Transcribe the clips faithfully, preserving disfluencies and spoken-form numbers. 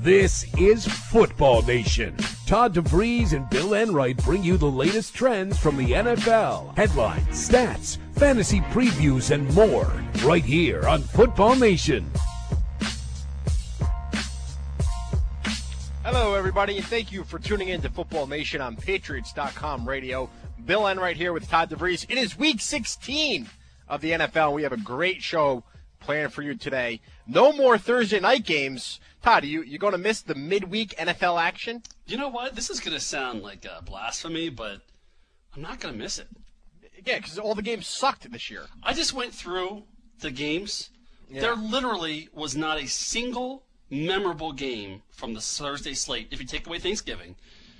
This is Football Nation. Todd DeVries and Bill Enright bring you the latest trends from the N F L. Headlines, stats, fantasy previews, and more. Right here on Football Nation. Hello, everybody, and thank you for tuning in to Football Nation on Patriots dot com radio. Bill Enright here with Todd DeVries. It is week sixteen of the N F L. We have a great show planned for you today. No more Thursday night games. Todd, are you you going to miss the midweek N F L action? You know what? This is going to sound like a blasphemy, but I'm not going to miss it. Yeah, because all the games sucked this year. I just went through the games. Yeah. There literally was not a single memorable game from the Thursday slate, if you take away Thanksgiving,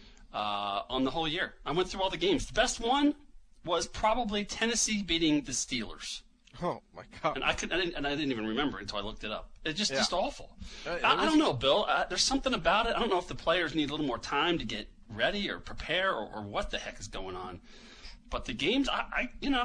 uh, on the whole year. I went through all the games. The best one was probably Tennessee beating the Steelers. Oh my God! And I could, I didn't, and I didn't even remember it until I looked it up. It's just, Yeah. just awful. Uh, it I, I was- don't know, Bill. Uh, there's something about it. I don't know if the players need a little more time to get ready or prepare or, or what the heck is going on. But the games, I, I, you know,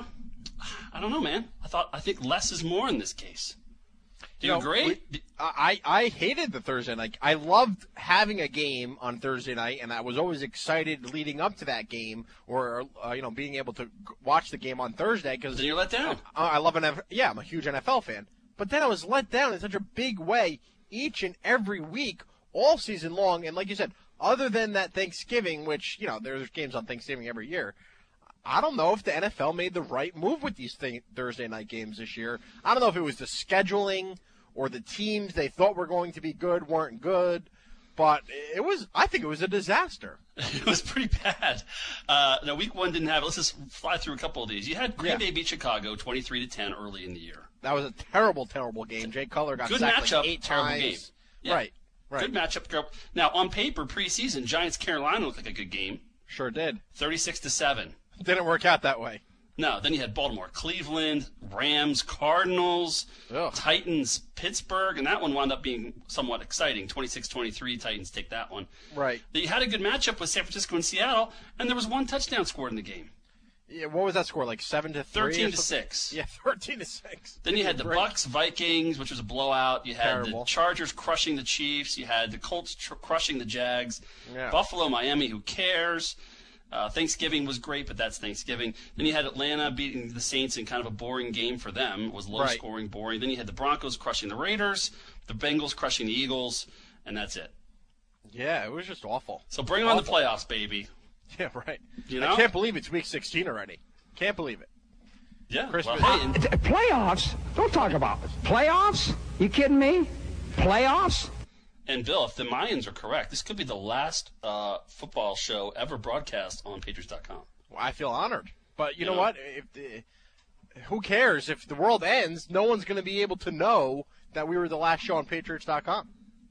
I don't know, man. I thought, I think less is more in this case. Do you, know, agree? we- I, I hated the Thursday night. I loved having a game on Thursday night, and I was always excited leading up to that game, or uh, you know, being able to g- watch the game on Thursday because Then you're let down. I, I love an F- yeah, I'm a huge N F L fan. But then I was let down in such a big way each and every week, all season long. And like you said, other than that Thanksgiving, which you know, there's games on Thanksgiving every year. I don't know if the N F L made the right move with these thing, Thursday night games this year. I don't know if it was the scheduling or the teams they thought were going to be good weren't good, but it was. I think it was a disaster. It was pretty bad. Uh, no, week one didn't have it. Let's just fly through a couple of these. You had Green Yeah. Bay beat Chicago twenty-three to ten early in the year. That was a terrible, terrible game. Jay Cutler got Good sacked matchup, like eight terrible times. game. Yeah. Right, right. Good matchup. Now, on paper, preseason, Giants-Carolina looked like a good game. Sure did. thirty-six to seven. Didn't work out that way. No, then you had Baltimore, Cleveland, Rams, Cardinals, Ugh. Titans, Pittsburgh, and that one wound up being somewhat exciting. twenty-six twenty-three, Titans take that one. Right. Then you had a good matchup with San Francisco and Seattle, and there was one touchdown scored in the game. Yeah, what was that score? Like seven to three? thirteen or to something? six. Yeah, thirteen to six. Then you had the Break. Bucks, Vikings, which was a blowout. You had Terrible. the Chargers crushing the Chiefs. You had the Colts tr- crushing the Jags. Yeah. Buffalo, Miami, who cares? Uh, Thanksgiving was great, but that's Thanksgiving. Then you had Atlanta beating the Saints in kind of a boring game for them. It was low Right. scoring, boring. Then you had the Broncos crushing the Raiders, the Bengals crushing the Eagles, and that's it. Yeah, it was just awful. So bring on the Awful. playoffs, baby. Yeah, right. You know? I can't believe it's week sixteen already. Can't believe it. Yeah. Christmas- Well, hey, and- Playoffs? Don't talk about it. Playoffs? You kidding me? Playoffs? And, Bill, if the Mayans are correct, this could be the last uh, football show ever broadcast on Patriots dot com. Well, I feel honored. But you know Yeah. what? If the, who cares? If the world ends, no one's going to be able to know that we were the last show on Patriots dot com.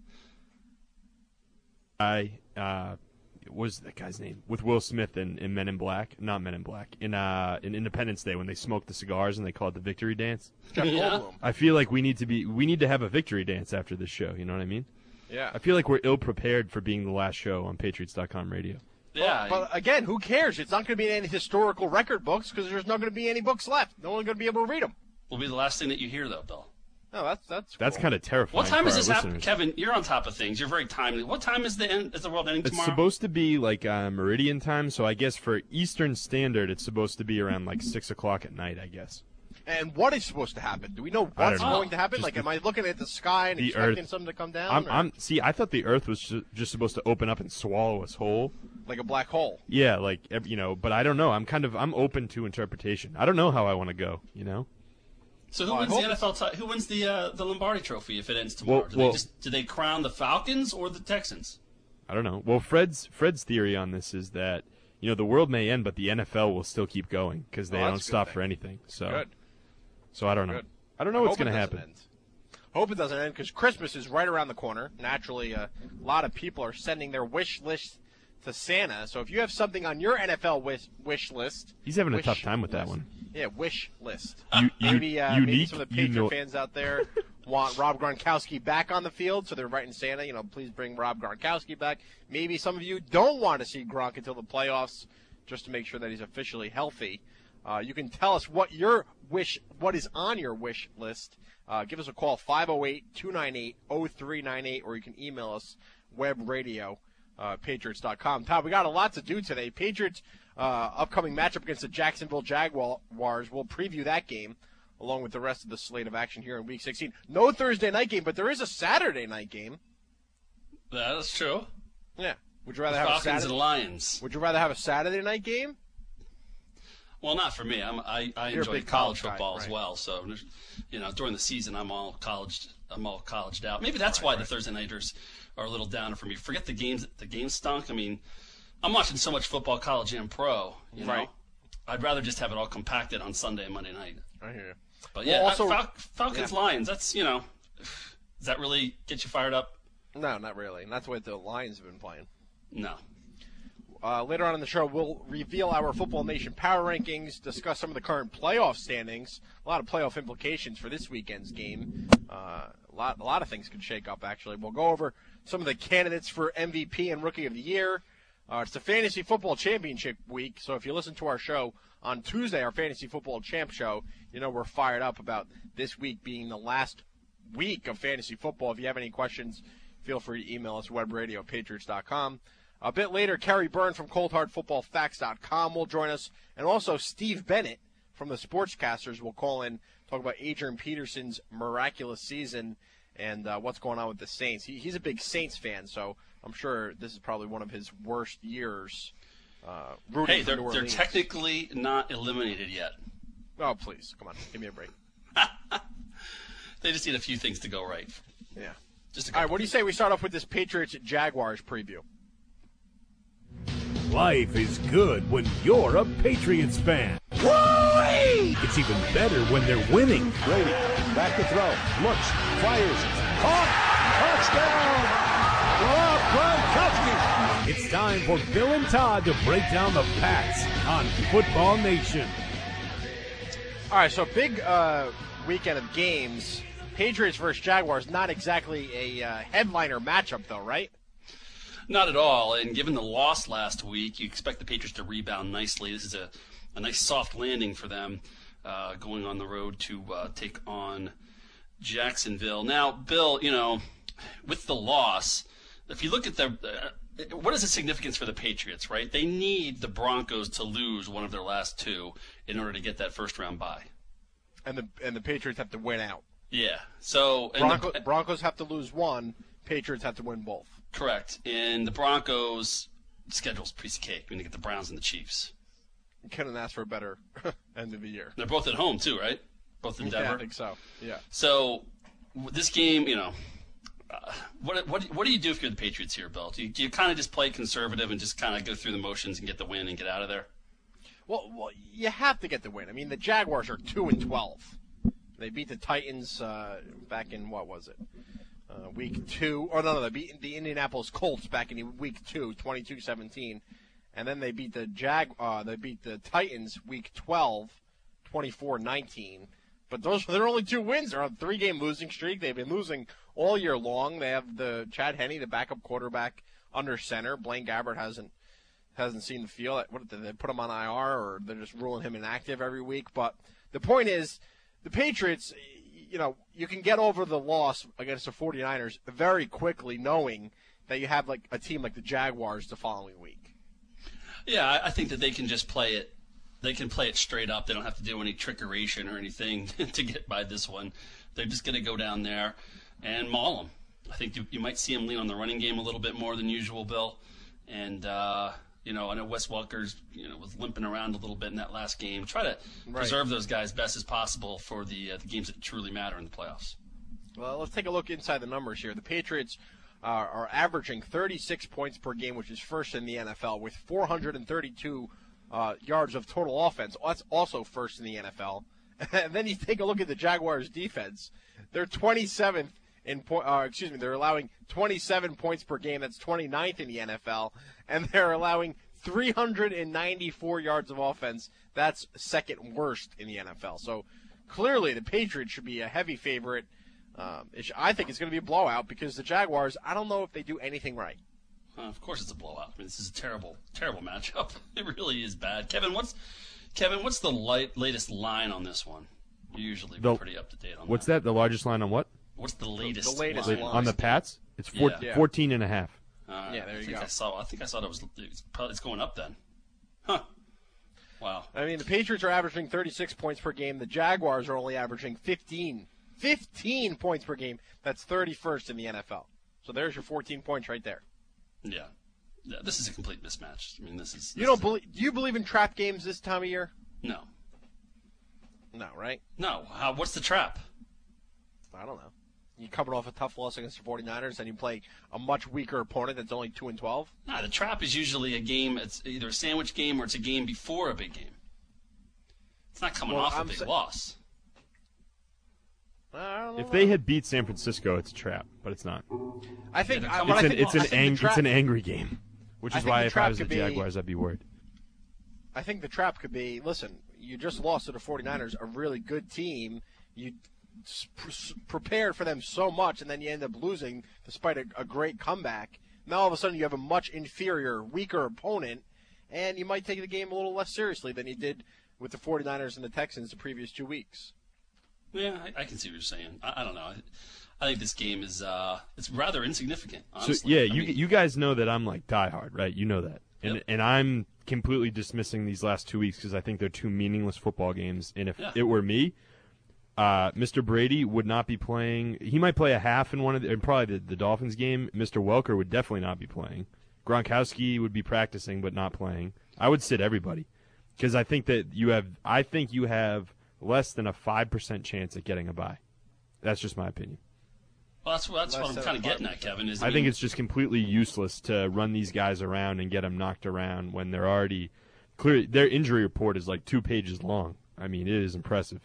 I uh, what was that guy's name with Will Smith in, in Men in Black, not Men in Black, in uh in Independence Day when they smoked the cigars and they called it the victory dance. Jeff Yeah. Goldblum. I feel like we need to be we need to have a victory dance after this show. You know what I mean? Yeah. I feel like we're ill prepared for being the last show on Patriots dot com radio. Yeah. But again, who cares? It's not going to be in any historical record books because there's not going to be any books left. No one's going to be able to read them. will be the last thing that you hear, though, Bill. No, that's that's That's cool. kind of terrifying. What time for is our this happening? listeners. Kevin, you're on top of things. You're very timely. What time is the end? Is the world ending It's tomorrow? supposed to be like uh, Meridian time, so I guess for Eastern Standard, it's supposed to be around like six o'clock at night. I guess. And what is supposed to happen? Do we know I what's don't know. going to happen? Just like, the- am I looking at the sky and the expecting Earth. something to come down? I'm, or I'm see. I thought the Earth was ju- just supposed to open up and swallow us whole. like a black hole? Yeah, like ev- you know, but I don't know. I'm kind of I'm open to interpretation. I don't know how I want to go. You know. So who Well, I wins hope the N F L? Ti- who wins the uh, the Lombardi Trophy if it ends tomorrow? Well- do well- they just do they crown the Falcons or the Texans? I don't know. Well, Fred's Fred's theory on this is that you know the world may end, but the N F L will still keep going because they Oh, that's don't a good stop thing. for anything. So, Good. so I don't know. Good. I don't know I what's hope going it to doesn't happen. end. Hope it doesn't end because Christmas is right around the corner. Naturally, uh, a lot of people are sending their wish list to Santa. So if you have something on your N F L wish, wish list, He's having a wish tough time with that list. one. Yeah, wish list. You, you, maybe, uh, maybe unique. some of the you Patriot know, fans out there want Rob Gronkowski back on the field, so they're writing Santa, you know, please bring Rob Gronkowski back. Maybe some of you don't want to see Gronk until the playoffs, just to make sure that he's officially healthy. Uh, you can tell us what your wish, what is on your wish list uh, give us a call, five oh eight, two nine eight, oh three nine eight, or you can email us, webradio, uh, patriots dot com. Todd, we got a lot to do today. Patriots, uh, upcoming matchup against the Jacksonville Jaguars. We'll preview that game along with the rest of the slate of action here in Week sixteen. No Thursday night game, but there is a Saturday night game. That is true. Yeah. Would you rather the have Falcons a Saturday? and Lions. Would you rather have a Saturday night game? Well, not for me. I'm, I I You're a enjoy big college college football guy, as right. well. So, you know, during the season, I'm all college. I'm all colleged out. Maybe that's why the Thursday nighters are a little downer for me. Forget the games. The games stunk. I mean, I'm watching so much football, college and pro. You know, Right. I'd rather just have it all compacted on Sunday and Monday night. I hear you. But Well, yeah, also- Fal- Falcons yeah. Lions. That's you know, does that really get you fired up? No, not really. And that's the way the Lions have been playing. No. Uh, later on in the show, we'll reveal our Football Nation power rankings, discuss some of the current playoff standings, a lot of playoff implications for this weekend's game. Uh, a lot, a lot of things could shake up, actually. We'll go over some of the candidates for M V P and Rookie of the Year. Uh, it's the Fantasy Football Championship week, so if you listen to our show on Tuesday, our Fantasy Football Champ show, you know we're fired up about this week being the last week of fantasy football. If you have any questions, feel free to email us, webradio at patriots dot com. A bit later, Kerry Byrne from cold hard football facts dot com will join us, and also Steve Bennett from the Sportscasters will call in, talk about Adrian Peterson's miraculous season and uh, what's going on with the Saints. He, he's a big Saints fan, so I'm sure this is probably one of his worst years uh, rooting Hey, for they're New they're Orleans. technically not eliminated yet. Oh, please, come on, give me a break. They just need a few things to go right. Yeah. Just a All right, couple. what do you say we start off with this Patriots-Jaguars preview? Life is good when you're a Patriots fan. Woo-wee! It's even better when they're winning. Brady, back to throw, looks, fires, caught, touchdown! Rob Gronkowski. It's time for Bill and Todd to break down the Pats on Football Nation. All right, so big uh, weekend of games. Patriots versus Jaguars, not exactly a uh, headliner matchup, though, right? Not at all. And given the loss last week, you expect the Patriots to rebound nicely. This is a, a nice soft landing for them uh, going on the road to uh, take on Jacksonville. Now, Bill, you know, with the loss, if you look at the uh, what is the significance for the Patriots, right? They need the Broncos to lose one of their last two in order to get that first round bye. And the and the Patriots have to win out. Yeah. So and Bronco, the, Broncos have to lose one. Patriots have to win both. correct. And the Broncos' schedule's a piece of cake when they get the Browns and the Chiefs. You couldn't ask for a better end of the year. They're both at home too, right? Both in Yeah, Denver. I think so. Yeah. So w- this game, you know, uh, what what what do you do if you're the Patriots here, Bill? Do you, do you kind of just play conservative and just kind of go through the motions and get the win and get out of there? Well, well, you have to get the win. I mean, the Jaguars are two and twelve. They beat the Titans uh, back in what was it? Uh, week two, or no, no, they beat the Indianapolis Colts back in week two, twenty-two seventeen, and then they beat the Jag, uh, they beat the Titans week twelve, twenty-four nineteen. But those they're only two wins. They're on a three-game losing streak. They've been losing all year long. They have the Chad Henne, the backup quarterback, under center. Blaine Gabbert hasn't hasn't seen the field. What did they put him on I R, or they're just ruling him inactive every week? But the point is, the Patriots, you know, you can get over the loss against the 49ers very quickly, knowing that you have like a team like the Jaguars the following week. Yeah, I, I think that they can just play it. They can play it straight up. They don't have to do any trickeration or anything to get by this one. They're just going to go down there and maul them. I think you, you might see them lean on the running game a little bit more than usual, Bill. And uh, you know, I know Wes Welker's, you know, was limping around a little bit in that last game. Try to Right. preserve those guys best as possible for the uh, the games that truly matter in the playoffs. Well, let's take a look inside the numbers here. The Patriots uh, are averaging thirty-six points per game, which is first in the N F L, with four hundred thirty-two uh, yards of total offense. That's also first in the N F L. And then you take a look at the Jaguars' defense. They're twenty-seventh in po- uh, excuse me, they're allowing twenty-seven points per game. That's twenty-ninth in the N F L, and they're allowing three hundred ninety-four yards of offense. That's second worst in the N F L. So clearly, the Patriots should be a heavy favorite. Um, it sh- I think it's going to be a blowout because the Jaguars, I don't know if they do anything right. Uh, of course, it's a blowout. I mean, this is a terrible, terrible matchup. It really is bad. Kevin, what's Kevin? What's the light, latest line on this one? You're usually The- pretty up to date on What's that. that? The largest line on what? What's the latest? the latest line? line. On the Pats? It's four, Yeah. fourteen and a half. Uh, Yeah, there I you think go. I saw. I think I saw that was. It's, probably, it's going up then. Huh. Wow. I mean, the Patriots are averaging thirty-six points per game. The Jaguars are only averaging fifteen. fifteen points per game. That's thirty-first in the N F L. So there's your fourteen points right there. Yeah. Yeah. This is a complete mismatch. I mean, this is. This You don't is- believe? Do you believe in trap games this time of year? No. No, right? No. How, what's the trap? I don't know. You coming off a tough loss against the 49ers, and you play a much weaker opponent that's only two and twelve. Nah, the trap is usually a game. It's either a sandwich game or it's a game before a big game. It's not coming Well, off a I'm big sa- loss. I don't If know. they had beat San Francisco, it's a trap, but it's not. I think Yeah, I, they're what It's I an think, it's I an think the ang- trap, it's an angry game, which I is think why the if I trap was the could be- Jaguars, I'd be worried. I think the trap could be, listen, you just lost to the 49ers, a really good team. You s- pr- s- prepared for them so much, and then you end up losing despite a, a great comeback. Now all of a sudden you have a much inferior, weaker opponent, and you might take the game a little less seriously than you did with the 49ers and the Texans the previous two weeks. Yeah, I, I can see what you're saying. I, I don't know. I, I think this game is uh, it's rather insignificant. Honestly. So yeah, I you mean, you guys know that I'm like diehard, right? You know that, and Yep. and I'm completely dismissing these last two weeks because I think they're two meaningless football games. And if Yeah. it were me, uh, Mister Brady would not be playing. He might play a half in one of the, and probably the, the Dolphins game. Mister Welker would definitely not be playing. Gronkowski would be practicing but not playing. I would sit everybody because I think that you have. I think you have less than a five percent chance at getting a bye. That's just my opinion. well, that's what that's Less what I'm than kind of five getting at, Kevin. Is I I, think mean, it's just completely useless to run these guys around and get them knocked around when they're already clear. Their injury report is like two pages long. I mean, it is impressive.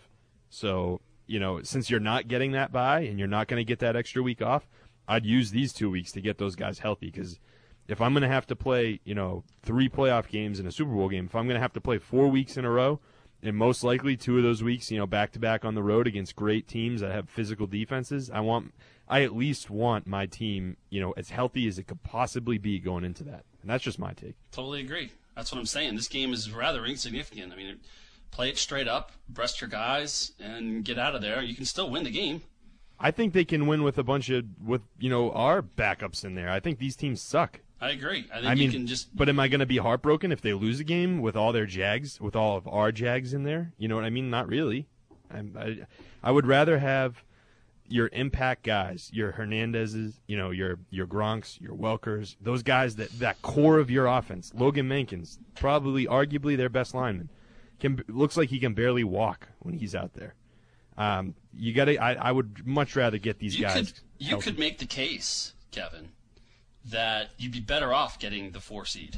So, you know, since you're not getting that bye and you're not going to get that extra week off, I'd use these two weeks to get those guys healthy because if I'm going to have to play, you know, three playoff games in a Super Bowl game, if I'm going to have to play four weeks in a row, and most likely two of those weeks, you know, back to back on the road against great teams that have physical defenses, I want, I at least want my team, you know, as healthy as it could possibly be going into that. And that's just my take. totally agree. That's what I'm saying. This game is rather insignificant. I mean, play it straight up, rest your guys, and get out of there. You can still win the game. I think they can win with a bunch of, with, you know, our backups in there. I think these teams suck. I agree. I think I mean, you can just. but am I going to be heartbroken if they lose a game with all their Jags, with all of our Jags in there? You know what I mean? Not really. I'm, I, I would rather have your impact guys, your Hernandezes, you know, your your Gronks, your Welkers, those guys that that core of your offense. Logan Mankins, probably, arguably their best lineman, can looks like he can barely walk when he's out there. Um, you got to. I, I would much rather get these You guys. could you healthy. could make the case, Kevin, that you'd be better off getting the four seed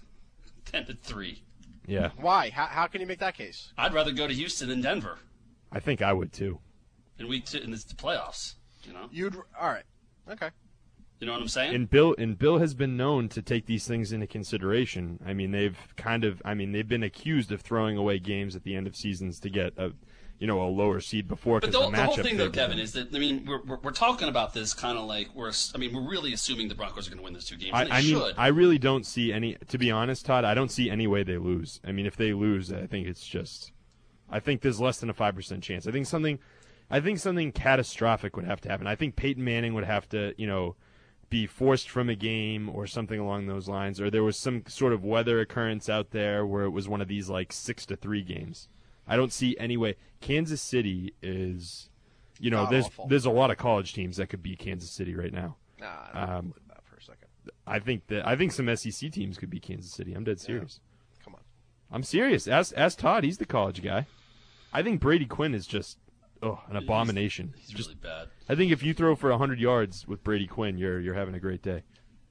than the three. Yeah, Why? How, how can you make that case? I'd rather go to Houston than Denver I think I would too. in week two in the playoffs. You know, You'd all right. Okay. you know what I'm saying? And Bill and Bill has been known to take these things into consideration. I mean, they've kind of, I mean, they've been accused of throwing away games at the end of seasons to get a, you know, a lower seed before. But 'cause the, the, the whole matchup thing, though, favored Kevin, them. is that I mean, we're we're, we're talking about this kind of like we're. I mean, we're really assuming the Broncos are going to win those two games. I, and they I mean, should. I really don't see any. To be honest, Todd, I don't see any way they lose. I mean, if they lose, I think it's just. I think there's less than a five percent chance. I think something, I think something catastrophic would have to happen. I think Peyton Manning would have to, you know, be forced from a game or something along those lines, or there was some sort of weather occurrence out there where it was one of these like six to three games. I don't see any way. Kansas City is, you know, God there's awful. there's a lot of college teams that could beat Kansas City right now. Nah, I don't Um, believe that for a second. I think that I think some S E C teams could beat Kansas City. I'm dead serious. Come on. I'm serious. Ask ask Todd. He's the college guy. I think Brady Quinn is just oh an abomination. He's just really bad. I think if you throw for hundred yards with Brady Quinn, you're you're having a great day.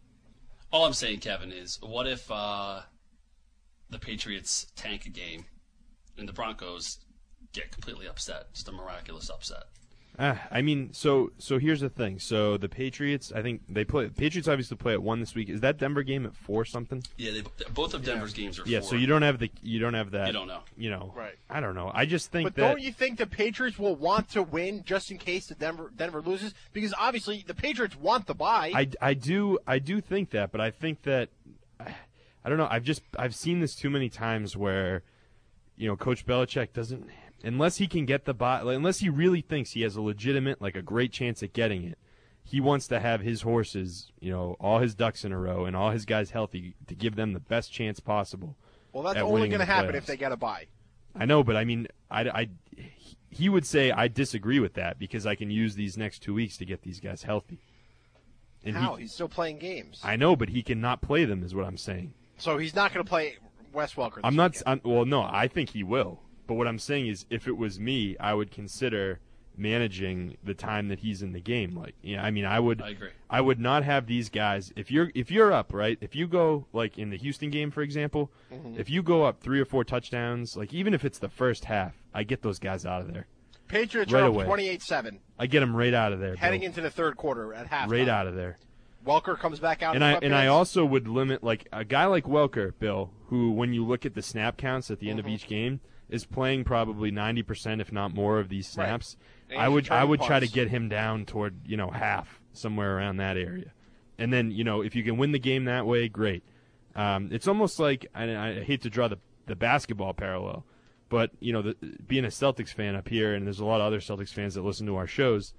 All I'm saying, Kevin, is what if uh, the Patriots tank a game and the Broncos get completely upset, just a miraculous upset? Uh, I mean, so so here's the thing. So the Patriots, I think they play. Patriots obviously play at one this week. Is that Denver game at four something? Yeah, they, both of Denver's games are Yeah. four. So you don't have the you don't have that. You don't know. You know. Right. I don't know. I just think But that. don't you think the Patriots will want to win just in case the Denver Denver loses? Because obviously the Patriots want the bye. I, I do I do think that, but I think that I don't know. I've just I've seen this too many times where, you know, Coach Belichick doesn't. unless he can get the bye, like, unless he really thinks he has a legitimate, like a great chance at getting it, he wants to have his horses, you know, all his ducks in a row and all his guys healthy to give them the best chance possible. Well, that's at only winning going to the happen playoffs. if they get a bye. I know, but I mean, I, I, he would say I disagree with that because I can use these next two weeks to get these guys healthy. And How? He, He's still playing games. I know, but he cannot play them is what I'm saying. So he's not going to play Wes Welker this I'm not. weekend. I'm, well, no, I think he will. But what I'm saying is, if it was me, I would consider managing the time that he's in the game. Like, yeah, I mean, I would. I agree. I would not have these guys. If you're if you're up, right? If you go like in the Houston game, for example, Mm-hmm. if you go up three or four touchdowns, like even if it's the first half, I get those guys out of there. Patriots right are up away. twenty-eight seven, I get them right out of there. heading Bill. into the third quarter at halftime. right out of there. Welker comes back out. And in I front and I pads. also would limit like a guy like Welker, Bill, who when you look at the snap counts at the end Mm-hmm. of each game is playing probably ninety percent if not more of these snaps. And I he's would I returning would try to punts. get him down toward, you know, half, somewhere around that area. And then, you know, if you can win the game that way, great. Um, it's almost like I, I hate to draw the the basketball parallel, but you know, the, being a Celtics fan up here, and there's a lot of other Celtics fans that listen to our shows.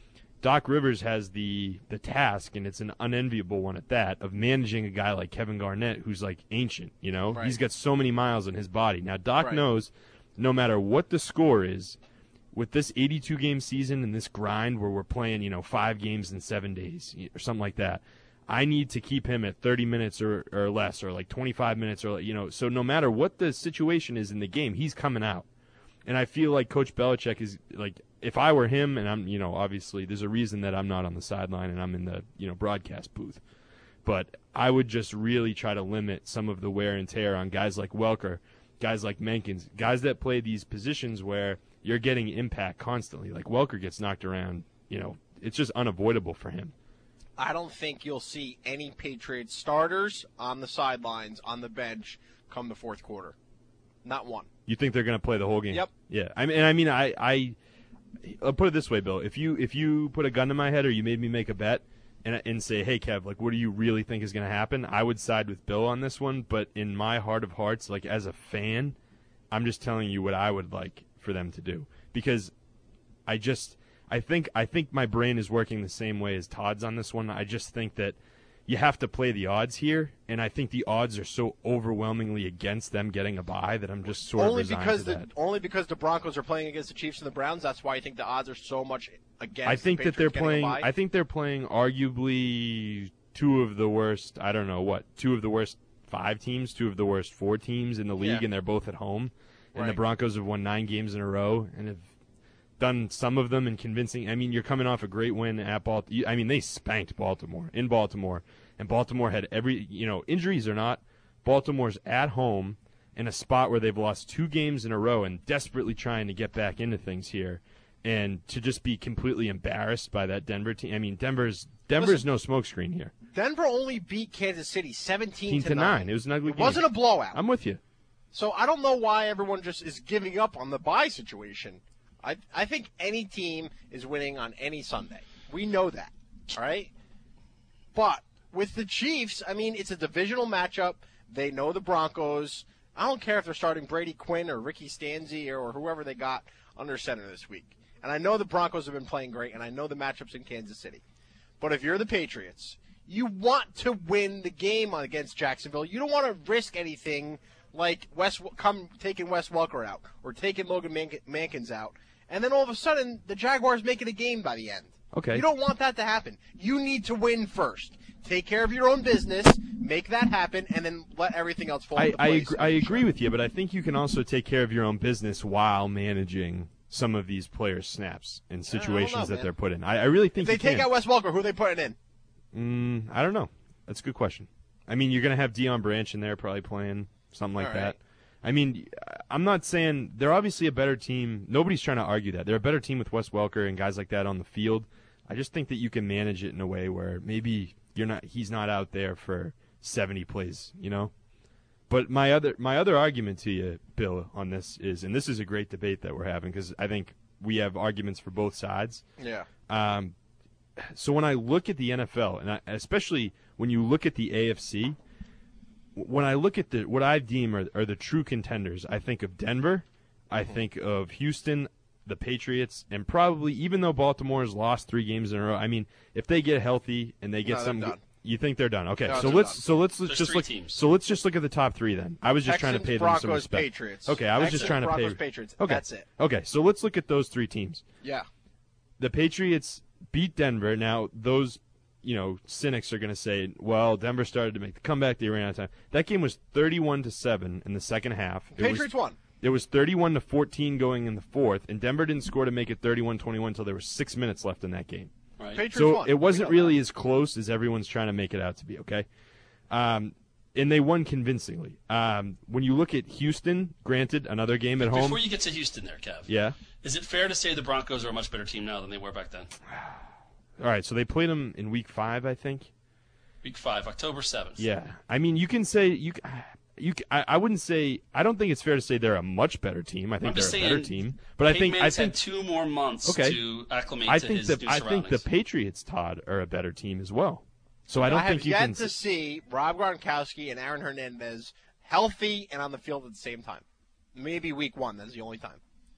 Doc Rivers has the the task, and it's an unenviable one at that, of managing a guy like Kevin Garnett, who's like ancient. You know, Right. he's got so many miles in his body. Now, Doc Right. knows, no matter what the score is, with this eighty-two game season and this grind where we're playing, you know, five games in seven days or something like that, I need to keep him at thirty minutes or, or less, or like twenty-five minutes, or, you know, so no matter what the situation is in the game, he's coming out. And I feel like Coach Belichick is like, if I were him, and I'm, you know, obviously there's a reason that I'm not on the sideline and I'm in the, you know, broadcast booth, but I would just really try to limit some of the wear and tear on guys like Welker, guys like Menkins, guys that play these positions where you're getting impact constantly. Like Welker gets knocked around, you know, it's just unavoidable for him. I don't think you'll see any Patriots starters on the sidelines, on the bench, come the fourth quarter. Not one. You think they're going to play the whole game? Yep. Yeah. I mean, and I mean, I, I, I'll put it this way, Bill. If you if you put a gun to my head, or you made me make a bet, and and say, hey, Kev, like, what do you really think is going to happen? I would side with Bill on this one. But in my heart of hearts, like as a fan, I'm just telling you what I would like for them to do, because I just I think I think my brain is working the same way as Todd's on this one. I just think that you have to play the odds here, and I think the odds are so overwhelmingly against them getting a bye that I'm just sort Only of resigned because to the that. only because the Broncos are playing against the Chiefs and the Browns. That's why I think the odds are so much against. I think the that they're Patriots getting a playing. bye. I think they're playing arguably two of the worst. I don't know what two of the worst five teams, two of the worst four teams in the league, Yeah. and they're both at home. And the Right. Broncos have won nine games in a row and have done some of them in convincing. I mean, you're coming off a great win at Baltimore. I mean, they spanked Baltimore in Baltimore, and Baltimore had every, you know, injuries or not, Baltimore's at home in a spot where they've lost two games in a row and desperately trying to get back into things here, and to just be completely embarrassed by that Denver team. I mean, Denver's Denver's Listen, no smokescreen here. Denver only beat Kansas City seventeen to to nine. It was an ugly It game. wasn't a blowout. I'm with you. So I don't know why everyone just is giving up on the bye situation. I I think any team is winning on any Sunday. We know that. All right? But with the Chiefs, I mean, it's a divisional matchup. They know the Broncos. I don't care if they're starting Brady Quinn or Ricky Stanzi or, or whoever they got under center this week. And I know the Broncos have been playing great, and I know the matchups in Kansas City. But if you're the Patriots, you want to win the game against Jacksonville. You don't want to risk anything like Wes come taking Wes Welker out or taking Logan Man- Mankins out, and then all of a sudden the Jaguars make it a game by the end. Okay. You don't want that to happen. You need to win first. Take care of your own business, make that happen, and then let everything else fall I, into I, place. agree, I agree with you, but I think you can also take care of your own business while managing some of these players' snaps and situations know, that man. they're put in. I, I really think If they you take can. out Wes Welker, who are they putting in? Mm, I don't know. That's a good question. I mean, you're going to have Deion Branch in there probably playing something like All that. right. I mean, I'm not saying they're obviously a better team. Nobody's trying to argue that. They're a better team with Wes Welker and guys like that on the field. I just think that you can manage it in a way where maybe you're not. He's not out there for seventy plays, you know. But my other my other argument to you, Bill, on this is, and this is a great debate that we're having because I think we have arguments for both sides. Yeah. Um, so when I look at the N F L, and I, especially when you look at the A F C, when I look at the what I deem are, are the true contenders, I think of Denver, I think of Houston, the Patriots, and probably, even though Baltimore has lost three games in a row, I mean, if they get healthy and they get No, some, they're done. you think they're done? Okay, No, so they're let's done. so let's, let's There's just three look. teams. So let's just look at the top three then. I was just trying to Texans, pay them some Broncos, respect. Patriots. Okay, I was just Texans, trying to Broncos, pay. Patriots. Okay, That's it. Okay, so let's look at those three teams. Yeah. The Patriots beat Denver. Now, those, you know, cynics are going to say, well, Denver started to make the comeback. They ran out of time. That game was thirty-one to seven in the second half. It Patriots was, won. It was thirty-one to fourteen going in the fourth, and Denver didn't score to make it thirty-one twenty-one until there was six minutes left in that game. Right. Patriots So won. it wasn't We know really that. as close as everyone's trying to make it out to be, okay? Um, and they won convincingly. Um, when you look at Houston, granted, another game at home. Before you get to Houston there, Kev, Yeah. is it fair to say the Broncos are a much better team now than they were back then? All right, so they played them in week five, I think. Week five, October seventh. Yeah, I mean, you can say you. You, I, I wouldn't say. I don't think it's fair to say they're a much better team. I think I'm they're just a saying, better team. But I Peyton think I Manning's think had two more months Okay. to acclimate I to think his the new I think the surroundings. Patriots, Todd, are a better team as well. So I don't I think have you yet can. to see Rob Gronkowski and Aaron Hernandez healthy and on the field at the same time. Maybe week one. That's the only time.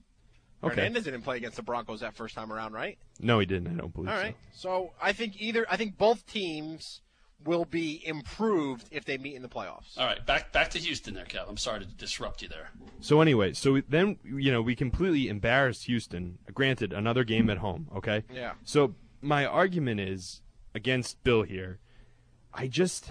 Okay. Hernandez didn't play against the Broncos that first time around, right? No, he didn't. I don't believe All right. So I think either I think both teams will be improved if they meet in the playoffs. All right, back back to Houston there, Kev. I'm sorry to disrupt you there. So anyway, so then you know we completely embarrassed Houston. Granted, another game at home. Okay. Yeah. So my argument is against Bill here. I just,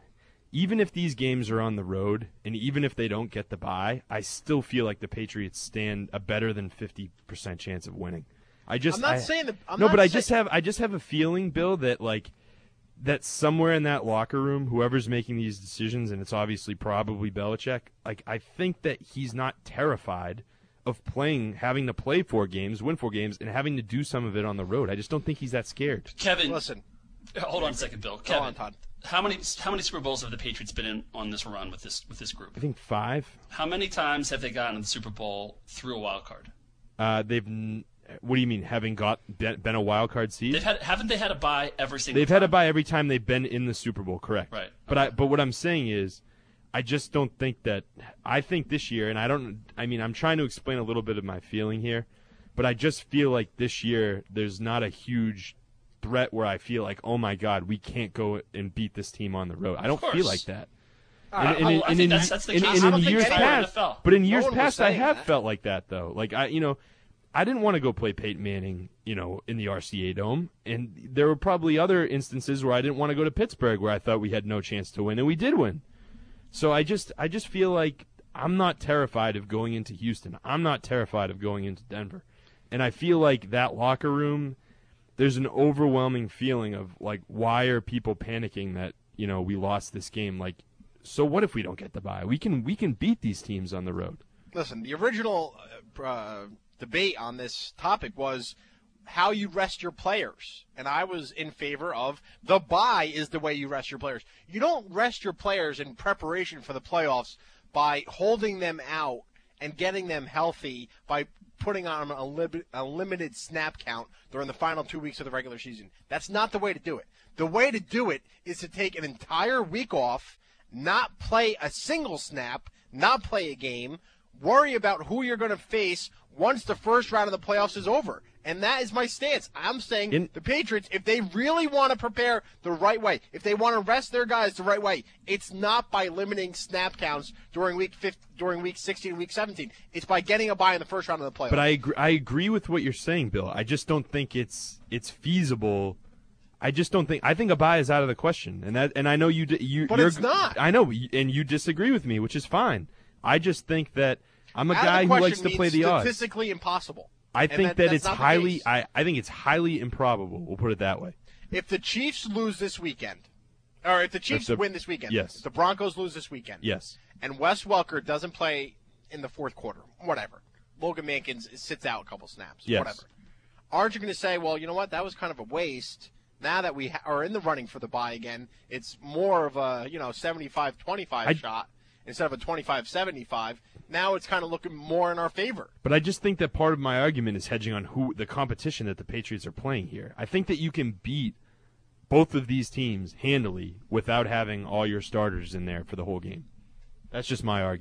even if these games are on the road, and even if they don't get the bye, I still feel like the Patriots stand a better than fifty percent chance of winning. I just, I'm not I- saying that. I'm no, not but I say- just have, I just have a feeling, Bill, that like. that somewhere in that locker room, whoever's making these decisions, and it's obviously probably Belichick, like I think that he's not terrified of playing, having to play four games, win four games, and having to do some of it on the road. I just don't think he's that scared. Kevin, Listen. hold on a second, Bill. Go Kevin, on, Todd. how many how many Super Bowls have the Patriots been in on this run with this with this group? I think five. How many times have they gotten to the Super Bowl through a wild card? Uh, they've. n- What do you mean? Having got been, been a wild card seed? They've had haven't they had a bye every single They've time? had a bye every time they've been in the Super Bowl, correct? Right. But I but what I'm saying is, I just don't think that. I think this year, and I don't. I mean, I'm trying to explain a little bit of my feeling here, but I just feel like this year there's not a huge threat where I feel like, oh my God, we can't go and beat this team on the road. I don't course. feel like that. I- And- and- I- I and think in- that's- that's the and- case and I in don't think years anyone in the past, N F L. but in No years one was past, I saying have that. felt like that though. Like I, you know, I didn't want to go play Peyton Manning, you know, in the R C A Dome, and there were probably other instances where I didn't want to go to Pittsburgh, where I thought we had no chance to win, and we did win. So I just, I just feel like I'm not terrified of going into Houston. I'm not terrified of going into Denver, and I feel like that locker room, there's an overwhelming feeling of like, why are people panicking that you know we lost this game? Like, so what if we don't get the bye? We can, we can beat these teams on the road. Listen, the original uh, uh, debate on this topic was how you rest your players. And I was in favor of the bye is the way you rest your players. You don't rest your players in preparation for the playoffs by holding them out and getting them healthy by putting on a, li- a limited snap count during the final two weeks of the regular season. That's not the way to do it. The way to do it is to take an entire week off, not play a single snap, not play a game, worry about who you're going to face once the first round of the playoffs is over. And that is my stance. I'm saying In- the Patriots, if they really want to prepare the right way, if they want to rest their guys the right way, it's not by limiting snap counts during week fifteen, during week sixteen, week seventeen. It's by getting a bye in the first round of the playoffs. But I agree, I agree with what you're saying, Bill. I just don't think it's it's feasible. I just don't think. I think a bye is out of the question, and that and I know you. d- you But you're, it's not. I know, and you disagree with me, which is fine. I just think that I'm a Out of the guy who question likes to means play the odds. statistically impossible. I And think that- that, that's it's not the highly. case. I, I think it's highly improbable. We'll put it that way. If the Chiefs lose this weekend, or if the Chiefs the- win this weekend, yes. if the Broncos lose this weekend, Yes. and Wes Welker doesn't play in the fourth quarter, whatever. Logan Mankins sits out a couple snaps, Yes. whatever. Aren't you going to say, well, you know what, that was kind of a waste. Now that we ha- are in the running for the bye again, it's more of a, you know, seventy-five twenty-five I- shot instead of a twenty-five seventy-five. Now it's kind of looking more in our favor. But I just think that part of my argument is hedging on who the competition that the Patriots are playing here. I think that you can beat both of these teams handily without having all your starters in there for the whole game. That's just my argument.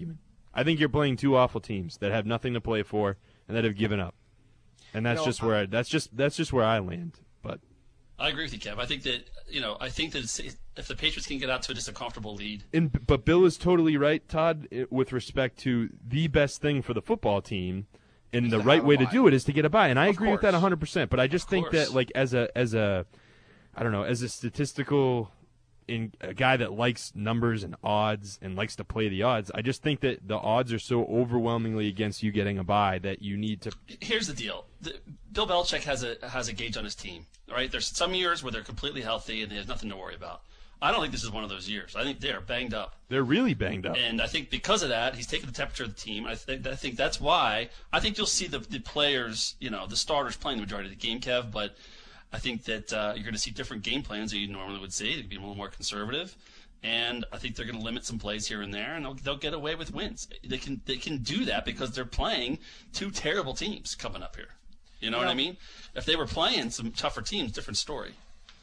I think you're playing two awful teams that have nothing to play for and that have given up. And that's You know, just where I, that's just that's just where I land. But I agree with you, Kev. I think that you know, I think that it's, if the Patriots can get out to just a comfortable lead, and, but Bill is totally right, Todd, with respect to the best thing for the football team, and the to right have a way to bye. do it is to get a bye. And I Of agree with course. that one hundred percent. But I just Of think course. that, like, as a as a, I don't know, as a statistical, in a guy that likes numbers and odds and likes to play the odds, I just think that the odds are so overwhelmingly against you getting a bye that you need to. here's the deal: the, Bill Belichick has a has a gauge on his team. Right? There's some years where they're completely healthy and they have nothing to worry about. I don't think this is one of those years. I think they're banged up. They're really banged up. And I think because of that, he's taking the temperature of the team. I think I think that's why I think you'll see the the players, you know, the starters playing the majority of the game, Kev. But I think that uh, you're going to see different game plans that you normally would see. They'd be a little more conservative, and I think they're going to limit some plays here and there, and they'll, they'll get away with wins. They can they can do that because they're playing two terrible teams coming up here. You know Yeah. what I mean? If they were playing some tougher teams, different story.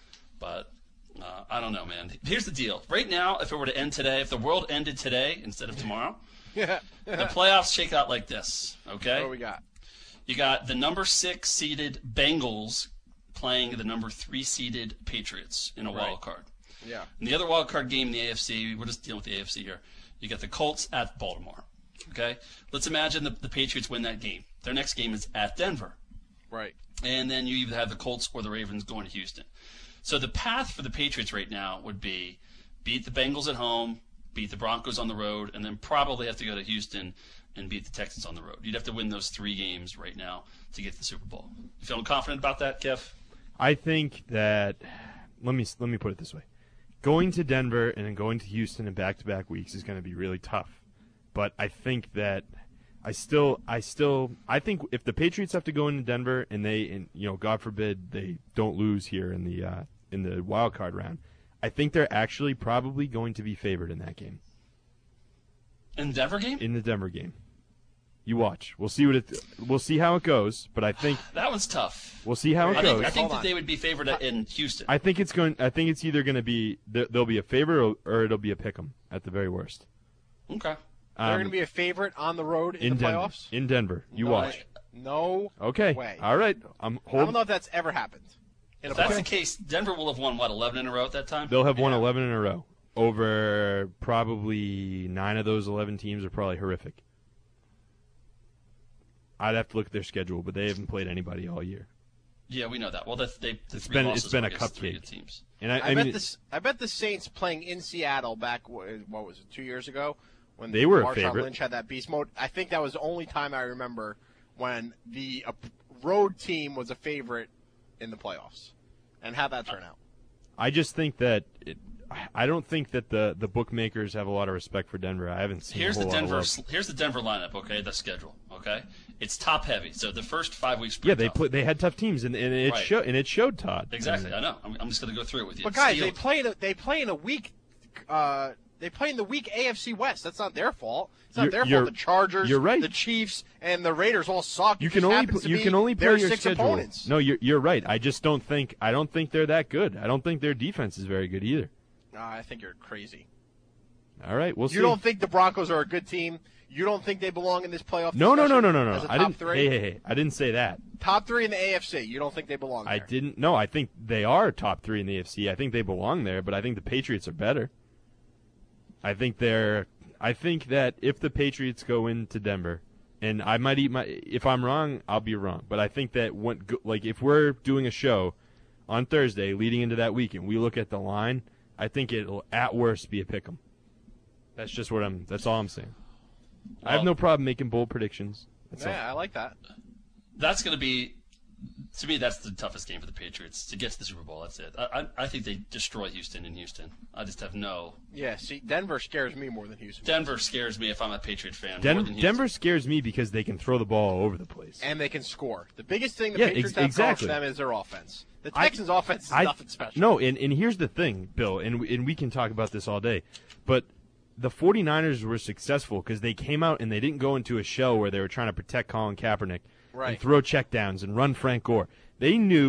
But. Uh, I don't know, man. Here's the deal. Right now, if it were to end today, if the world ended today instead of tomorrow, Yeah. the playoffs shake out like this, okay? What do we got? You got the number six seeded Bengals playing the number three seeded Patriots in a Right. wild card. Yeah. And the other wild card game in the A F C, we're just dealing with the A F C here. You got the Colts at Baltimore, okay? Let's imagine the, the Patriots win that game. Their next game is at Denver. Right. And then you either have the Colts or the Ravens going to Houston. So the path for the Patriots right now would be beat the Bengals at home, beat the Broncos on the road, and then probably have to go to Houston and beat the Texans on the road. You'd have to win those three games right now to get to the Super Bowl. You feeling confident about that, Kev? I think that let me let me put it this way: going to Denver and then going to Houston in back-to-back weeks is going to be really tough. But I think that I still I still I think if the Patriots have to go into Denver and they and you know God forbid they don't lose here in the uh, in the wild card round, I think they're actually probably going to be favored in that game. In the Denver game? In the Denver game. You watch. We'll see what it we'll see how it goes, but I think That one's tough. we'll see how it I goes. think, I think Hold that on. they would be favored in Houston. I think it's going. I think it's either going to be there, there'll be a favor or, or it'll be a pick'em at the very worst. Okay. They're Um, going to be a favorite on the road in, in the Denver. playoffs? In Denver, you No watch. way. No Okay. way. All right. I'm I hold. don't know if that's ever happened. In a If that's playoff. the case, Denver will have won, what, eleven in a row at that time? They'll have won Yeah. eleven in a row. Over probably nine of those eleven teams are probably horrific. I'd have to look at their schedule, but they haven't played anybody all year. Yeah, we know that. Well, the, they, the It's three been- losses it's been were a against three cupcake. good teams. And I, I, I bet mean, this. I bet the Saints playing in Seattle back. wh- What was it? Two years ago, when They were a Marshawn favorite. Lynch had that beast mode. I think that was the only time I remember when the uh, road team was a favorite in the playoffs, and how that turn out. I just think that it, I don't think that the, the bookmakers have a lot of respect for Denver. I haven't seen Here's a the whole lot of Denver. love. Here's the Denver lineup. Okay, the schedule. Okay, it's top heavy. So the first five weeks. Yeah, pretty they tough. put they had tough teams, and, and it Right. showed. And it showed, Todd. Exactly. I know. I'm, I'm just going to go through it with you. But guys, Steel- they play. In a, they play in a week. Uh, they play in the weak A F C West. That's not their fault. It's not You're- their you're- fault. The Chargers, you're right. the Chiefs, and the Raiders all suck. You It can just only happens pl- to you be can only their play your six schedule. opponents. No, you're you're right. I just don't think I don't think they're that good. I don't think their defense is very good either. Uh, I think you're crazy. All right, we'll see. You don't think the Broncos are a good team? You don't think they belong in this playoff? No, no, no, discussion no, no, no. As a I top didn't. three, Hey, hey, hey! I didn't say that. top three in the A F C. You don't think they belong there? I didn't. No, I think they are top three in the A F C. I think they belong there, but I think the Patriots are better. I think they're. I think that if the Patriots go into Denver, and I might eat my. If I'm wrong, I'll be wrong. But I think that when, like, if we're doing a show on Thursday leading into that week, and we look at the line, I think it'll at worst be a pick'em. That's just what I'm. That's all I'm saying. I have Well- no problem making bold predictions. That's all. Yeah, I like that. That's going to be, to me, that's the toughest game for the Patriots to get to the Super Bowl. That's it. I, I, I think they destroy Houston in Houston. I just have no. Yeah, see, Denver scares me more than Houston. Denver scares me if I'm a Patriot fan. Den- more than Houston. Denver scares me because they can throw the ball all over the place. And they can score. The biggest thing the Yeah, Patriots ex- have exactly. going for them is their offense. The I- Texans' offense is I- nothing special. No, and, and here's the thing, Bill, and we, and we can talk about this all day, but the 49ers were successful because they came out and they didn't go into a shell where they were trying to protect Colin Kaepernick Right. and throw checkdowns and run Frank Gore. They knew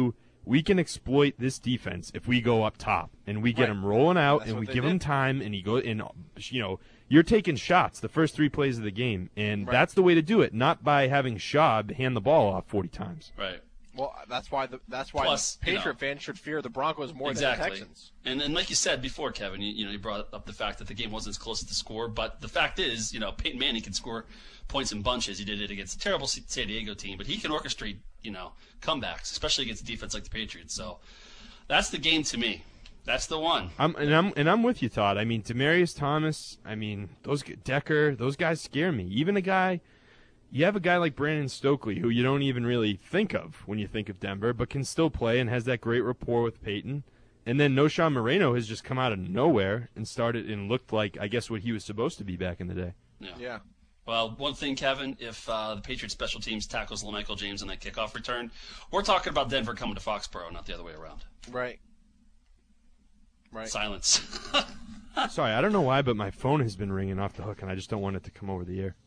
we can exploit this defense if we go up top and we get Right. him rolling out That's and what we they give did. him time and he go and you know you're taking shots the first three plays of the game and Right. that's the way to do it, not by having Schaub hand the ball off forty times. Right. Well, that's why the that's why Plus, the you Patriot know, fans should fear the Broncos more exactly. than the Texans. And and like you said before, Kevin, you, you know, you brought up the fact that the game wasn't as close to score, but the fact is, you know, Peyton Manning can score points in bunches. He did it against a terrible San Diego team, but he can orchestrate, you know, comebacks, especially against a defense like the Patriots. So that's the game to me. That's the one. I'm and I'm and I'm with you, Todd. I mean, Demaryius Thomas. I mean, those g- Decker. Those guys scare me. Even a guy. You have a guy like Brandon Stokely, who you don't even really think of when you think of Denver, but can still play and has that great rapport with Peyton. And then Noshawn Moreno has just come out of nowhere and started and looked like, I guess, what he was supposed to be back in the day. Yeah. Yeah. Well, one thing, Kevin, if uh, the Patriots special teams tackles LaMichael James on that kickoff return, we're talking about Denver coming to Foxborough, not the other way around. Right. Right. Silence. Sorry, I don't know why, but my phone has been ringing off the hook, and I just don't want it to come over the air.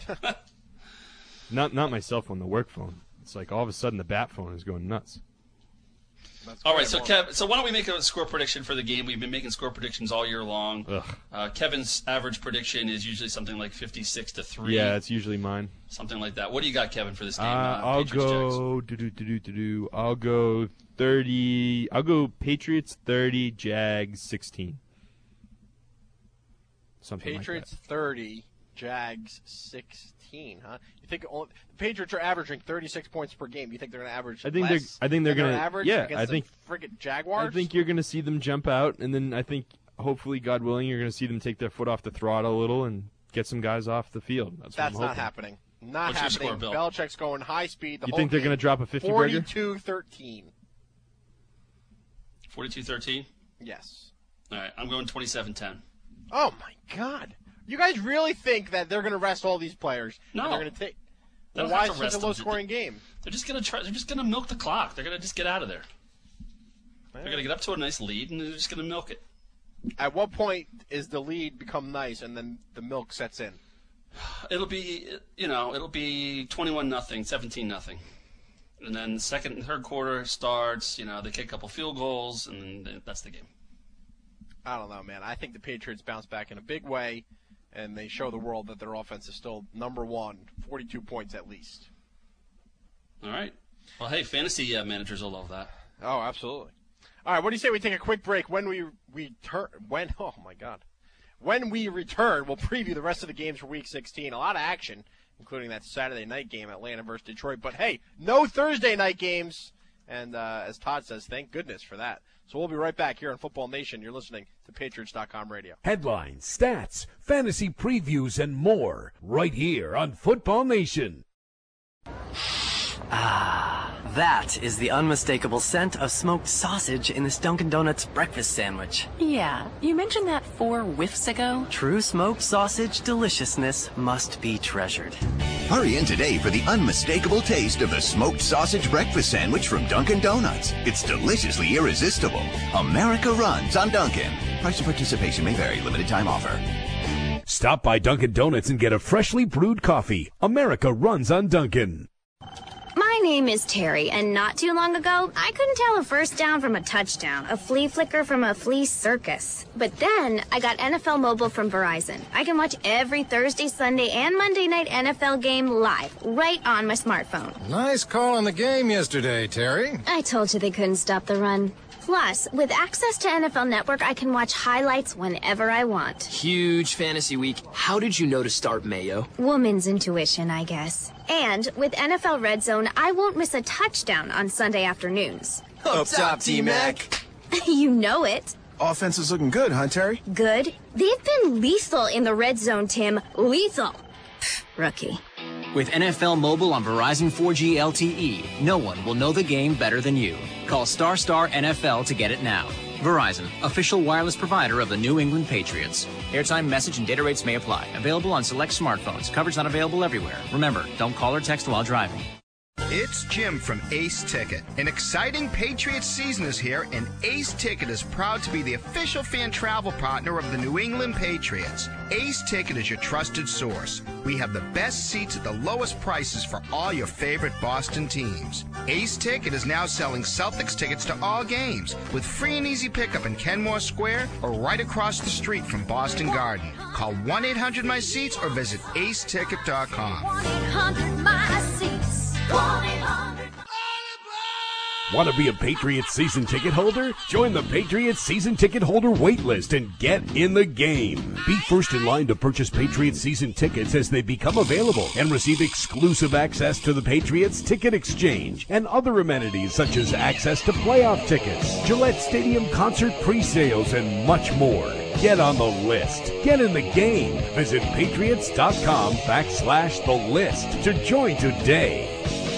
not not my cell phone, the work phone. It's like all of a sudden the bat phone is going nuts. That's All quite right, so more. Kev, so why don't we make a score prediction for the game? We've been making score predictions all year long. Ugh. Uh, Kevin's average prediction is usually something like fifty-six to three. Yeah, it's usually mine. Something like that. What do you got, Kevin, for this Uh, game? Uh, I'll Patriots, Jags? go do do do do do do. I'll go thirty. I'll go Patriots thirty, Jags sixteen. Something Patriots like thirty, Jags sixteen, huh? You think all, the Patriots are averaging thirty-six points per game? You think they're going to average I think less they're- I think they're than their gonna- average yeah, against I the think- friggin' that. Jaguars? I think you're going to see them jump out, and then I think hopefully, God willing, you're going to see them take their foot off the throttle a little and get some guys off the field. That's, That's what I'm not hoping. happening. Not What's your happening. score, Bill? Belichick's going high speed. The You whole think they're game. going to drop a fifty burger? forty-two thirteen. forty-two thirteen? Yes. All right, I'm going twenty-seven ten. Oh my God! You guys really think that they're going to rest all these players? No. And they're going to take. They Well, don't why have is to it rest such a them. low-scoring game? They're just gonna try. They're just gonna milk the clock. They're gonna just get out of there. They're gonna get up to a nice lead, and they're just gonna milk it. At what point is the lead become nice and then the milk sets in? It'll be, you know, it'll be twenty-one nothing, seventeen nothing, and then second and third quarter starts. You know, they kick a couple field goals, and then that's the game. I don't know, man. I think the Patriots bounce back in a big way, and they show the world that their offense is still number one, forty-two points at least. All right. Well, hey, fantasy uh, managers will love that. Oh, absolutely. All right, what do you say we take a quick break? When we return, when oh my God, when we return, we'll preview the rest of the games for Week sixteen. A lot of action, including that Saturday night game, Atlanta versus Detroit. But hey, no Thursday night games, and uh, as Todd says, thank goodness for that. So we'll be right back here on Football Nation. You're listening to Patriots dot com radio. Headlines, stats, fantasy previews, and more right here on Football Nation. That is the unmistakable scent of smoked sausage in this Dunkin' Donuts breakfast sandwich. Yeah, you mentioned that four whiffs ago. True smoked sausage deliciousness must be treasured. Hurry in today for the unmistakable taste of the smoked sausage breakfast sandwich from Dunkin' Donuts. It's deliciously irresistible. America runs on Dunkin'. Price of participation may vary. Limited time offer. Stop by Dunkin' Donuts and get a freshly brewed coffee. America runs on Dunkin'. My name is Terry, and not too long ago, I couldn't tell a first down from a touchdown, a flea flicker from a flea circus. But then, I got N F L Mobile from Verizon. I can watch every Thursday, Sunday, and Monday night N F L game live, right on my smartphone. Nice call on the game yesterday, Terry. I told you they couldn't stop the run. Plus, with access to N F L Network, I can watch highlights whenever I want. Huge fantasy week. How did you know to start Mayo? Woman's intuition, I guess. And with N F L Red Zone, I won't miss a touchdown on Sunday afternoons. Up top, T-Mac. You know it. Offense is looking good, huh, Terry? Good? They've been lethal in the Red Zone, Tim. Lethal. Pfft, rookie. With N F L Mobile on Verizon four G L T E, no one will know the game better than you. Call Star Star N F L to get it now. Verizon, official wireless provider of the New England Patriots. Airtime, message, and data rates may apply. Available on select smartphones. Coverage not available everywhere. Remember, don't call or text while driving. It's Jim from Ace Ticket. An exciting Patriots season is here, and Ace Ticket is proud to be the official fan travel partner of the New England Patriots. Ace Ticket is your trusted source. We have the best seats at the lowest prices for all your favorite Boston teams. Ace Ticket is now selling Celtics tickets to all games with free and easy pickup in Kenmore Square or right across the street from Boston Garden. Call one eight hundred my seats or visit ace ticket dot com. one eight hundred my seats. one eight hundred Want to be a Patriots season ticket holder? Join the Patriots season ticket holder wait list and get in the game. Be first in line to purchase Patriots season tickets as they become available and receive exclusive access to the Patriots Ticket Exchange and other amenities such as access to playoff tickets, Gillette Stadium concert pre-sales, and much more. Get on the list. Get in the game. Visit patriots.com backslash the list to join today.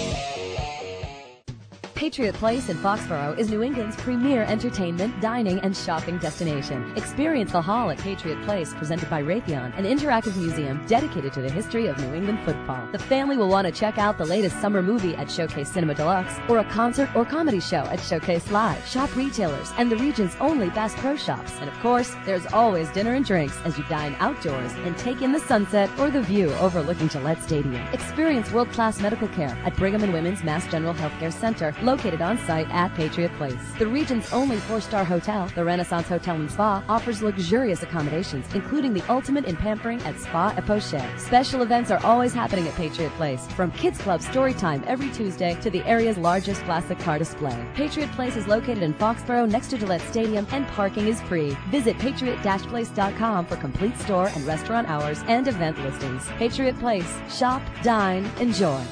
Patriot Place in Foxborough is New England's premier entertainment, dining, and shopping destination. Experience the Hall at Patriot Place, presented by Raytheon, an interactive museum dedicated to the history of New England football. The family will want to check out the latest summer movie at Showcase Cinema Deluxe, or a concert or comedy show at Showcase Live. Shop retailers and the region's only Bass Pro Shops. And of course, there's always dinner and drinks as you dine outdoors and take in the sunset or the view overlooking Gillette Stadium. Experience world-class medical care at Brigham and Women's Mass General Healthcare Center, located on site at Patriot Place. The region's only four-star hotel, the Renaissance Hotel and Spa, offers luxurious accommodations, including the ultimate in pampering at Spa et Poche. Special events are always happening at Patriot Place, from Kids Club story time every Tuesday to the area's largest classic car display. Patriot Place is located in Foxborough next to Gillette Stadium, and parking is free. Visit patriot place dot com for complete store and restaurant hours and event listings. Patriot Place. Shop, dine, enjoy.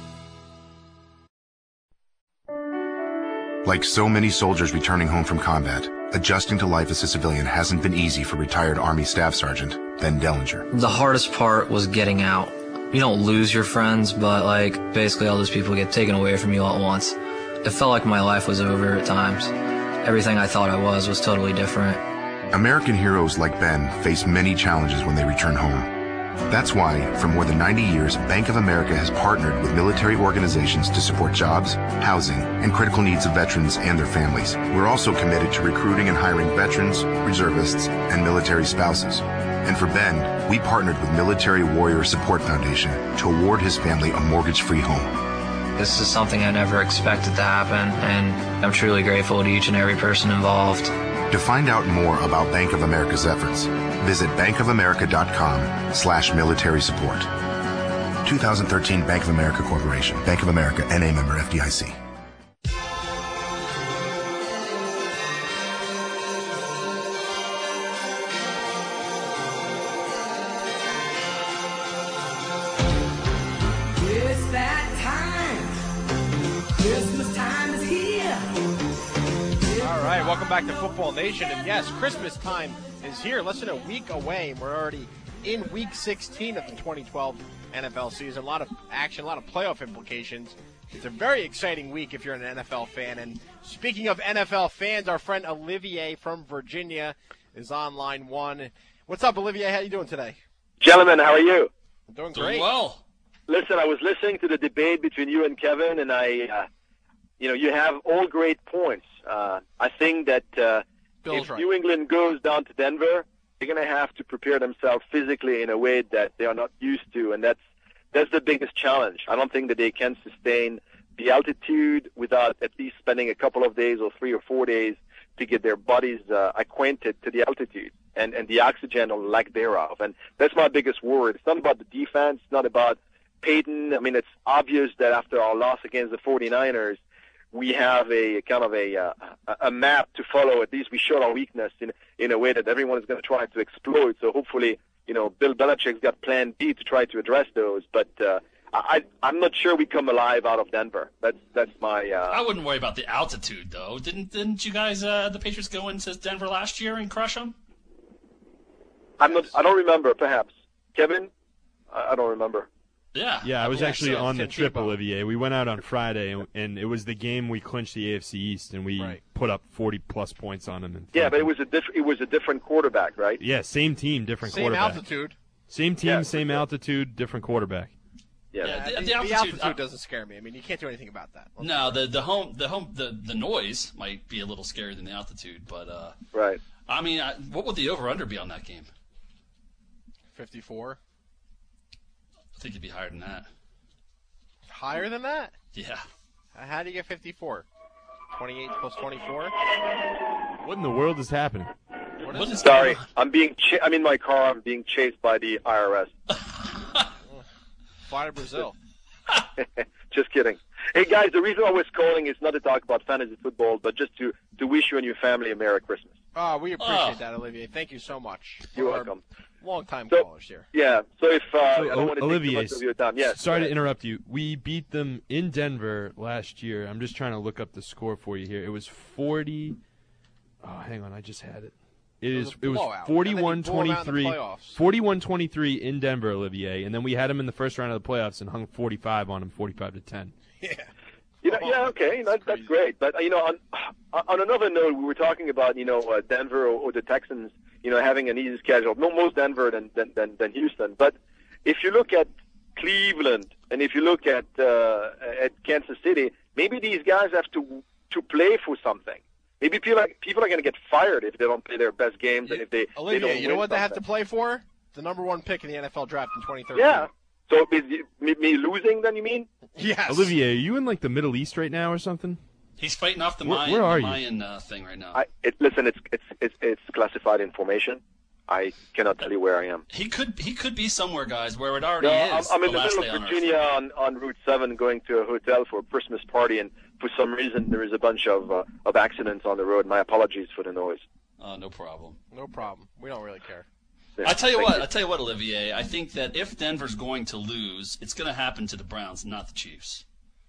Like so many soldiers returning home from combat, adjusting to life as a civilian hasn't been easy for retired Army Staff Sergeant Ben Dellinger. The hardest part was getting out. You don't lose your friends, but like basically all those people get taken away from you all at once. It felt like my life was over at times. Everything I thought I was was totally different. American heroes like Ben face many challenges when they return home. That's why, for more than ninety years, Bank of America has partnered with military organizations to support jobs, housing, and critical needs of veterans and their families. We're also committed to recruiting and hiring veterans, reservists, and military spouses. And for Ben, we partnered with Military Warrior Support Foundation to award his family a mortgage-free home. This is something I never expected to happen, and I'm truly grateful to each and every person involved. To find out more about Bank of America's efforts, visit bankofamerica.com slash military support. twenty thirteen Bank of America Corporation. Bank of America, N A member F D I C. It's that time. Christmas time is here. All right, welcome back to Football Nation. And yes, Christmas time is here. Less than a week away, and we're already in week sixteen of the twenty twelve N F L season. A lot of action, a lot of playoff implications. It's a very exciting week if you're an N F L fan. And speaking of N F L fans, our friend Olivier from Virginia is on line one. What's up, Olivier? How you doing today? Gentlemen, how are you? I'm doing Doing great. well. Listen, I was listening to the debate between you and Kevin, and I, uh, you know, you have all great points. Uh, I think that uh, if right. New England goes down to Denver, they're going to have to prepare themselves physically in a way that they are not used to, and that's that's the biggest challenge. I don't think that they can sustain the altitude without at least spending a couple of days or three or four days to get their bodies uh, acquainted to the altitude and, and the oxygen or lack thereof. And that's my biggest worry. It's not about the defense. It's not about Peyton. I mean, it's obvious that after our loss against the forty-niners, we have a kind of a uh, a map to follow. At least we showed our weakness in in a way that everyone is going to try to exploit. So hopefully, you know, Bill Belichick's got Plan B to try to address those. But uh, I I'm not sure we come alive out of Denver. That's that's my. Uh, I wouldn't worry about the altitude, though. Didn't didn't you guys, uh, the Patriots, go into Denver last year and crush them? I'm not. I don't remember. Perhaps Kevin. I, I don't remember. Yeah. Yeah, I was believe actually so. on the Tim trip, Tebow. Olivier. We went out on Friday, and, and it was the game we clinched the A F C East, and we Right. put up forty plus points on them. Yeah, but it was a diff- It was a different quarterback, right? Yeah, same team, different Same quarterback. altitude. Same team, Yeah, same for sure. altitude, different quarterback. Yeah, Yeah, The, the, the the altitude, altitude uh, doesn't scare me. I mean, you can't do anything about that. Let's No, the the home the home the, the noise might be a little scarier than the altitude, but uh, right. I mean, I, what would the over under be on that game? fifty-four. I think it'd be higher than that. Higher than that? Yeah. How do you get fifty-four? twenty-eight plus twenty-four? What in the world is happening? What What is is it? Sorry, I'm being. Ch- I'm in my car. I'm being chased by the I R S. Fly to Brazil. Just kidding. Hey guys, the reason I was calling is not to talk about fantasy football, but just to to wish you and your family a Merry Christmas. Oh, we appreciate Oh. that, Olivier. Thank you so much. You're For our welcome. Long-time So- callers here. Yeah. So if uh, So, I don't want to Olivier, take too much of your time. Yes. sorry go to ahead. interrupt you. We beat them in Denver last year. I'm just trying to look up the score for you here. It was forty. Oh, hang on, I just had it. It It is. was a It was blowout. forty-one And then you blew 'em out in the twenty-three. playoffs. forty-one twenty-three in Denver, Olivier, and then we had them in the first round of the playoffs and hung forty-five on them, forty-five to ten. Yeah. You know, yeah, okay, that, that's great. But uh, you know, on on another note, we were talking about you know uh, Denver or, or the Texans, you know, having an easy schedule. No, most Denver than than than, than Houston. But if you look at Cleveland and if you look at uh, at Kansas City, maybe these guys have to to play for something. Maybe people are, people are going to get fired if they don't play their best games and if they Olivier, they don't you know win what they have to something. play for? The number one pick in the N F L draft in twenty thirteen. Yeah. So is it- me, me losing then? You mean? Yes. Olivier, are you in like the Middle East right now or something? He's fighting off the Where- Mayan, where are the you? Mayan uh, thing right now. I it, listen. It's it's it's it's classified information. I cannot tell you where I am. He could he could be somewhere, guys, where it already No, I'm, is. I'm in the last middle day of on Earth. Virginia on, on Route seven going to a hotel for a Christmas party, and for some reason there is a bunch of uh, of accidents on the road. My apologies for the noise. Uh, no problem. No problem. We don't really care. Yeah, I tell you thank what, I tell you what, Olivier. I think that if Denver's going to lose, it's going to happen to the Browns, not the Chiefs.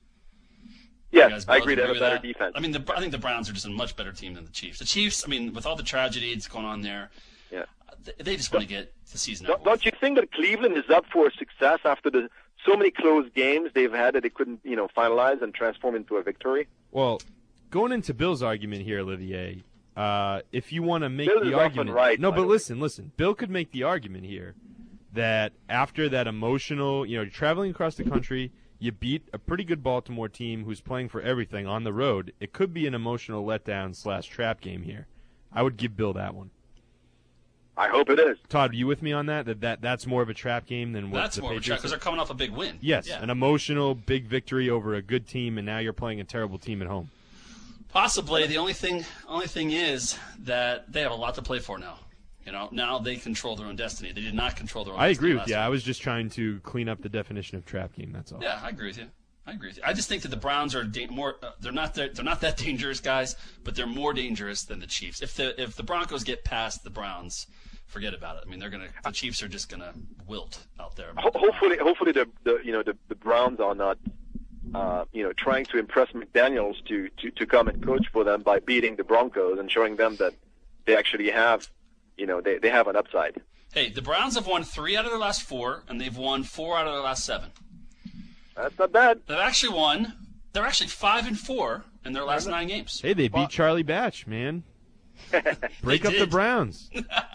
You Yes, guys I both agree. They have a with better that? defense. I mean, the, I think the Browns are just a much better team than the Chiefs. The Chiefs, I mean, with all the tragedy that's going on there, Yeah. they, they just want to get the season Don't, over. don't you think that Cleveland is up for success after the so many close games they've had that they couldn't, you know, finalize and transform into a victory? Well, going into Bill's argument here, Olivier, uh, if you want to make Bill the is often argument, right, no, by but the way. listen, listen, Bill could make the argument here that after that emotional, you know, you're traveling across the country, you beat a pretty good Baltimore team who's playing for everything on the road. It could be an emotional letdown slash trap game here. I would give Bill that one. I hope it is. Todd, you with me on that? That that that's more of a trap game than what That's the more of a Patriots because they're coming off a big win. Yes, Yeah. an emotional big victory over a good team, and now you're playing a terrible team at home. Possibly. The only thing, only thing is that they have a lot to play for now. You know, now they control their own destiny. They did not control their own I destiny agree with last you. week. I was just trying to clean up the definition of trap game. That's all. Yeah, I agree with you. I agree with you. I just think that the Browns are da- more. Uh, they're not. They're, they're not that dangerous, guys. But they're more dangerous than the Chiefs. If the if the Broncos get past the Browns, forget about it. I mean, they're gonna. The Chiefs are just gonna wilt out there. Ho- hopefully, hopefully the, the you know the, the Browns are not uh, you know trying to impress McDaniels to, to, to come and coach for them by beating the Broncos and showing them that they actually have you know they, they have an upside. Hey, the Browns have won three out of their last four, and they've won four out of their last seven. That's not bad. They've actually won. They're actually five and four in their last nine games. Hey, they beat Charlie Batch, man. Break They up the did. Browns.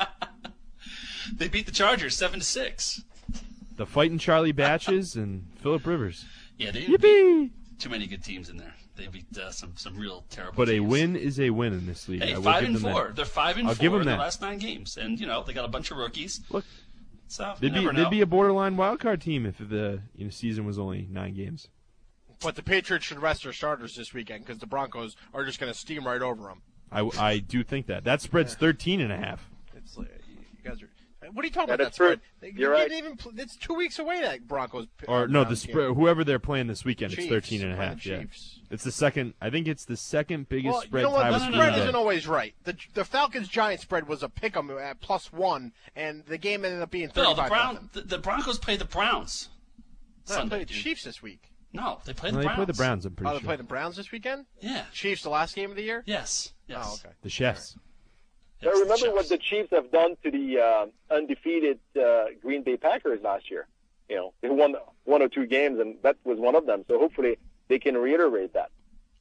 They beat the Chargers seven to six. The fighting Charlie Batches and Phillip Rivers. Yeah, they didn't Yippee! beat too many good teams in there. They beat uh, some some real terrible. But a teams. win is a win in this league. Hey, I will five give and them four. that. They're five and I'll four give them in the that. last nine games, and you know they got a bunch of rookies. Look, so they'd you be never they'd know. be a borderline wild card team if the you know, season was only nine games. But the Patriots should rest their starters this weekend because the Broncos are just going to steam right over them. I, I do think that that spread's thirteen and a half. It's like, you guys are. What are you talking Yeah, about? that's That spread? true. They- You're you right. didn't even. pl- It's two weeks away. That Broncos. Or uh, no, the Browns spread. game. Whoever they're playing this weekend, Chiefs, it's thirteen and a playing half. the Yeah, Chiefs. it's the second. I think it's the second biggest Well, spread. you know what? tie The between spread the- isn't always right. The the Falcons Giants spread was a pick 'em at plus one, and the game ended up being Bill, the thirty-five Brown, nothing. the, the Broncos play the Browns. No, they Sunday, played the dude. Chiefs this week. No, they play No, the they Browns. play the Browns. I'm pretty Oh, they sure. played the Browns this weekend. Yeah. Chiefs, the last game of the year. Yes. Yes. Oh, okay. The chefs. Now, Yes, the remember what Chiefs. the Chiefs have done to the uh, undefeated uh, Green Bay Packers last year. You know, they won one or two games, and that was one of them. So hopefully they can reiterate that.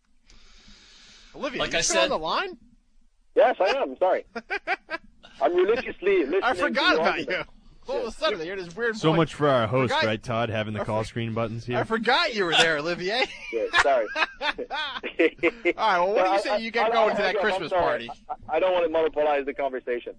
Olivia, Like you I still said- on the line? Yes, I am. Sorry. I'm religiously listening. I to forgot the about argument. you. All of a sudden, they hear this weird So voice. much for our host, Forgot- right, Todd, having the call screen buttons here. I forgot you were there, Olivier. Yeah, sorry. All right, well, what do you say you get I- I- going I- to that I'm Christmas sorry. party? I, I don't want to monopolize the conversation.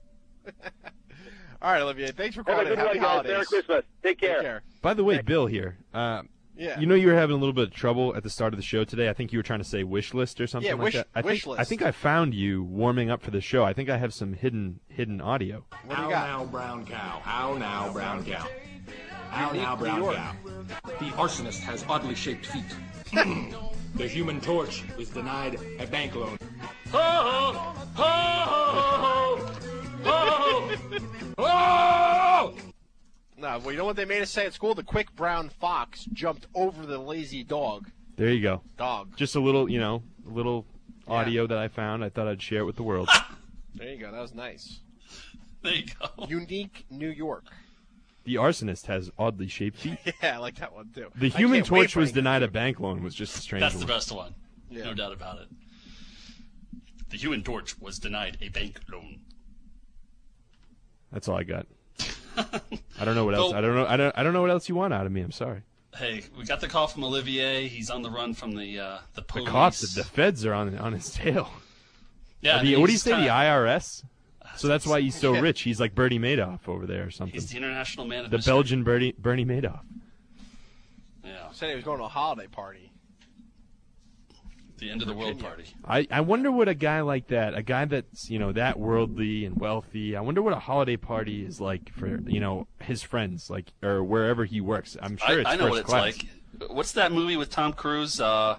All right, Olivier, thanks for Have a calling. good Happy one, guys. holidays. Merry Christmas. Take care. Take care. By the way, Bill here. Uh, Yeah. You know you were having a little bit of trouble at the start of the show today. I think you were trying to say wish list or something Yeah, like wish- that. I wish think, list. I think I found you warming up for the show. I think I have some hidden hidden audio. What do How you got? now, brown cow? How now, brown cow? How Unique now, New brown York. cow? The arsonist has oddly shaped feet. The Human Torch is denied a bank loan. Ho, ho, ho, ho, ho, ho, ho. No, well, you know what they made us say at school? The quick brown fox jumped over the lazy dog. There you go. Dog. Just a little, you know, a little audio that I found. I thought I'd share it with the world. There you go. That was nice. There you go. Unique New York. The arsonist has oddly shaped feet. Yeah, I like that one, too. The I Human can't wait Torch for was it. denied a bank loan was just a strange That's one. the best one. Yeah. No doubt about it. The Human Torch was denied a bank loan. That's all I got. I don't know what Bill- else. I don't know. I don't. I don't know what else you want out of me. I'm sorry. Hey, we got the call from Olivier. He's on the run from the uh, the The police. cops, the feds are on on his tail. Yeah, Or and the, what do you he's say? kinda- The I R S. So that's why he's so Yeah. rich. He's like Bernie Madoff over there or something. He's the international man of The mystery. Belgian Bernie Bernie Madoff. Yeah, Said he was going to a holiday party. the end of the world Virginia. party. I, I wonder what a guy like that, a guy that's, you know, that worldly and wealthy, I wonder what a holiday party is like for, you know, his friends, like, or wherever he works. I'm sure I, it's I know first what it's class. like. What's that movie with Tom Cruise? Uh,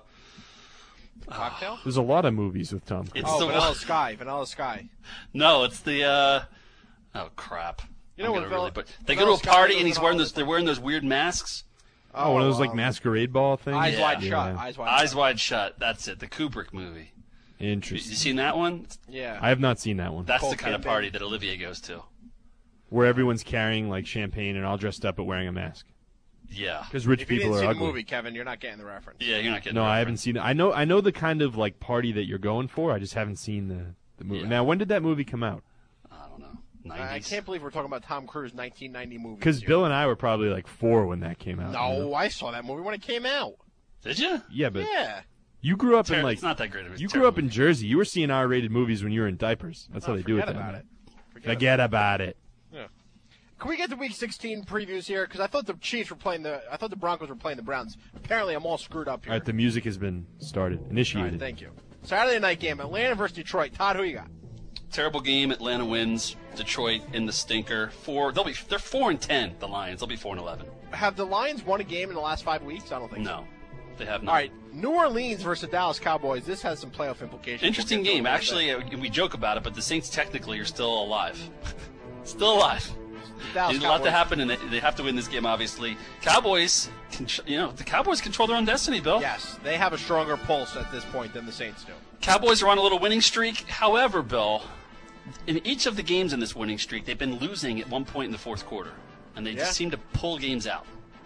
Cocktail? There's a lot of movies with Tom Cruise. It's Oh, the Vanilla one- Sky. Vanilla Sky. no, it's the. Uh, oh crap! You know I'm what gonna Vanilla- really, but they Vanilla go to a Sky party was and he's an wearing holiday those. They're wearing those weird masks. Oh, one of those like um, masquerade ball things. Eyes Yeah. Wide Yeah. Shut. Eyes Wide Eyes Shut. Wide Shut. That's it. The Kubrick movie. You, you Interesting. seen that one? Yeah. I have not seen that one. That's Cole the kind of Campbell. party that Olivier goes to. Where everyone's carrying like champagne and all dressed up but wearing a mask. Yeah. Because rich If you people didn't are see the ugly. movie, Kevin, you're not getting the reference. Yeah, you're not getting. No, the I haven't reference. seen it. I know I know the kind of like party that you're going for. I just haven't seen the, the movie. Yeah. Now, when did that movie come out? I don't know. I I nineties. can't believe we're talking about Tom Cruise nineteen ninety movie. Because Bill and I were probably like four when that came out. you No, know? I saw that movie when it came out. Did you? Yeah, but Yeah. you grew up in Ter- like it's not that great of a you grew terrible up in Jersey. You were seeing R-rated movies when you were in diapers. That's how Oh, they do it. forget down about there. it. Forget Forget about it. Yeah. Can we get the Week sixteen previews here? Because I thought the Chiefs were playing the. I thought the Broncos were playing the Browns. Apparently, I'm all screwed up here. All right, the music has been started, All initiated. right, thank you. Saturday night game, Atlanta versus Detroit. Todd, who you got? Terrible game. Atlanta wins. Detroit in the stinker. Four. They'll be. They're four and ten. The Lions. They'll be four and eleven. Have the Lions won a game in the last five weeks? I don't think so. No, they have not. All right, New Orleans versus Dallas Cowboys. This has some playoff implications. Interesting We'll get to game. it in a Actually, uh, we joke about it, but the Saints technically are still alive. Still alive. bit. Dallas There's a lot to Cowboys. happen, and they, they have to win this game. Obviously, Cowboys. Can, you know, the Cowboys control their own destiny. Bill. Yes, they have a stronger pulse at this point than the Saints do. Cowboys are on a little winning streak. However, Bill, in each of the games in this winning streak, they've been losing at one point in the fourth quarter, and they Yeah. just seem to pull games out.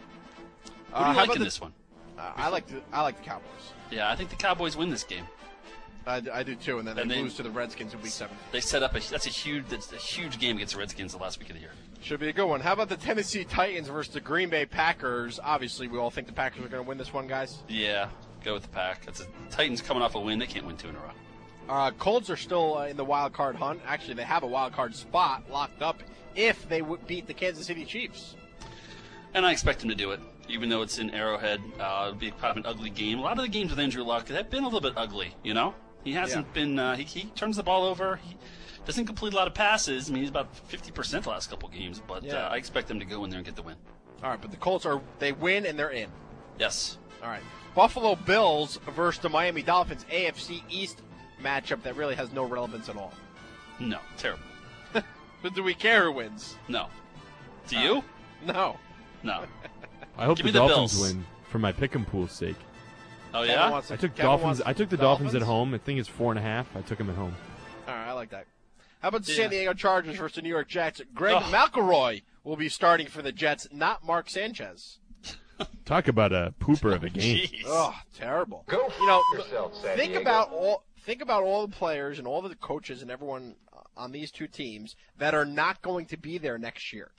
What Uh, do you how like about in the- this one? Uh, I like the I like the Cowboys. Yeah, I think the Cowboys win this game. I, I do too, and then they And they- lose to the Redskins in Week Seven. They set up a that's a huge that's a huge game against the Redskins the last week of the year. Should be a good one. How about the Tennessee Titans versus the Green Bay Packers? Obviously, we all think the Packers are going to win this one, guys. Yeah, go with the Pack. That's a, Titans coming off a win. They can't win two in a row. Uh, Colts are still uh, in the wild card hunt. Actually, they have a wild card spot locked up if they would beat the Kansas City Chiefs. And I expect them to do it, even though it's in Arrowhead. Uh, it'll be kind of an ugly game. A lot of the games with Andrew Luck have been a little bit ugly. You know, he hasn't Yeah. been. Uh, he, he turns the ball over. He doesn't complete a lot of passes. I mean, he's about fifty percent the last couple games. But Yeah. uh, I expect them to go in there and get the win. All right, but the Colts are they win and they're in. Yes. All right. Buffalo Bills versus the Miami Dolphins, A F C East matchup that really has no relevance at all. No. Terrible. But do we care who wins? No. Do you? No. No. I hope Give the me the Dolphins Bills. win for my pick'em pool's sake. Oh Kevin yeah. wants- I took Kevin Dolphins. wants I took the Dolphins? at home. I think it's four and a half. I took them at home. All right, I like that. How about the Yeah. San Diego Chargers versus the New York Jets? Greg Oh. McElroy will be starting for the Jets, not Mark Sanchez. Talk about a pooper of a game. Jeez. Oh, terrible. Go You know, yourself, San think Diego. about all think about all the players and all the coaches and everyone on these two teams that are not going to be there next year.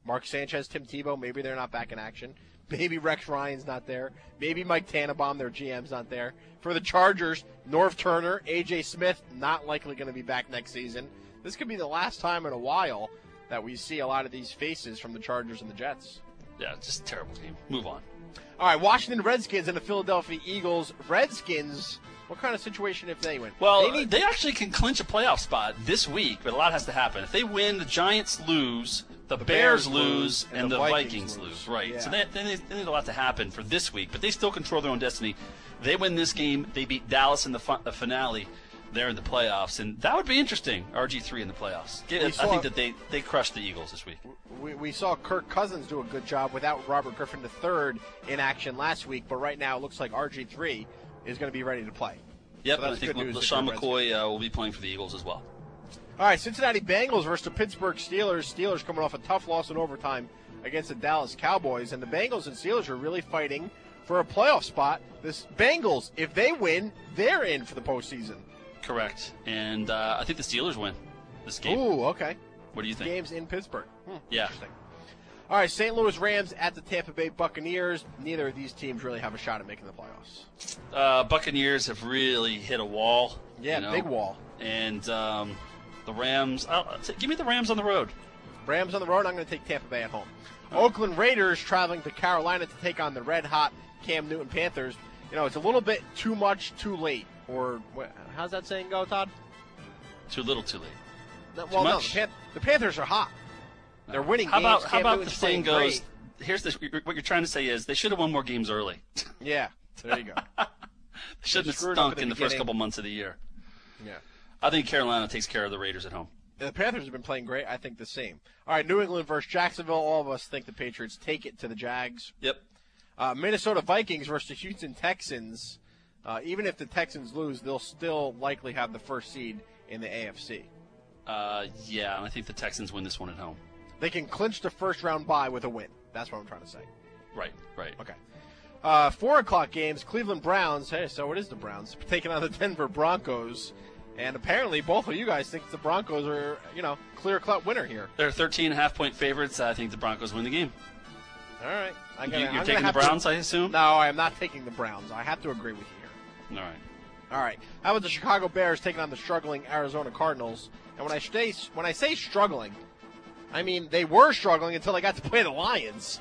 Mark Sanchez, Tim Tebow, maybe they're not back in action. Maybe Rex Ryan's not there. Maybe Mike Tannenbaum, their G M's not there. For the Chargers, Norv Turner, A J Smith, not likely going to be back next season. This could be the last time in a while that we see a lot of these faces from the Chargers and the Jets. Yeah, just a terrible team. Move on. All right, Washington Redskins and the Philadelphia Eagles. Redskins, what kind of situation if they win? Well, they, they, need- they actually can clinch a playoff spot this week, but a lot has to happen. If they win, the Giants lose, the, The Bears, Bears lose, lose, and, and the the Vikings, Vikings lose. lose. Right. Yeah. So they, they, need, they need a lot to happen for this week, but they still control their own destiny. They win this game. They beat Dallas in the, fi- the finale. They're in the playoffs, and that would be interesting, R G three in the playoffs. I saw- think that they, they crushed the Eagles this week. We, we saw Kirk Cousins do a good job without Robert Griffin the third in action last week, but right now it looks like R G three is going to be ready to play. Yep, So and I that's think good news if LaShawn you're McCoy uh, will be playing for the Eagles as well. All right, Cincinnati Bengals versus the Pittsburgh Steelers. Steelers coming off a tough loss in overtime against the Dallas Cowboys, and the Bengals and Steelers are really fighting for a playoff spot. This Bengals, if they win, they're in for the postseason. Correct. And uh, I think the Steelers win this game. Ooh, okay. What do you think? Game's in Pittsburgh. Hmm, Yeah. Interesting. All right, Saint Louis Rams at the Tampa Bay Buccaneers. Neither of these teams really have a shot at making the playoffs. Uh, Buccaneers have really hit a wall. Yeah, you know? big wall. And um, the Rams, I'll, t- give me the Rams on the road. Rams on the road. I'm going to take Tampa Bay at home. Oakland Raiders traveling to Carolina to take on the red-hot Cam Newton Panthers. You know, it's a little bit too much, too late. Or what, how's that saying go, Todd? Too little, too late. No, Too well, no, the, much? Pan- the Panthers are hot. They're winning How games. about how Cam about the Newton's thing playing goes? great. Here's this. What you're trying to say is they should have won more games early. Yeah, there you go. They shouldn't have screwed up stunk at the in the first beginning. couple months of the year. Yeah. I think Carolina takes care of the Raiders at home. The Panthers have been playing great. I think the same. All right, New England versus Jacksonville. All of us think the Patriots take it to the Jags. Yep. Uh, Minnesota Vikings versus the Houston Texans. Uh, even if the Texans lose, they'll still likely have the first seed in the A F C. Uh, yeah, and I think the Texans win this one at home. They can clinch the first round bye with a win. That's what I'm trying to say. Right, right. Okay. Uh, four o'clock games, Cleveland Browns. Hey, so it is the Browns taking on the Denver Broncos. And apparently both of you guys think the Broncos are, you know, clear-cut winner here. They're thirteen and a half point favorites. I think the Broncos win the game. All right. I'm You- gonna, you're I'm gonna taking the have to- Browns, I assume? No, I am not taking the Browns. I have to agree with you here. All right. All right. How about the Chicago Bears taking on the struggling Arizona Cardinals? And when I say when I say struggling, I mean they were struggling until they got to play the Lions.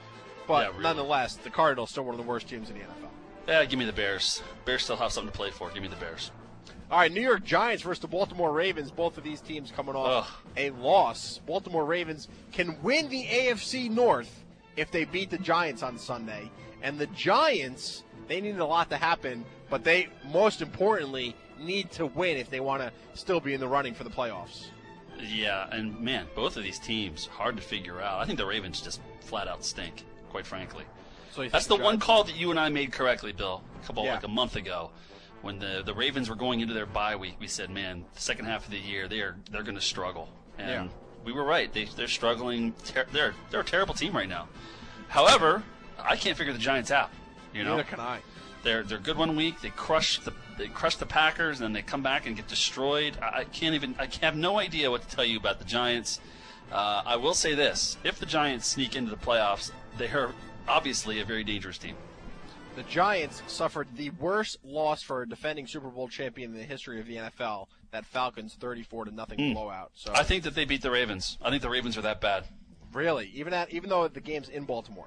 But Yeah, really. nonetheless, the Cardinals still one of the worst teams in the N F L. Yeah, give me the Bears. Bears still have something to play for. Give me the Bears. All right, New York Giants versus the Baltimore Ravens. Both of these teams coming off Ugh. a loss. Baltimore Ravens can win the A F C North if they beat the Giants on Sunday. And the Giants, they need a lot to happen, but they, most importantly, need to win if they want to still be in the running for the playoffs. Yeah, and man, both of these teams hard to figure out. I think the Ravens just flat out stink, quite frankly. So you That's the think the one Giants- call that you and I made correctly, Bill, a couple Yeah. like a month ago, when the the Ravens were going into their bye week. We said, man, the second half of the year they are they're going to struggle, and Yeah. we were right. They they're struggling. Ter- they're they're a terrible team right now. However, I can't figure the Giants out. You know, Neither can I. They're they're good one week. They crush the they crush the Packers, and then they come back and get destroyed. I, I can't even I have no idea what to tell you about the Giants. Uh, I will say this: if the Giants sneak into the playoffs, they are obviously a very dangerous team. The Giants suffered the worst loss for a defending Super Bowl champion in the history of the N F L. That Falcons thirty-four to nothing Mm. blowout. So I think that they beat the Ravens. I think the Ravens are that bad. really, even at even though the game's in Baltimore.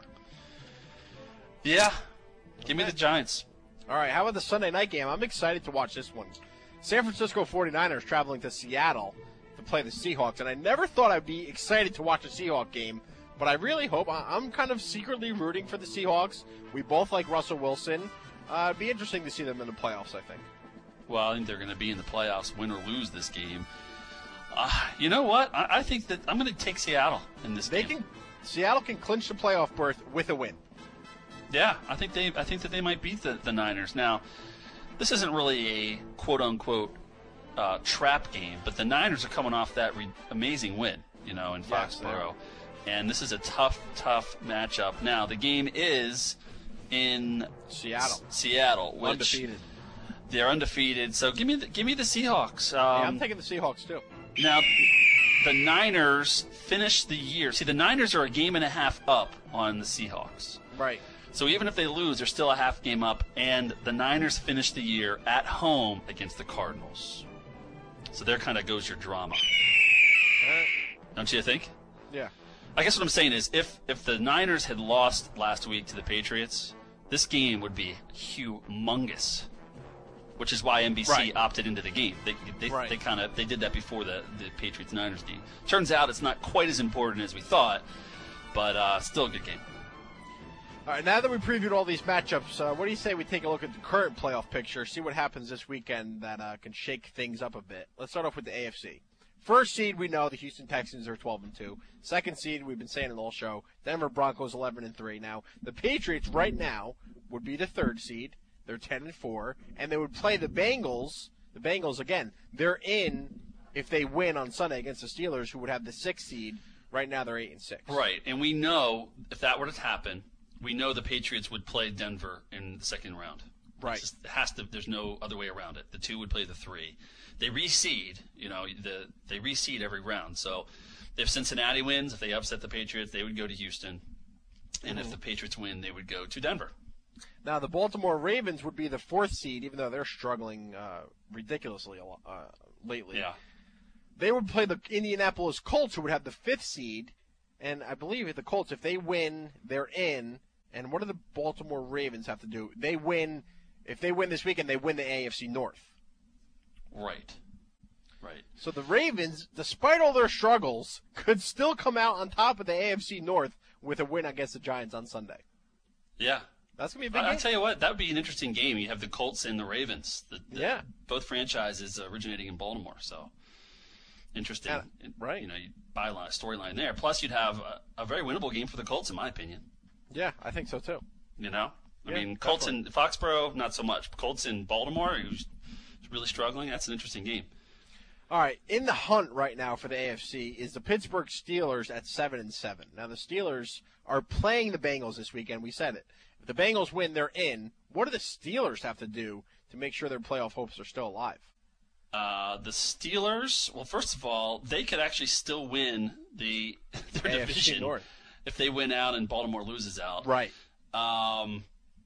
Yeah, give me the Giants. All right, how about the Sunday night game? I'm excited to watch this one. San Francisco forty-niners traveling to Seattle to play the Seahawks, and I never thought I'd be excited to watch a Seahawk game, but I really hope. I- I'm kind of secretly rooting for the Seahawks. We both like Russell Wilson. Uh, it'd be interesting to see them in the playoffs, I think. Well, I think they're going to be in the playoffs, win or lose this game. Uh, you know what? I, I think that I'm going to take Seattle in this They game. can. Seattle can clinch the playoff berth with a win. Yeah, I think they. I think that they might beat the, the Niners. Now, this isn't really a quote unquote uh, trap game, but the Niners are coming off that re- amazing win, you know, in Yes, they Foxborough, are. and this is a tough, tough matchup. Now, the game is in Seattle. S- Seattle, which Undefeated. they're undefeated. So give me the, give me the Seahawks. Um, Yeah, I'm taking the Seahawks too. Now, the Niners finished the year. See, the Niners are a game and a half up on the Seahawks. Right. So even if they lose, they're still a half game up, and the Niners finished the year at home against the Cardinals. So there kind of goes your drama. Right. Don't you think? Yeah. I guess what I'm saying is if, if the Niners had lost last week to the Patriots, this game would be humongous, which is why N B C Right. opted into the game. They they, Right. they kind of they did that before the, the Patriots-Niners game. Turns out it's not quite as important as we thought, but uh, still a good game. All right, now that we previewed all these matchups, uh, what do you say we take a look at the current playoff picture, see what happens this weekend that uh, can shake things up a bit? Let's start off with the A F C. First seed, we know the Houston Texans are twelve and two. Second seed, we've been saying it all show, Denver Broncos eleven and three. Now, the Patriots right now would be the third seed. They're ten and four, and they would play the Bengals. The Bengals again, they're in if they win on Sunday against the Steelers, who would have the sixth seed. Right now, they're eight and six. Right, and we know if that were to happen, we know the Patriots would play Denver in the second round. Right. It's just, it has to. There's no other way around it. The two would play the three. They reseed. You know, the they reseed every round. So if Cincinnati wins, if they upset the Patriots, they would go to Houston, and Mhm. if the Patriots win, they would go to Denver. Now, the Baltimore Ravens would be the fourth seed, even though they're struggling uh, ridiculously a lot, uh, lately. Yeah. They would play the Indianapolis Colts, who would have the fifth seed. And I believe if the Colts, if they win, they're in. And what do the Baltimore Ravens have to do? They win. If they win this weekend, they win the A F C North. Right. Right. So the Ravens, despite all their struggles, could still come out on top of the A F C North with a win against the Giants on Sunday. Yeah. That's going to be a big I, I'll game. tell you what, that would be an interesting game. You have the Colts and the Ravens. The, the, Yeah. Both franchises originating in Baltimore, so interesting. Yeah, right. You know, byline, storyline there. Plus, you'd have a, a very winnable game for the Colts, in my opinion. Yeah, I think so too. You know? I Yeah, mean, Colts in Foxborough, not so much. Colts in Baltimore, who's really struggling, that's an interesting game. All right, in the hunt right now for the A F C is the Pittsburgh Steelers at seven and seven. Now the Steelers are playing the Bengals this weekend. We said it. If the Bengals win, they're in. What do the Steelers have to do to make sure their playoff hopes are still alive? Uh, the Steelers, well, first of all, they could actually still win the their A F C division North. if they win out and Baltimore loses out. Right. Um,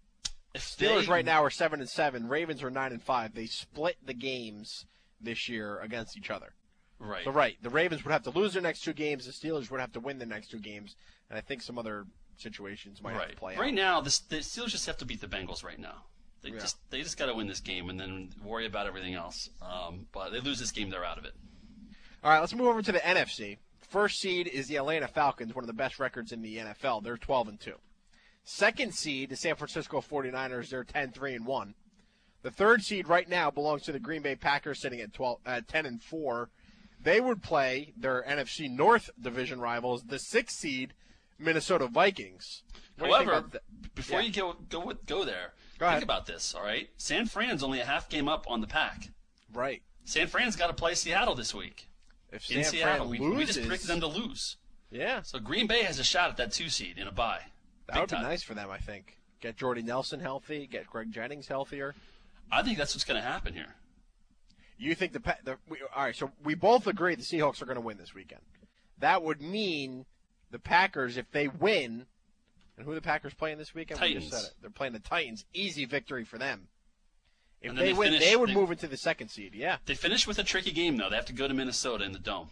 if Steelers they, right now are seven and seven. Ravens are nine and five. They split the games this year against each other. Right. So right, the Ravens would have to lose their next two games. The Steelers would have to win their next two games, and I think some other situations might have Right. to play Right out. now, the, the Steelers just have to beat the Bengals right now. They Yeah. just they just got to win this game and then worry about everything else. Um, but they lose this game, they're out of it. All right, let's move over to the N F C. First seed is the Atlanta Falcons, one of the best records in the N F L. They're twelve and two. Second seed, the San Francisco forty-niners, they're ten three and one. The third seed right now belongs to the Green Bay Packers, sitting at twelve, uh, ten and four. They would play their N F C North division rivals, the sixth seed, Minnesota Vikings. What do you think However, about that? before Yeah. you go go with- go there, Go ahead. think about this. All right, San Fran's only a half game up on the Pack. Right. San Fran's got to play Seattle this week. If in San Seattle, Fran we, loses, we just predicted them to lose. Yeah. So Green Bay has a shot at that two seed in a bye. That Big would be time. nice for them, I think. Get Jordy Nelson healthy, get Greg Jennings healthier. I think that's what's going to happen here. You think the, Pa- the we, all right? So we both agree the Seahawks are going to win this weekend. That would mean the Packers, if they win, and who are the Packers playing this weekend? We just Titans. said it. They're playing the Titans. Easy victory for them. If And then they, they win, finish- they would they- move into the second seed. Yeah. They finish with a tricky game though. They have to go to Minnesota in the Dome.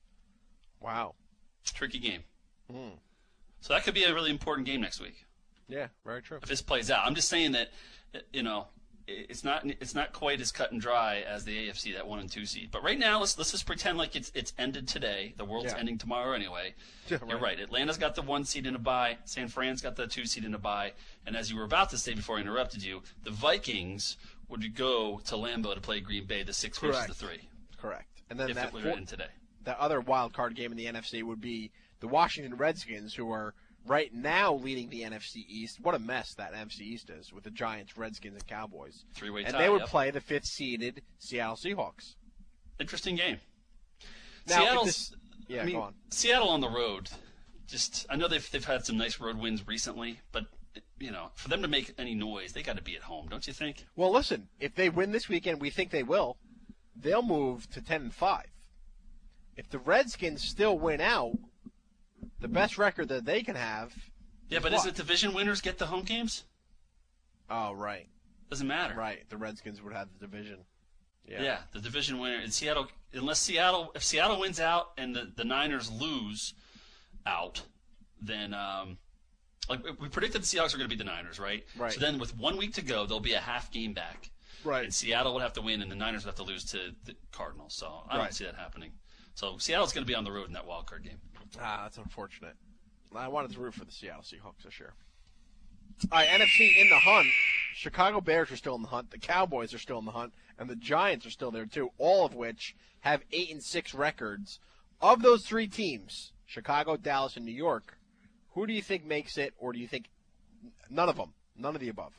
Wow. Tricky game. Hmm. So that could be a really important game next week. Yeah. Very true. If this plays out. I'm just saying that, you know, it's not it's not quite as cut and dry as the A F C, that one and two seed. But right now, let's let's just pretend like it's it's ended today. The world's Yeah. ending tomorrow anyway. Yeah, You're right. right. Atlanta's got the one seed in a bye. San Fran's got the two seed in a bye. And as you were about to say before I interrupted you, the Vikings would go to Lambeau to play Green Bay, the six versus Correct. the three. Correct. And then if that it were four- in today. that other wild card game in the N F C would be the Washington Redskins, who are right now leading the N F C East. What a mess that N F C East is with the Giants, Redskins, and Cowboys. Three-way and tie, they would yep. play the fifth-seeded Seattle Seahawks. Interesting game. Now, if Seattle's, this- yeah, I mean, go on. Seattle on the road. Just, I know they've they've had some nice road wins recently, but you know, for them to make any noise, they got to be at home, don't you think? Well, listen, if they win this weekend, we think they will. They'll move to ten and five. if the Redskins still win out, the best record that they can have. Yeah, but what? isn't it division winners get the home games? Oh, right. Doesn't matter. Right. The Redskins would have the division. Yeah. yeah, the division winner in Seattle. Unless Seattle, if Seattle wins out and the, the Niners lose out, then um, like we predicted the Seahawks are going to be the Niners, right? Right. So then with one week to go, there'll be a half game back. Right. And Seattle would have to win, and the Niners would have to lose to the Cardinals. So I don't Right. see that happening. So Seattle's going to be on the road in that wild card game. Ah, that's unfortunate. I wanted to root for the Seattle Seahawks this year. All right, N F C in the hunt. Chicago Bears are still in the hunt. The Cowboys are still in the hunt, and the Giants are still there too. All of which have eight and six records. Of those three teams, Chicago, Dallas, and New York, who do you think makes it, or do you think none of them, none of the above?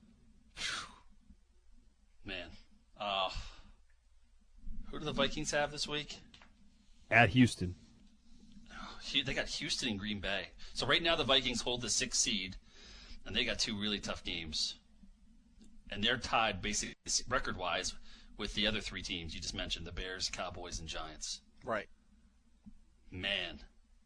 Man, uh, who do the Vikings have this week? At Houston. They got Houston and Green Bay. So right now the Vikings hold the sixth seed, and they got two really tough games. And they're tied basically record-wise with the other three teams you just mentioned, the Bears, Cowboys, and Giants. Right. Man.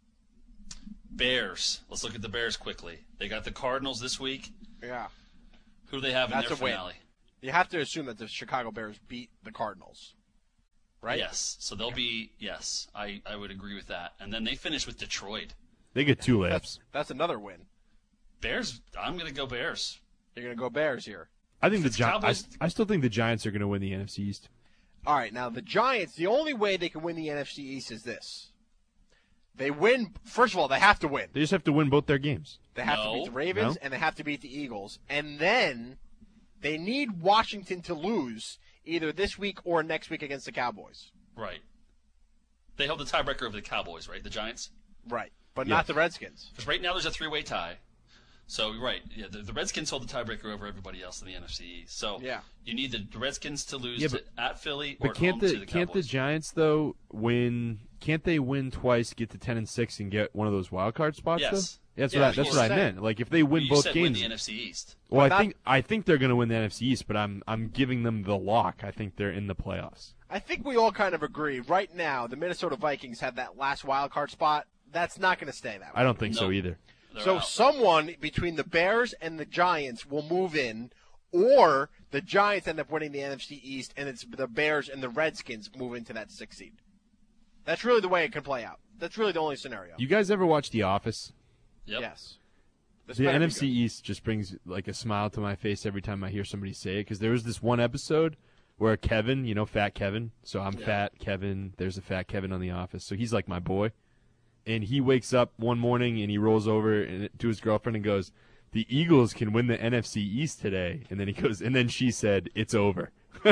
Bears. Let's look at the Bears quickly. They got the Cardinals this week. Yeah. Who do they have in That's their a win. finale? You have to assume that the Chicago Bears beat the Cardinals. Right? Yes. So they'll be, yes, I, I would agree with that. And then they finish with Detroit. They get two laps. That's, that's another win. Bears, I'm going to go Bears. You're going to go Bears here. I think the Gi- Cowboys- I, I still think the Giants are going to win the N F C East. All right, now the Giants, the only way they can win the N F C East is this. They win, first of all, they have to win. They just have to win both their games. They have No. to beat the Ravens, No? and they have to beat the Eagles. And then they need Washington to lose either this week or next week against the Cowboys. Right. They hold the tiebreaker over the Cowboys, right? The Giants? Right, but Yes. not the Redskins. Because right now there's a three-way tie. So, you're right. Yeah, the, the Redskins hold the tiebreaker over everybody else in the N F C East. So, Yeah. you need the, the Redskins to lose Yeah, but- to, at Philly or But at can't home the, to the can't the Cowboys. Giants though win? Can't they win twice, get to ten and six, and get one of those wild card spots? Yes. Though? That's Yeah, what I, but that's you what I said- meant. Like if they win you both said games, win the N F C East. well, I But think I think they're going to win the N F C East, but I'm I'm giving them the lock. I think they're in the playoffs. I think we all kind of agree. Right now, the Minnesota Vikings have that last wild card spot. That's not going to stay that way. I don't think so Nope. either. They're So out. someone between the Bears and the Giants will move in, or the Giants end up winning the N F C East, and it's the Bears and the Redskins move into that sixth seed. That's really the way it can play out. That's really the only scenario. You guys ever watch The Office? Yep. Yes. This The better N be F C good. East just brings like a smile to my face every time I hear somebody say it because there was this one episode where Kevin, you know, Fat Kevin. So I'm Yeah. Fat Kevin. There's a Fat Kevin on The Office. So he's like my boy. And he wakes up one morning and he rolls over and, to his girlfriend and goes, "The Eagles can win the N F C East today." And then he goes, and then she said, "It's over."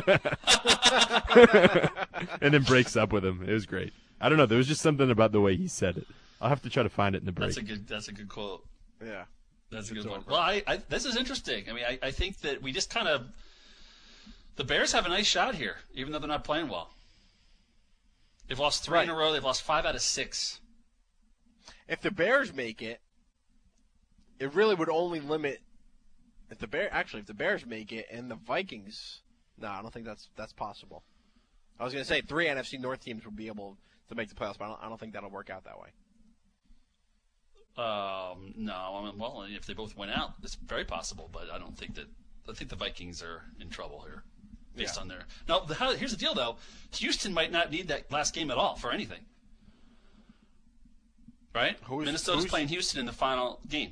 And then breaks up with him. It was great. I don't know. There was just something about the way he said it. I'll have to try to find it in the break. That's a good. That's a good quote. Yeah. That's a It's good one. over. Well, I, I this is interesting. I mean, I, I think that we just kind of the Bears have a nice shot here, even though they're not playing well. They've lost three in a Right. row. They've lost five out of six. If the Bears make it, it really would only limit. If the Bear actually, if the Bears make it and the Vikings, no, I don't think that's that's possible. I was going to say three N F C North teams would be able to make the playoffs, but I don't, I don't think that'll work out that way. Um, no, I mean, well, if they both went out, it's very possible. But I don't think that. I think the Vikings are in trouble here, based Yeah. on their. Now, the, how, here's the deal, though. Houston might not need that last game at all for anything. Right? Who's- Minnesota's who's- playing Houston in the final game.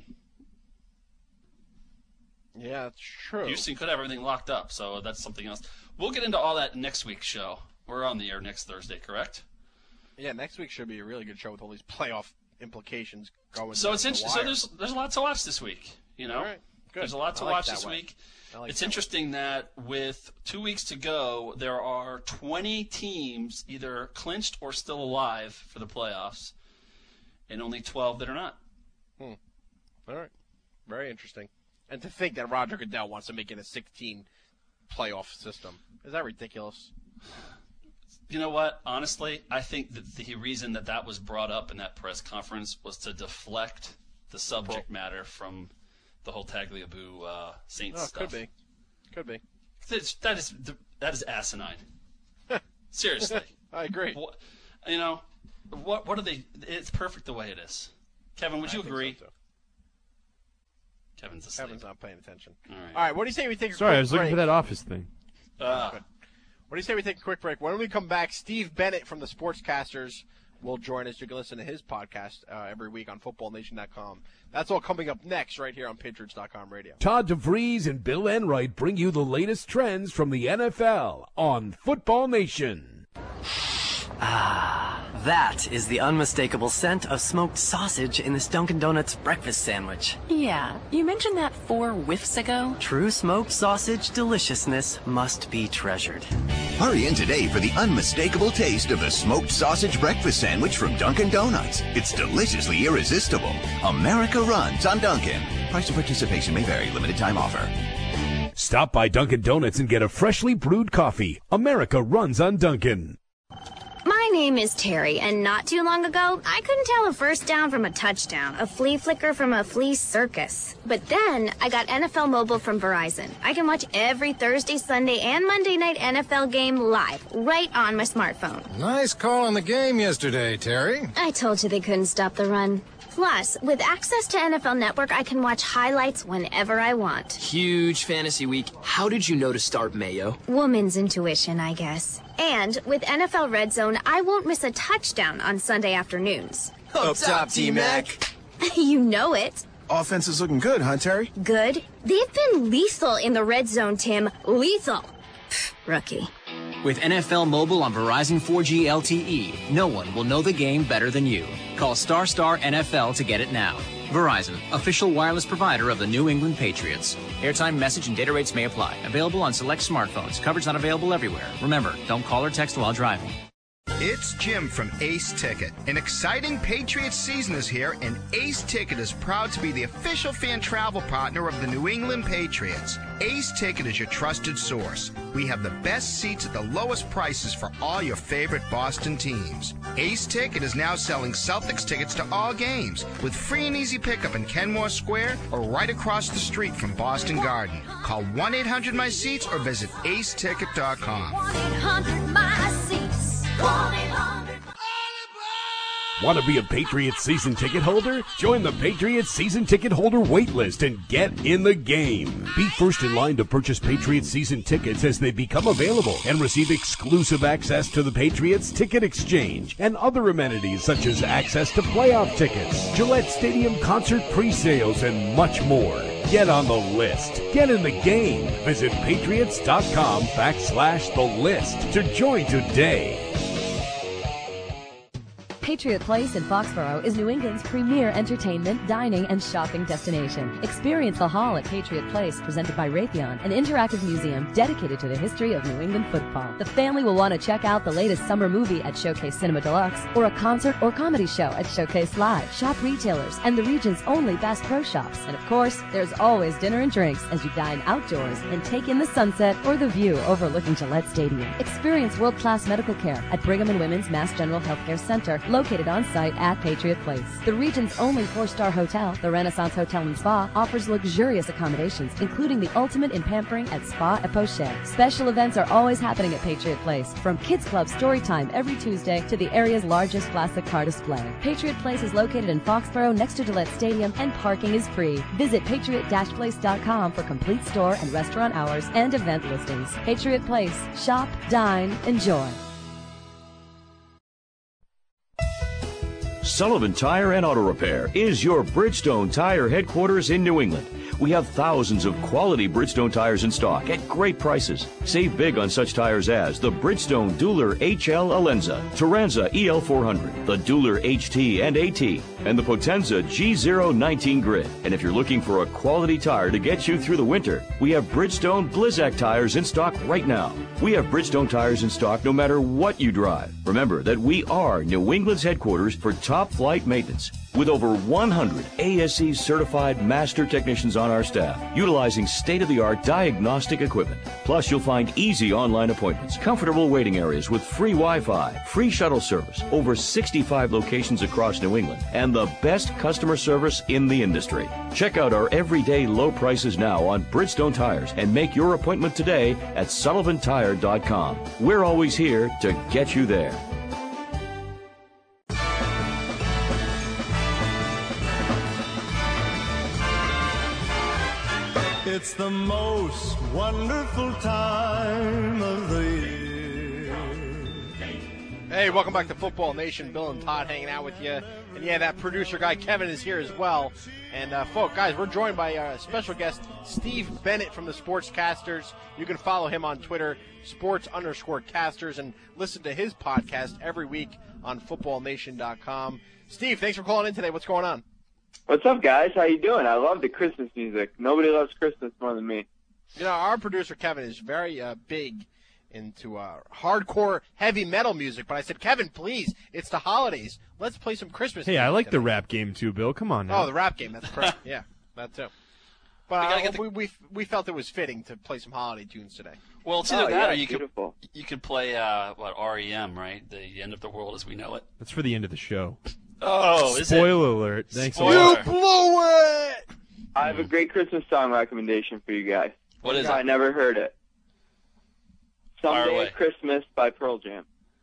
Yeah, that's true. Houston could have everything locked up, so that's something else. We'll get into all that next week's show. We're on the air next Thursday, correct? Yeah, next week should be a really good show with all these playoff implications going. So it's the interesting. So wire. there's there's a lot to watch this week. You know, All right, good. there's a lot to I like watch that this way. week. I like It's that way. interesting that with two weeks to go, there are twenty teams either clinched or still alive for the playoffs, and only twelve that are not. Hmm. All right, very interesting. And to think that Roger Goodell wants to make it a sixteen playoff system, is that ridiculous? You know what? Honestly, I think that the reason that that was brought up in that press conference was to deflect the subject matter from the whole Tagliabue uh, Saints Oh, stuff. could be, could be. That's- That is that is asinine. Seriously, I agree. What- you know, What what are they? It's perfect the way it is. Kevin, would you agree? So, so. Kevin's asleep. Kevin's not paying attention. All right. All right, what do you say we take a Sorry, quick I was looking break? for that Office thing. Uh, Good. What do you say we take a quick break? When we come back, Steve Bennett from the Sportscasters will join us. You can listen to his podcast uh, every week on football nation dot com. That's all coming up next right here on Patriots dot com radio. Todd DeVries and Bill Enright bring you the latest trends from the N F L on Football Nation. Ah, that is the unmistakable scent of smoked sausage in this Dunkin' Donuts breakfast sandwich. Yeah, you mentioned that four whiffs ago. True smoked sausage deliciousness must be treasured. Hurry in today for the unmistakable taste of the smoked sausage breakfast sandwich from Dunkin' Donuts. It's deliciously irresistible. America runs on Dunkin'. Price of participation may vary. Limited time offer. Stop by Dunkin' Donuts and get a freshly brewed coffee. America runs on Dunkin'. My name is Terry, and not too long ago, I couldn't tell a first down from a touchdown, a flea flicker from a flea circus. But then, I got N F L Mobile from Verizon. I can watch every Thursday, Sunday, and Monday night N F L game live, right on my smartphone. Nice call on the game yesterday, Terry. I told you they couldn't stop the run. Plus, with access to N F L Network, I can watch highlights whenever I want. Huge fantasy week. How did you know to start Mayo? Woman's intuition, I guess. And with N F L Red Zone, I won't miss a touchdown on Sunday afternoons. Up top, T-Mac. You know it. Offense is looking good, huh, Terry? Good? They've been lethal in the Red Zone, Tim. Lethal. Pfft, rookie. With N F L Mobile on Verizon four G L T E, no one will know the game better than you. Call Star Star N F L to get it now. Verizon, official wireless provider of the New England Patriots. Airtime, message, and data rates may apply. Available on select smartphones. Coverage not available everywhere. Remember, don't call or text while driving. It's Jim from Ace Ticket. An exciting Patriots season is here, and Ace Ticket is proud to be the official fan travel partner of the New England Patriots. Ace Ticket is your trusted source. We have the best seats at the lowest prices for all your favorite Boston teams. Ace Ticket is now selling Celtics tickets to all games with free and easy pickup in Kenmore Square or right across the street from Boston Garden. Call one eight hundred my seats or visit ace ticket dot com. one eight hundred my seats. one eight hundred Want to be a Patriots season ticket holder? Join the Patriots season ticket holder waitlist and get in the game. Be first in line to purchase Patriots season tickets as they become available and receive exclusive access to the Patriots Ticket Exchange and other amenities such as access to playoff tickets, Gillette Stadium concert pre-sales, and much more. Get on the list. Get in the game. Visit patriots.com backslash the list to join today. Patriot Place in Foxborough is New England's premier entertainment, dining, and shopping destination. Experience the Hall at Patriot Place, presented by Raytheon, an interactive museum dedicated to the history of New England football. The family will want to check out the latest summer movie at Showcase Cinema Deluxe, or a concert or comedy show at Showcase Live. Shop retailers and the region's only Bass Pro Shops. And of course, there's always dinner and drinks as you dine outdoors and take in the sunset or the view overlooking Gillette Stadium. Experience world-class medical care at Brigham and Women's Mass General Healthcare Center, located on site at Patriot Place. The region's only four-star hotel, the Renaissance Hotel and Spa, offers luxurious accommodations, including the ultimate in pampering at Spa et Poche. Special events are always happening at Patriot Place, from Kids Club story time every Tuesday to the area's largest classic car display. Patriot Place is located in Foxborough next to Gillette Stadium, and parking is free. Visit patriot place dot com for complete store and restaurant hours and event listings. Patriot Place. Shop, dine, enjoy. Sullivan Tire and Auto Repair is your Bridgestone Tire headquarters in New England. We have thousands of quality Bridgestone tires in stock at great prices. Save big on such tires as the Bridgestone Dueler H L Alenza, Turanza E L four hundred, the Dueler H T and AT, and the Potenza G zero nineteen Grid. And if you're looking for a quality tire to get you through the winter, we have Bridgestone Blizzak tires in stock right now. We have Bridgestone tires in stock no matter what you drive. Remember that we are New England's headquarters for top flight maintenance, with over one hundred A S E certified master technicians on our staff, utilizing state-of-the-art diagnostic equipment. Plus, you'll find easy online appointments, comfortable waiting areas with free Wi-Fi, free shuttle service, over sixty-five locations across New England, and the best customer service in the industry. Check out our everyday low prices now on Bridgestone tires and make your appointment today at sullivan tire dot com. We're always here to get you there. It's the most wonderful time of the year. Hey, welcome back to Football Nation. Bill and Todd hanging out with you. And yeah, that producer guy Kevin is here as well. And uh, folks, guys, we're joined by a special guest, Steve Bennett from the Sportscasters. You can follow him on Twitter, sports underscore casters, and listen to his podcast every week on football nation dot com. Steve, thanks for calling in today. What's going on? What's up, guys? How you doing? I love the Christmas music. Nobody loves Christmas more than me. You know, our producer Kevin is very uh, big into uh, hardcore heavy metal music, but I said, Kevin, please, it's the holidays. Let's play some Christmas Hey, music I like today. the rap game too, Bill. Come on now. Oh, the rap game. That's correct. Yeah, that too. But We gotta uh, get the- we, we we felt it was fitting to play some holiday tunes today. Well, it's either Oh, that yeah, or you beautiful. could you could play uh, what R E M, right? The end of the world as we know it. That's for the end of the show. Oh, is it? Spoiler alert. Thanks Spoiler. a lot. Blew it! I have a great Christmas song recommendation for you guys. What is I it? never heard it. Fire Someday away. at Christmas by Pearl Jam.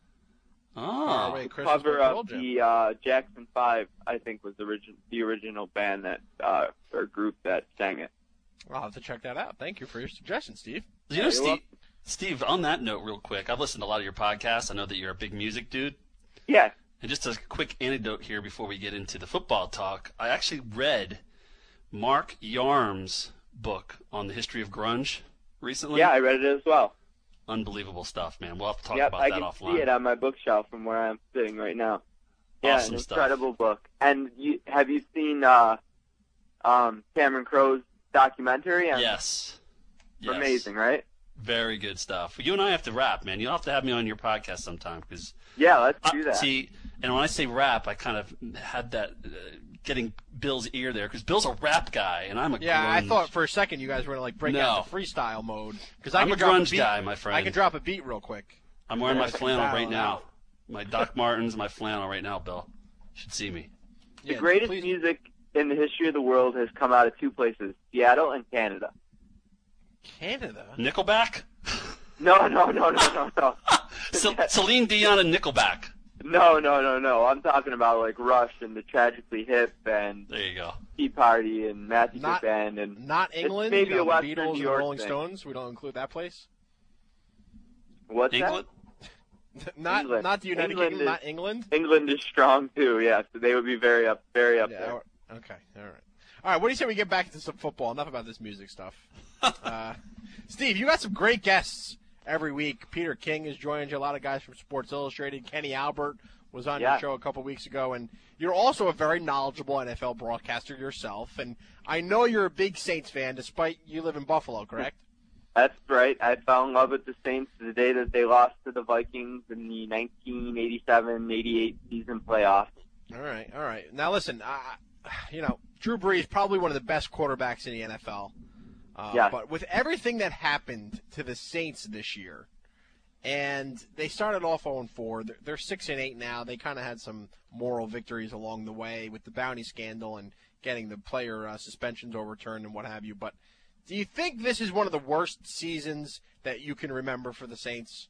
Oh, Wait, Christmas Cover by Pearl of Jam. the uh, Jackson Five, I think, was the origin the original band that uh, or group that sang it. I'll have to check that out. Thank you for your suggestion, Steve. you know, you're Steve. welcome. Steve, on that note, real quick, I've listened to a lot of your podcasts. I know that you're a big music dude. Yeah. And just a quick anecdote here before we get into the football talk. I actually read Mark Yarm's book on the history of grunge recently. Yeah, I read it as well. Unbelievable stuff, man. We'll have to talk Yep, about I that can offline. see it on my bookshelf from where I'm sitting right now. Yeah, Awesome an stuff. incredible book. And you, have you seen uh, um, Cameron Crowe's documentary? on- Yes. Yes. Amazing, right? Very good stuff. You and I have to rap, man. You'll have to have me on your podcast sometime because Yeah, let's do that. see. And when I say rap, I kind of had that uh, getting Bill's ear there because Bill's a rap guy and I'm a Yeah, I grunge. thought for a second you guys were going to like break No. out the freestyle mode. Because I I'm can a drop grunge beat, guy, my friend. I can drop a beat real quick. I'm wearing my Yeah, flannel battle right it now. out. My Doc Martens, my flannel right now, Bill. You should see me. The Yeah, greatest please. music in the history of the world has come out of two places, Seattle and Canada. Canada? Nickelback? No, no, no, no, no, no. Cel- Celine Dion and Nickelback. No, no, no, no. I'm talking about like Rush and the Tragically Hip and There you go. Tea Party and Matthew Not- Band and Not It's England? maybe you know, a the Western Beatles New and the York Rolling thing. Stones? We don't include that place? what's England? not England. not the United England Kingdom, is- not England? that? England is strong too. Yeah, so they would be very up, very up Yeah, there. all- okay, all right. All right, what do you say we get back into some football? Enough about this music stuff. uh, Steve, you got some great guests every week. Peter King has joined you, a lot of guys from Sports Illustrated. Kenny Albert was on Yeah. your show a couple weeks ago, and you're also a very knowledgeable N F L broadcaster yourself. And I know you're a big Saints fan, despite you live in Buffalo, correct? That's right. I fell in love with the Saints the day that they lost to the Vikings in the nineteen eighty-seven eighty-eight season playoffs. All right, all right. Now listen, uh, you know, Drew Brees probably one of the best quarterbacks in the N F L. Uh, Yeah. But with everything that happened to the Saints this year, and they started off oh and four, they're, they're six and eight now. They kind of had some moral victories along the way with the bounty scandal and getting the player uh, suspensions overturned and what have you. But do you think this is one of the worst seasons that you can remember for the Saints?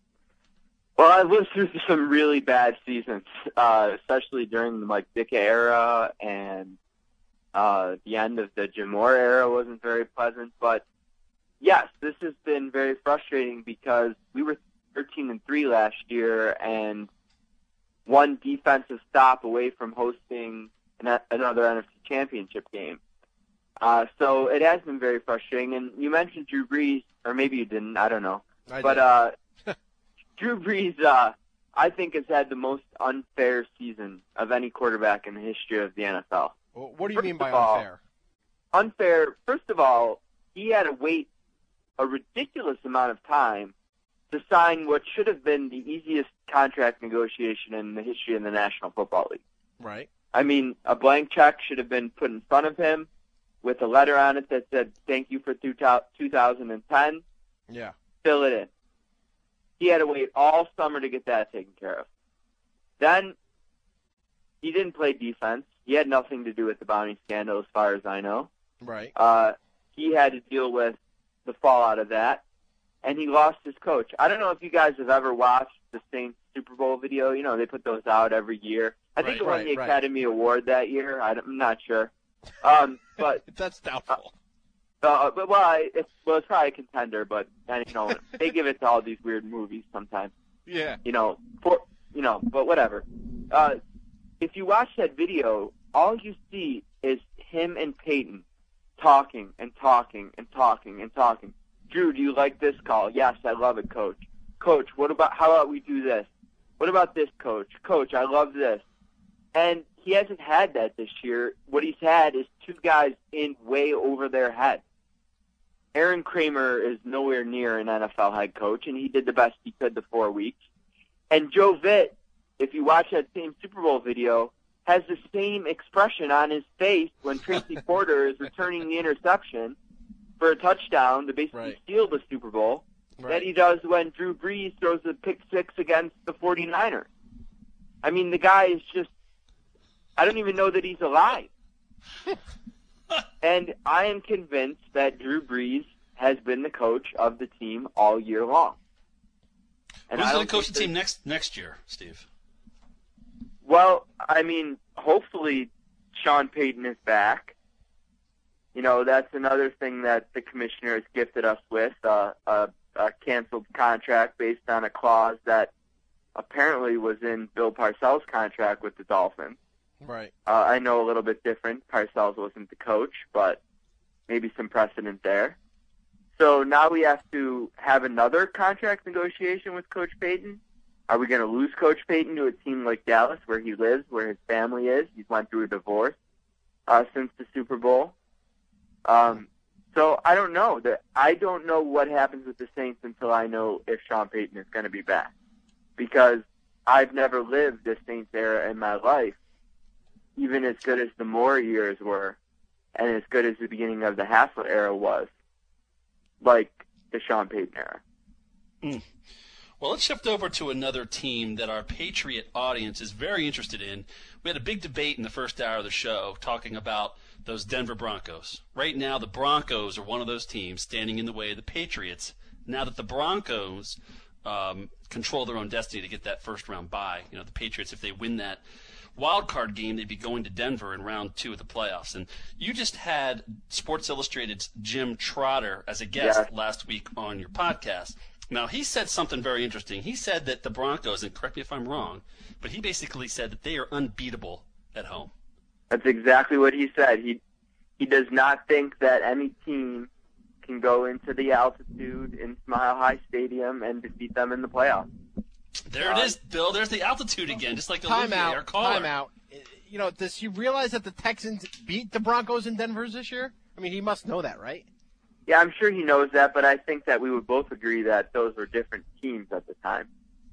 Well, I've lived through some really bad seasons, uh, especially during the Mike Ditka era, and uh, the end of the Jim Moore era wasn't very pleasant. But yes, this has been very frustrating because we were thirteen and three last year, and one defensive stop away from hosting an, another N F C Championship game. Uh, so it has been very frustrating. And you mentioned Drew Brees, or maybe you didn't, I don't know. I but did. uh, Drew Brees, uh, I think, has had the most unfair season of any quarterback in the history of the N F L. Well, what do you First mean by of all, unfair? Unfair, first of all, he had to wait a ridiculous amount of time to sign what should have been the easiest contract negotiation in the history of the National Football League. Right. I mean, a blank check should have been put in front of him with a letter on it that said, thank you for two thousand ten. Yeah. Fill it in. He had to wait all summer to get that taken care of. Then he didn't play defense. He had nothing to do with the bounty scandal as far as I know. Right. Uh, he had to deal with the fallout of that, and he lost his coach. I don't know if you guys have ever watched the Saints Super Bowl video. You know, they put those out every year. I think Right, it won right, the right. Academy Award that year. I don't- I'm not sure. Um, but That's doubtful. Uh, but well, I, it's well, it's probably a contender, but and, you know they give it to all these weird movies sometimes. Yeah. You know, for you know, but whatever. Uh, if you watch that video, all you see is him and Peyton talking and talking and talking and talking. Drew, do you like this call? Yes, I love it, Coach. Coach, what about how about we do this? What about this, Coach? Coach, I love this. And he hasn't had that this year. What he's had is two guys in way over their head. Aaron Kramer is nowhere near an N F L head coach, and he did the best he could the four weeks. And Joe Vitt, if you watch that same Super Bowl video, has the same expression on his face when Tracy Porter is returning the interception for a touchdown to basically Right. steal the Super Bowl Right. that he does when Drew Brees throws a pick six against the 49ers. I mean, the guy is just, I don't even know that he's alive. And I am convinced that Drew Brees has been the coach of the team all year long. And Who's I going don't to coach think the team that- next next year, Steve? Well, I mean, hopefully Sean Payton is back. You know, that's another thing that the commissioner has gifted us with, uh, a, a canceled contract based on a clause that apparently was in Bill Parcells' contract with the Dolphins. Right. Uh, I know a little bit different. Parcells wasn't the coach, but maybe some precedent there. So now we have to have another contract negotiation with Coach Payton. Are we going to lose Coach Payton to a team like Dallas, where he lives, where his family is? He's went through a divorce uh, since the Super Bowl. Um, so I don't know. The, I don't know what happens with the Saints until I know if Sean Payton is going to be back, because I've never lived the Saints era in my life, even as good as the Moore years were, and as good as the beginning of the Haslett era was, like the Sean Payton era. Mm. Well, let's shift over to another team that our Patriot audience is very interested in. We had a big debate in the first hour of the show talking about those Denver Broncos. Right now, the Broncos are one of those teams standing in the way of the Patriots. Now that the Broncos um, control their own destiny to get that first-round bye, you know, the Patriots, if they win that wild card game, they'd be going to Denver in round two of the playoffs. And you just had Sports Illustrated's Jim Trotter as a guest Yeah. last week on your podcast. Now, he said something very interesting. He said that the Broncos, and correct me if I'm wrong, but he basically said that they are unbeatable at home. That's exactly what he said. He he does not think that any team can go into the altitude in Smile High Stadium and defeat them in the playoffs. There it is, Bill. There's the altitude again, just like Time Olivier, our out. caller. Time out. You know, does he realize that the Texans beat the Broncos in Denver this year? I mean, he must know that, right? Yeah, I'm sure he knows that, but I think that we would both agree that those were different teams at the time.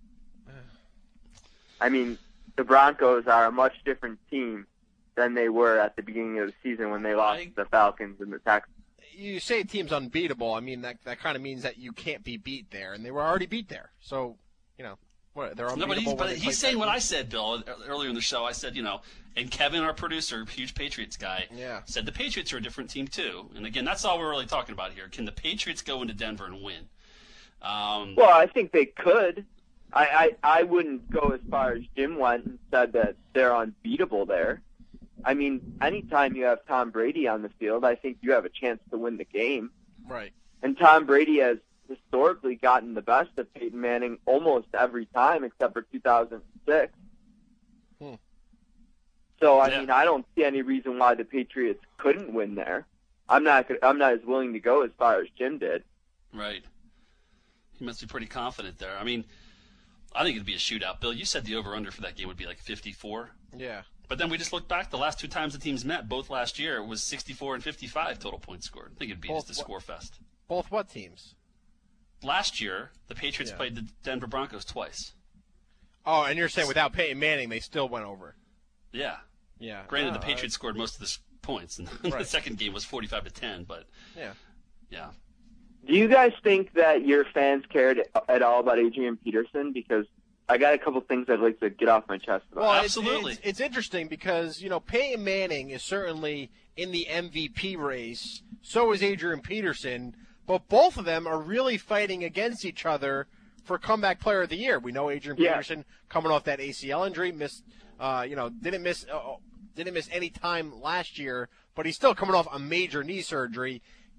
I mean, the Broncos are a much different team than they were at the beginning of the season when they lost to the Falcons and the Texans. You say a team's unbeatable. I mean, that that kind of means that you can't be beat there, and they were already beat there. So, you know, what, they're No, unbeatable. but he's, when but they he's play saying what Texans. I said, Bill, earlier in the show. I said, you know, and Kevin, our producer, huge Patriots guy, Yeah. said the Patriots are a different team too. And again, that's all we're really talking about here. Can the Patriots go into Denver and win? Um, Well, I think they could. I, I, I wouldn't go as far as Jim went and said that they're unbeatable there. I mean, anytime you have Tom Brady on the field, I think you have a chance to win the game. Right. And Tom Brady has historically gotten the best of Peyton Manning almost every time except for two thousand six. Hmm. So, I Yeah. mean, I don't see any reason why the Patriots couldn't win there. I'm not I'm not as willing to go as far as Jim did. Right. He must be pretty confident there. I mean, I think it'd be a shootout. Bill, you said the over-under for that game would be like fifty-four. Yeah. But then we just looked back. The last two times the teams met, both last year, it was sixty-four and fifty-five total points scored. I think it'd be Both just a what- score fest. Both what teams? Last year, the Patriots Yeah. played the Denver Broncos twice. Oh, and you're saying without Peyton Manning, they still went over. Yeah. Yeah. Granted, Oh, the Patriots scored most of the s- points, and the Right. second game was forty-five to ten. But Yeah. yeah, Do you guys think that your fans cared at all about Adrian Peterson? Because I got a couple things I'd like to get off my chest about. Well, it's, it's, it's interesting because, you know, Peyton Manning is certainly in the M V P race. So is Adrian Peterson. But both of them are really fighting against each other for comeback player of the year. We know Adrian Yeah. Peterson coming off that A C L injury, missed, uh, you know, didn't miss, uh, didn't miss any time last year, but he's still coming off a major knee surgery.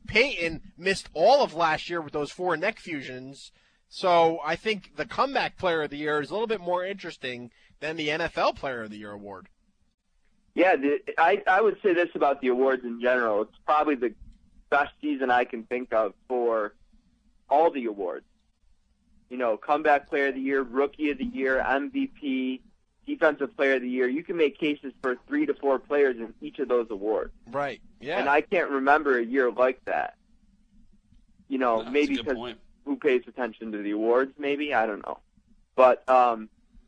Peyton missed all of last year with those four neck fusions. So I think the comeback player of the year is a little bit more interesting than the N F L player of the year award. Yeah, the, I, I would say this about the awards in general. It's probably the best season I can think of for all the awards. You know, comeback player of the year, rookie of the year, M V P, defensive player of the year. You can make cases for three to four players in each of those awards. Right, yeah. And I can't remember a year like that. You know, No, maybe that's a good because point. who pays attention to the awards, maybe? I don't know. But um,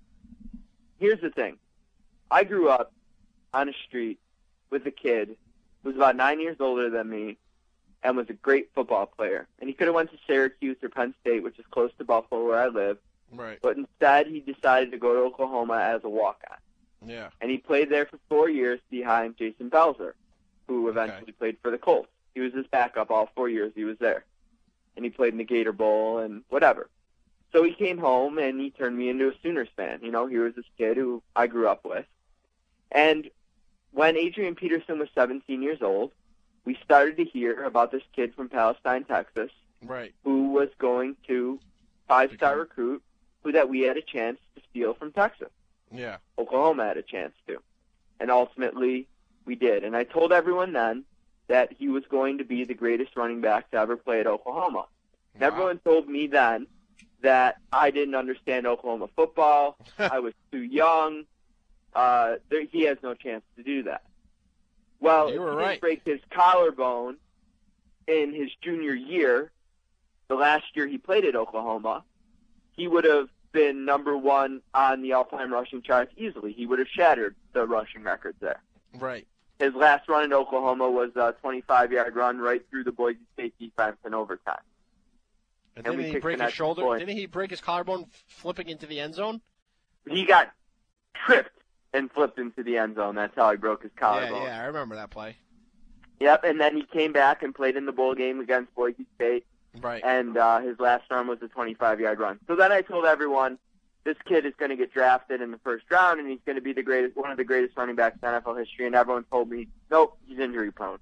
here's the thing. I grew up on a street with a kid who was about nine years older than me and was a great football player. And he could have went to Syracuse or Penn State, which is close to Buffalo where I live. Right. But instead, he decided to go to Oklahoma as a walk-on. Yeah. And he played there for four years behind Jason Belzer, who eventually Okay. played for the Colts. He was his backup all four years he was there. And he played in the Gator Bowl and whatever. So he came home and he turned me into a Sooners fan. You know, he was this kid who I grew up with. And when Adrian Peterson was seventeen years old, we started to hear about this kid from Palestine, Texas, Right. who was going to five-star recruit, who that we had a chance to steal from Texas. Yeah. Oklahoma had a chance to. And ultimately, we did. And I told everyone then that he was going to be the greatest running back to ever play at Oklahoma. And everyone told me then that I didn't understand Oklahoma football, I was too young, uh, there, he has no chance to do that. Well, You if were he right. didn't break his collarbone in his junior year, the last year he played at Oklahoma, he would have been number one on the all-time rushing charts easily. He would have shattered the rushing records there. Right. His last run in Oklahoma was a twenty-five-yard run right through the Boise State defense in overtime. And, And we didn't he kicked break the his next shoulder? point. Didn't he break his collarbone f- flipping into the end zone? He got tripped and flipped into the end zone. That's how he broke his collarbone. Yeah, yeah, I remember that play. Yep, and then he came back and played in the bowl game against Boise State. Right. And uh, his last run was a twenty-five-yard run. So then I told everyone, this kid is going to get drafted in the first round, and he's going to be the greatest, one of the greatest running backs in N F L history. And everyone told me, nope, he's injury prone.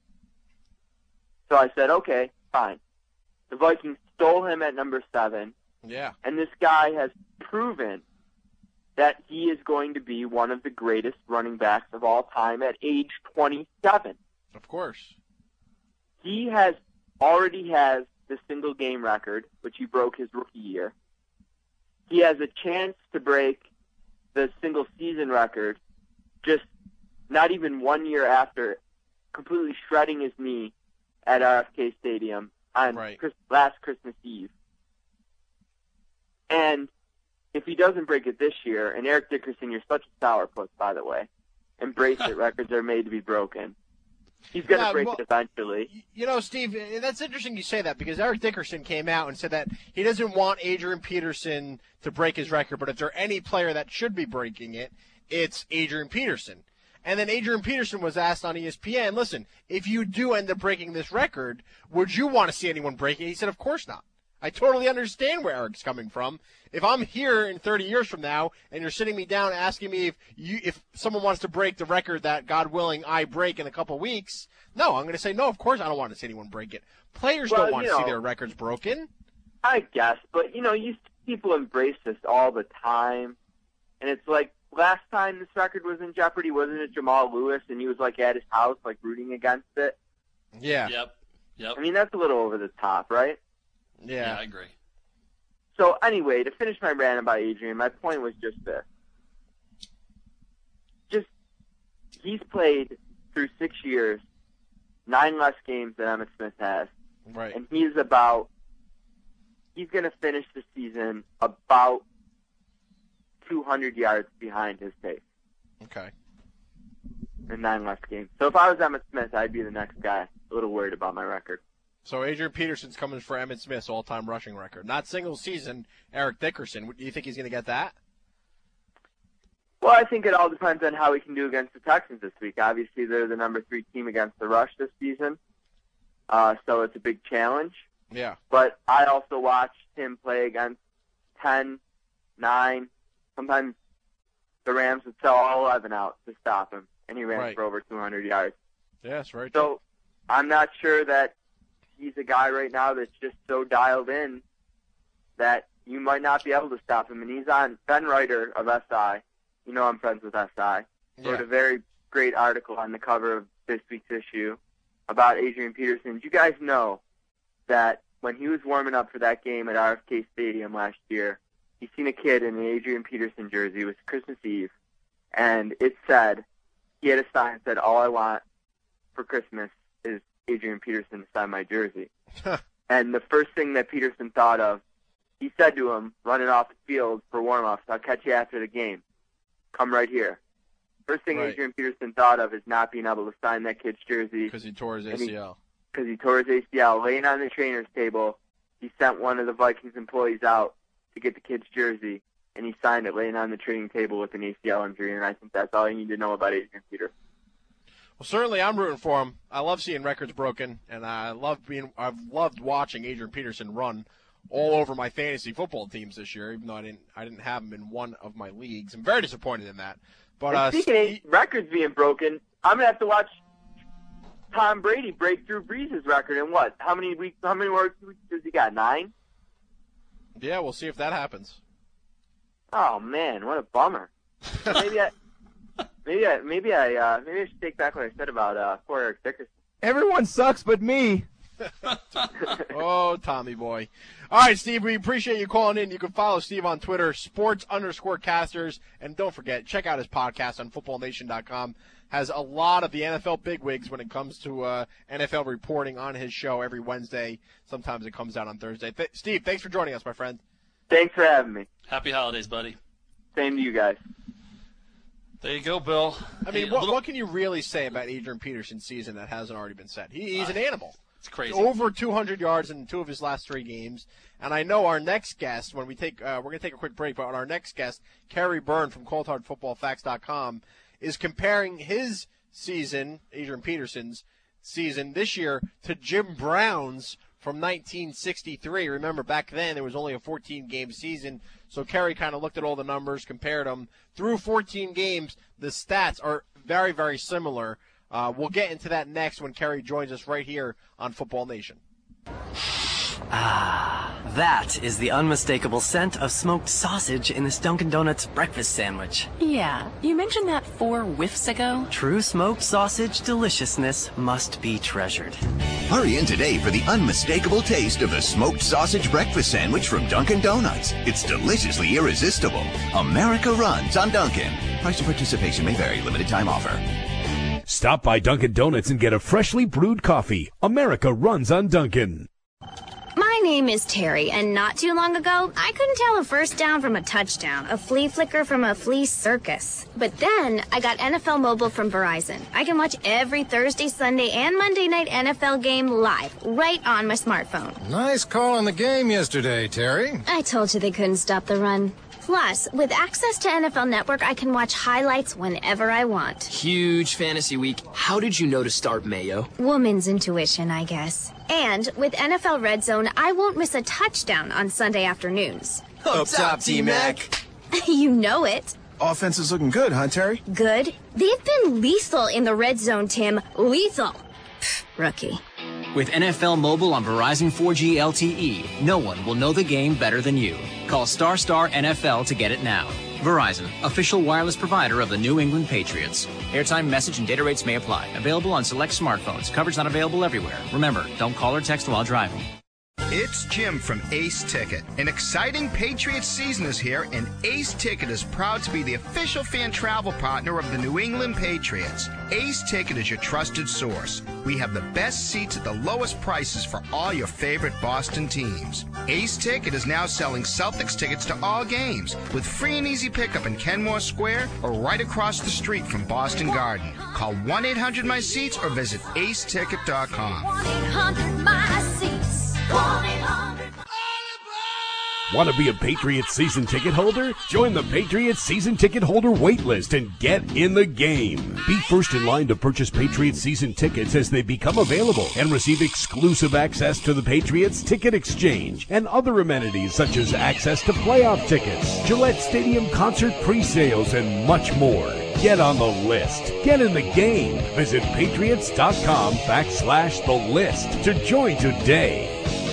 So I said, okay, fine. The Vikings stole him at number seven, Yeah. and this guy has proven that he is going to be one of the greatest running backs of all time at age twenty-seven. Of course. He has already has the single game record, which he broke his rookie year. He has a chance to break the single season record just not even one year after completely shredding his knee at R F K Stadium on Right. Chris, last Christmas Eve. And if he doesn't break it this year, and Eric Dickerson, you're such a sourpuss, by the way, embrace it. Records are made to be broken. He's going to Yeah, break well- it eventually. You know, Steve, eh, that's interesting you say that because Eric Dickerson came out and said that he doesn't want Adrian Peterson to break his record, but if there any player that should be breaking it, it's Adrian Peterson. And then Adrian Peterson was asked on E S P N, listen, if you do end up breaking this record, would you want to see anyone break it? He said, of course not. I totally understand where Eric's coming from. If I'm here in thirty years from now and you're sitting me down asking me if you if someone wants to break the record that, God willing, I break in a couple weeks, no, I'm going to say, no, of course I don't want to see anyone break it. Players Well, don't want you to see know- their records broken. I guess, but you know, you people embrace this all the time, and it's like last time this record was in jeopardy, wasn't it Jamal Lewis, and he was like at his house, like rooting against it? Yeah. Yep. Yep. I mean, that's a little over the top, right? Yeah. I agree. So anyway, to finish my rant about Adrian, my point was just this: just he's played through six years, nine less games than Emmitt Smith has, Right. and he's about he's going to finish the season about two hundred yards behind his pace Okay. in nine less games. So if I was Emmitt Smith, I'd be the next guy. A little worried about my record. So Adrian Peterson's coming for Emmitt Smith's all-time rushing record. Not single season, Eric Dickerson. Do you think he's going to get that? Well, I think it all depends on how he can do against the Texans this week. Obviously, they're the number three team against the rush this season, uh, so it's a big challenge. Yeah. But I also watched him play against ten, nine. Sometimes the Rams would sell all eleven out to stop him, and he ran Right. for over two hundred yards. Yes, right. So I'm not sure that he's a guy right now that's just so dialed in that you might not be able to stop him. And he's on Ben Reiter of S I. You know I'm friends with S I. Yeah. Wrote a very great article on the cover of this week's issue about Adrian Peterson. You guys know that when he was warming up for that game at R F K Stadium last year, he seen a kid in an Adrian Peterson jersey. It was Christmas Eve, and it said, he had a sign that said, all I want for Christmas is Adrian Peterson to sign my jersey. And the first thing that Peterson thought of, he said to him, running off the field for warm-ups, I'll catch you after the game. Come right here. First thing Right. Adrian Peterson thought of is not being able to sign that kid's jersey. Because he tore his A C L. Because he, he tore his A C L. Laying on the trainer's table, he sent one of the Vikings employees out to get the kid's jersey, and he signed it laying on the training table with an A C L injury, and I think that's all you need to know about Adrian Peterson. Well, certainly I'm rooting for him. I love seeing records broken, and I love being. I've loved watching Adrian Peterson run all over my fantasy football teams this year, even though I didn't. I didn't have him in one of my leagues. I'm very disappointed in that. But And uh, speaking of records being broken, I'm gonna have to watch Tom Brady break through Brees' record in what? How many weeks? How many more weeks has he got? Nine? yeah, we'll see if that happens. Oh man, what a bummer. maybe I, maybe I, maybe I, uh, maybe I should take back what I said about uh, poor Eric Dickerson. Everyone sucks but me. Oh, Tommy boy. All right, Steve, we appreciate you calling in. You can follow Steve on Twitter, sports underscore casters. And don't forget, check out his podcast on football nation dot com. Has a lot of the N F L bigwigs when it comes to uh, N F L reporting on his show every Wednesday. Sometimes it comes out on Thursday. Th- Steve, thanks for joining us, my friend. Thanks for having me. Happy holidays, buddy. Same to you guys. There you go, Bill. I mean, Hey, what, little- what can you really say about Adrian Peterson's season that hasn't already been said? He, he's an animal. It's crazy. Over two hundred yards in two of his last three games. And I know our next guest, when we take, uh, we're going to take a quick break, but our next guest, Kerry Byrne from cold hard football facts dot com, is comparing his season, Adrian Peterson's season this year, to Jim Brown's from nineteen sixty-three. Remember, back then there was only a fourteen-game season, so Kerry kind of looked at all the numbers, compared them. Through fourteen games, the stats are very, very similar. Uh, we'll get into that next when Kerry joins us right here on Football Nation. Ah, that is the unmistakable scent of smoked sausage in this Dunkin' Donuts breakfast sandwich. Yeah, you mentioned that four whiffs ago. True smoked sausage deliciousness must be treasured. Hurry in today for the unmistakable taste of the smoked sausage breakfast sandwich from Dunkin' Donuts. It's deliciously irresistible. America runs on Dunkin'. Price of participation may vary. Limited time offer. Stop by Dunkin' Donuts and get a freshly brewed coffee. America runs on Dunkin'. My name is Terry, and not too long ago, I couldn't tell a first down from a touchdown, a flea flicker from a flea circus. But then, I got N F L Mobile from Verizon. I can watch every Thursday, Sunday, and Monday night N F L game live, right on my smartphone. Nice call on the game yesterday, Terry. I told you they couldn't stop the run. Plus, with access to N F L Network, I can watch highlights whenever I want. Huge fantasy week. How did you know to start Mayo? Woman's intuition, I guess. And with N F L Red Zone, I won't miss a touchdown on Sunday afternoons. Up top, T-Mac. You know it. Offense is looking good, huh, Terry? Good. They've been lethal in the Red Zone, Tim. Lethal. Pfft, rookie. With N F L Mobile on Verizon four G L T E, no one will know the game better than you. Call Star Star N F L to get it now. Verizon, official wireless provider of the New England Patriots. Airtime, message, and data rates may apply. Available on select smartphones. Coverage not available everywhere. Remember, don't call or text while driving. It's Jim from Ace Ticket. An exciting Patriots season is here, and Ace Ticket is proud to be the official fan travel partner of the New England Patriots. Ace Ticket is your trusted source. We have the best seats at the lowest prices for all your favorite Boston teams. Ace Ticket is now selling Celtics tickets to all games with free and easy pickup in Kenmore Square or right across the street from Boston Garden. Call one eight hundred my seats or visit ace ticket dot com. one eight hundred my seats. one eight hundred Want to be a Patriots season ticket holder? Join the Patriots season ticket holder waitlist and get in the game. Be first in line to purchase Patriots season tickets as they become available and receive exclusive access to the Patriots Ticket Exchange and other amenities such as access to playoff tickets, Gillette Stadium concert pre-sales, and much more. Get on the list. Get in the game. Visit patriots.com backslash the list to join today.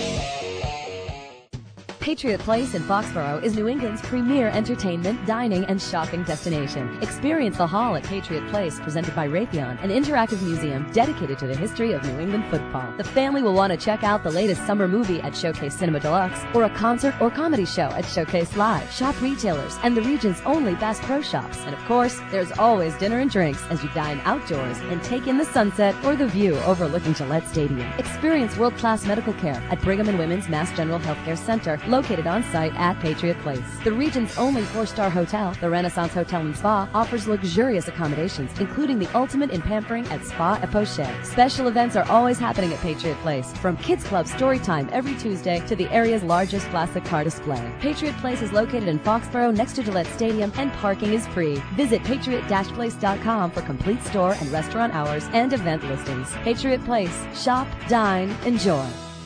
Patriot Place in Foxborough is New England's premier entertainment, dining, and shopping destination. Experience the Hall at Patriot Place, presented by Raytheon, an interactive museum dedicated to the history of New England football. The family will want to check out the latest summer movie at Showcase Cinema Deluxe, or a concert or comedy show at Showcase Live. Shop retailers and the region's only Bass Pro Shops. And of course, there's always dinner and drinks as you dine outdoors and take in the sunset or the view overlooking Gillette Stadium. Experience world-class medical care at Brigham and Women's Mass General Healthcare Center, located on site at Patriot Place. The region's only four-star hotel, the Renaissance Hotel and Spa, offers luxurious accommodations, including the ultimate in pampering at Spa et Poche. Special events are always happening at Patriot Place, from Kids Club story time every Tuesday to the area's largest classic car display. Patriot Place is located in Foxborough next to Gillette Stadium, and parking is free. Visit patriot dash place dot com for complete store and restaurant hours and event listings. Patriot Place. Shop, dine, enjoy.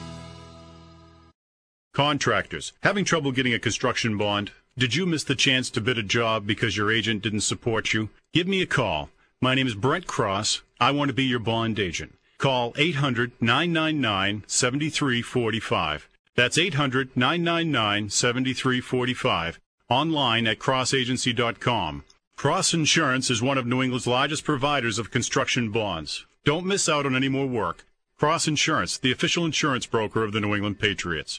Contractors, having trouble getting a construction bond? Did you miss the chance to bid a job because your agent didn't support you? Give me a call. My name is Brent Cross. I want to be your bond agent. Call eight hundred, nine nine nine, seven three four five. That's eight hundred, nine nine nine, seven three four five. Online at cross agency dot com. Cross Insurance is one of New England's largest providers of construction bonds. Don't miss out on any more work. Cross Insurance, the official insurance broker of the New England Patriots.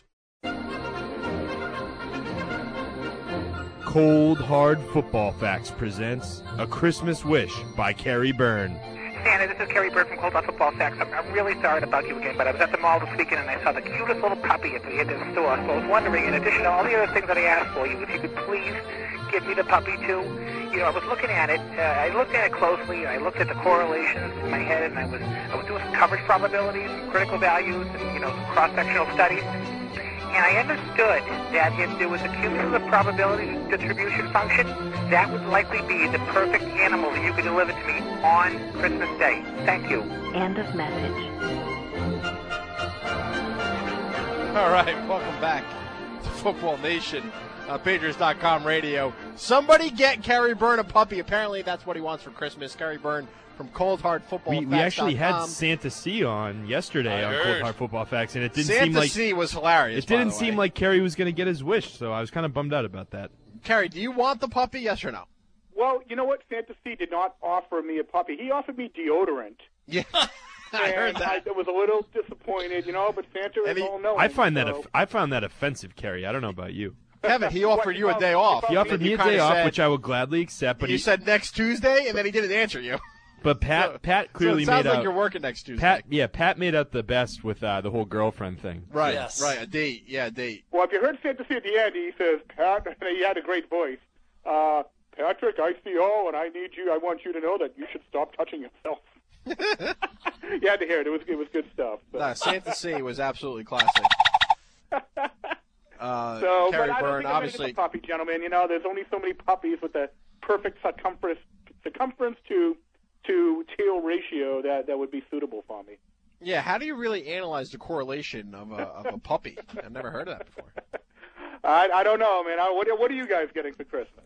Cold Hard Football Facts presents A Christmas Wish by Kerry Byrne. Santa, this is Kerry Byrne from Cold Hard Football Facts. I'm, I'm really sorry to bug you again, but I was at the mall this weekend and I saw the cutest little puppy at the end of the store. So I was wondering, in addition to all the other things that I asked for you, if you could please give me the puppy too. You know, I was looking at it. Uh, I looked at it closely. I looked at the correlations in my head, and I was I was doing some coverage probabilities, some critical values, and you know, some cross-sectional studies. And I understood that if there was a cumulative probability distribution function, that would likely be the perfect animal that you could deliver to me on Christmas Day. Thank you. End of message. All right, welcome back to Football Nation, uh, Patriots dot com radio. Somebody get Kerry Byrne a puppy. Apparently that's what he wants for Christmas. Kerry Byrne from Cold Hard Football We, Facts. we actually had Santa C on yesterday I on heard. Cold Hard Football Facts, and it didn't Santa seem like C was hilarious. It didn't by the seem way. like Kerry was going to get his wish, so I was kind of bummed out about that. Kerry, do you want the puppy? Yes or no? Well, you know what? Santa C did not offer me a puppy. He offered me deodorant. Yeah, I heard and that. I was a little disappointed, you know, but Santa is all-knowing. I find that so. off- I found that offensive, Kerry. I don't know about you. Kevin, he offered you a day off. He offered me You a kinda day off, said- which I will gladly accept. But you he said next Tuesday, and then he didn't answer you. But Pat, Pat clearly so it sounds made like out. you're working next Tuesday. Pat, yeah, Pat made out the best with uh, the whole girlfriend thing. Right, right, a date, yeah, a date. Well, if you heard Santa C at the end, he says, Pat, he had a great voice. Uh, Patrick, I C O, and I need you, I want you to know that you should stop touching yourself. You had to hear it. It was, it was good stuff. So. No, Santa C was absolutely classic. Uh, So, Kerry but I don't Byrne, think I'm obviously. going to get the puppy, gentlemen. You know, there's only so many puppies with the perfect circumference, circumference to to tail ratio that, that would be suitable for me. Yeah, how do you really analyze the correlation of a, of a puppy? I've never heard of that before. I, I don't know, man. I, what, what are you guys getting for Christmas?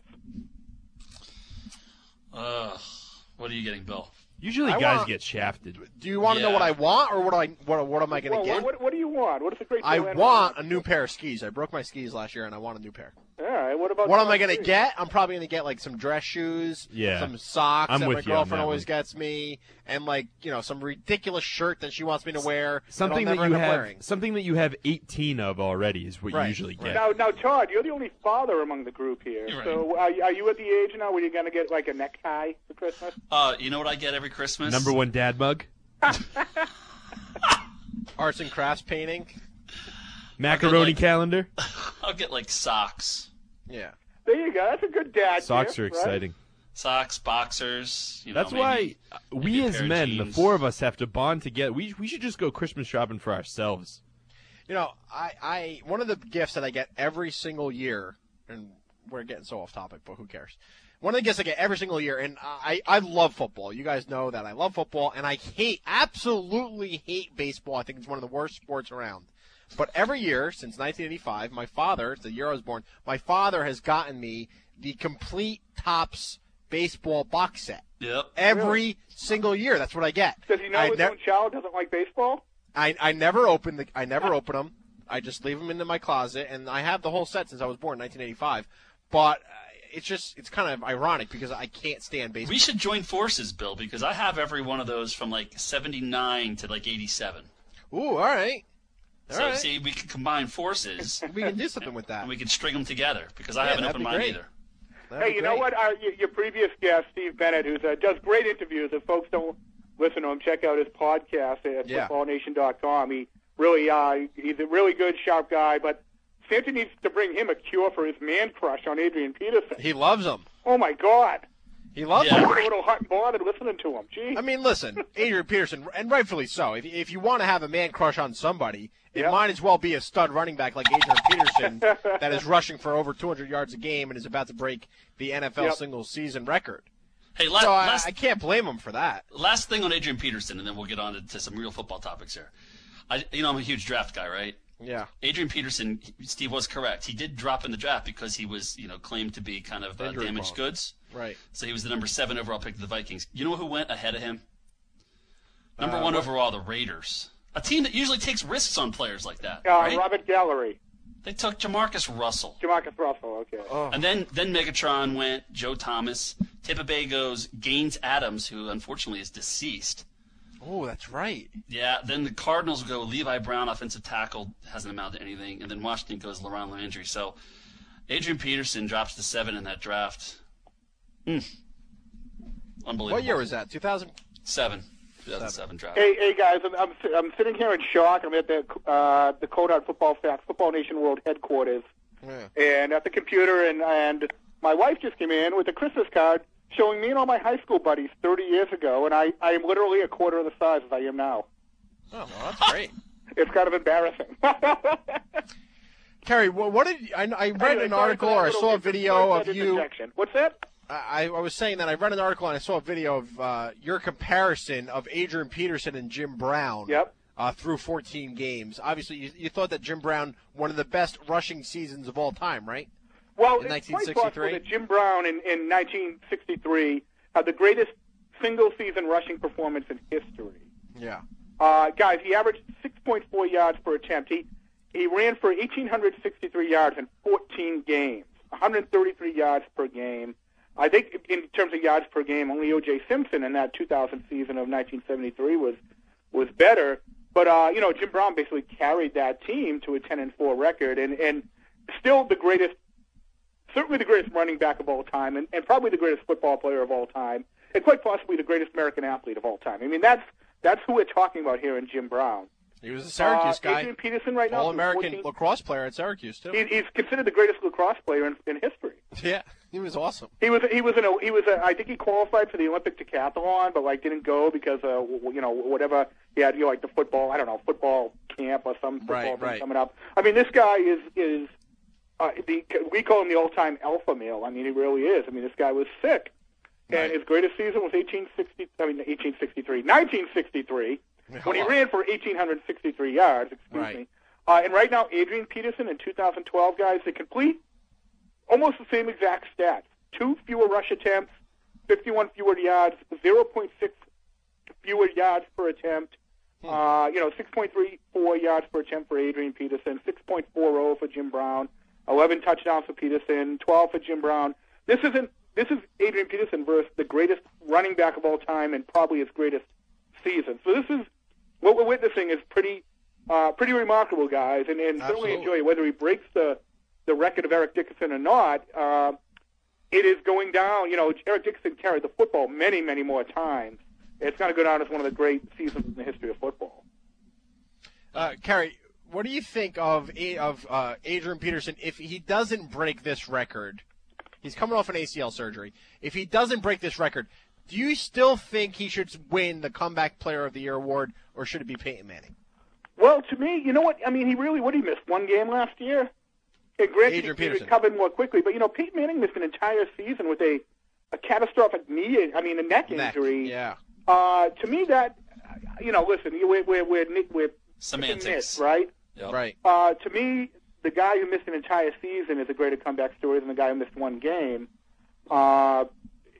Uh, what are you getting, Bill? Usually I guys want- get shafted. Do you want to know Yeah. what I want, or what do I what, what am I going to Well, get? what, what do you want? What is the great I deal? want a new pair of skis. I broke my skis last year, and I want a new pair. All right. What about What am I going going to get? I'm probably going to get like some dress shoes, Yeah. some socks I'm that with my you on girlfriend that always one. gets me, and like you know some ridiculous shirt that she wants me to wear. Something that, that I'll you never end up have, wearing. something that you have eighteen of already is what Right, you usually get. Now, now, Todd, you're the only father among the group here. You're right. So, are, you- are you at the age now where you're going to get like a necktie for Christmas? Uh, you know what I get every Christmas? Number one dad mug, Arts and crafts painting. macaroni like- calendar. I'll get like socks, Yeah. There you go. That's a good dad. Socks gift, are right? exciting. socks, boxers. You know, That's maybe- why uh, we maybe a as pair of men, the jeans. four of us, have to bond together. We we should just go Christmas shopping for ourselves. You know, I, I one of the gifts that I get every single year, and we're getting so off topic, but who cares? One of the gifts I get every single year, and I, I love football. You guys know that I love football, and I hate, absolutely hate baseball. I think it's one of the worst sports around. But every year since nineteen eighty-five, my father, the year I was born, my father has gotten me the complete Topps baseball box set. Yep. Every Really? single year, that's what I get. Does he know I his ne- own child doesn't like baseball? I I never open the I never open them. I just leave them into my closet, and I have the whole set since I was born in nineteen eighty-five. But uh, it's just it's kind of ironic because I can't stand baseball. We should join forces, Bill, because I have every one of those from like seventy-nine to like eighty-seven. Ooh, all right. All so right. see, we can combine forces. We can do something with that. And we can string them together because I Yeah, haven't that'd opened be mine great. either. That'd Hey, be you know great. what? Our, your, your previous guest, Steve Bennett, who uh, does great interviews. If folks don't listen to him, check out his podcast at Yeah. football nation dot com. He really, uh, he's a really good, sharp guy. But Santa needs to bring him a cure for his man crush on Adrian Peterson. He loves them. Oh my God! He loves I them. get a little hot and bothered listening to him. Gee. I mean, listen, Adrian Peterson, and rightfully so. If if you want to have a man crush on somebody, it Yep. might as well be a stud running back like Adrian Peterson that is rushing for over two hundred yards a game and is about to break the N F L Yep. single season record. Hey, la- So I, last, I can't blame him for that. last thing on Adrian Peterson, and then we'll get on to, to some real football topics here. I, you know, I'm a huge draft guy, right? Yeah. Adrian Peterson, Steve was correct. He did drop in the draft because he was, you know, claimed to be kind of uh, Injury damaged prone. goods. Right. So he was the number seven overall pick of the Vikings. You know who went ahead of him? Number Uh, one what- overall, the Raiders. A team that usually takes risks on players like that, Uh, right? Robert Gallery. They took Jamarcus Russell. Jamarcus Russell, okay. And then, then Megatron went, Joe Thomas. Tampa Bay goes Gaines Adams, who unfortunately is deceased. Oh, that's right. Yeah, then the Cardinals go Levi Brown, offensive tackle, hasn't amounted to anything. And then Washington goes Laron Landry. So Adrian Peterson drops to seven in that draft. Mm. Unbelievable. What year was that? two thousand Seven. two thousand seven draft. Hey, hey guys, I'm, I'm si- I'm sitting here in shock. I'm at the uh, the Code Hard Football Facts Football Nation World headquarters, Yeah. and at the computer, and and my wife just came in with a Christmas card showing me and all my high school buddies thirty years ago, and I I am literally a quarter of the size as I am now. Oh, well, that's great. It's kind of embarrassing. Kerry, what, what did I, I read Anyway, an sorry article for that or I little saw a inter- video sorry for of that you. interjection. What's that? I, I was saying that I read an article and I saw a video of uh, your comparison of Adrian Peterson and Jim Brown. Yep. Uh, through fourteen games. Obviously, you, you thought that Jim Brown one of the best rushing seasons of all time, right? Well, In it's quite possible nineteen sixty-three? that Jim Brown in, in nineteen sixty-three had the greatest single-season rushing performance in history. Yeah. Uh, guys, he averaged six point four yards per attempt. He he ran for one thousand eight hundred sixty-three yards in fourteen games, one hundred thirty-three yards per game. I think in terms of yards per game, only O J Simpson in that two thousand season of nineteen seventy-three was was better. But uh, you know, Jim Brown basically carried that team to a ten and four record, and and still the greatest, certainly the greatest running back of all time, and, and probably the greatest football player of all time, and quite possibly the greatest American athlete of all time. I mean, that's that's who we're talking about here in Jim Brown. He was a Syracuse uh, guy. Adrian Peterson right now, All-American fourteen lacrosse player at Syracuse, too. He, he's considered the greatest lacrosse player in, in history. Yeah, he was awesome. He was he was in a he was a, I think he qualified for the Olympic decathlon, but like didn't go because uh w- you know whatever he had, you know, like the football I don't know football camp or some football Right, thing right. coming up. I mean, this guy is is uh, the we call him the all-time alpha male. I mean, he really is. I mean, this guy was sick, and his greatest season was eighteen sixty. I mean, eighteen sixty-three, nineteen sixty-three, when he ran for one thousand eight hundred sixty-three yards. Excuse Right. me. Uh, and right now, Adrian Peterson in two thousand twelve, guys, they complete almost the same exact stats. Two fewer rush attempts, fifty-one fewer yards, zero point six fewer yards per attempt. Uh, you know, six point three four yards per attempt for Adrian Peterson, six point four oh for Jim Brown, eleven touchdowns for Peterson, twelve for Jim Brown. This isn't. This is Adrian Peterson versus the greatest running back of all time and probably his greatest season. So this is what we're witnessing is pretty, uh, pretty remarkable, guys, and, and certainly Absolutely. enjoy it. Whether he breaks the the record of Eric Dickerson or not, uh, it is going down. You know, Eric Dickerson carried the football many, many more times. It's going to go down as one of the great seasons in the history of football. Uh, Kerry, what do you think of A- of uh, Adrian Peterson if he doesn't break this record? He's coming off an A C L surgery. If he doesn't break this record, do you still think he should win the Comeback Player of the Year award, or should it be Peyton Manning? Well, to me, you know what? I mean, he really, what, he missed one game last year? And granted, Adrian he Peterson. recovered more quickly, but, you know, Peyton Manning missed an entire season with a, a catastrophic knee, I mean, a neck, Neck, injury. yeah. Uh, to me, that, you know, listen, we're, we're, we're, we're Semantics. nits, right? Yep. Right. Uh, to me, the guy who missed an entire season is a greater comeback story than the guy who missed one game. Uh,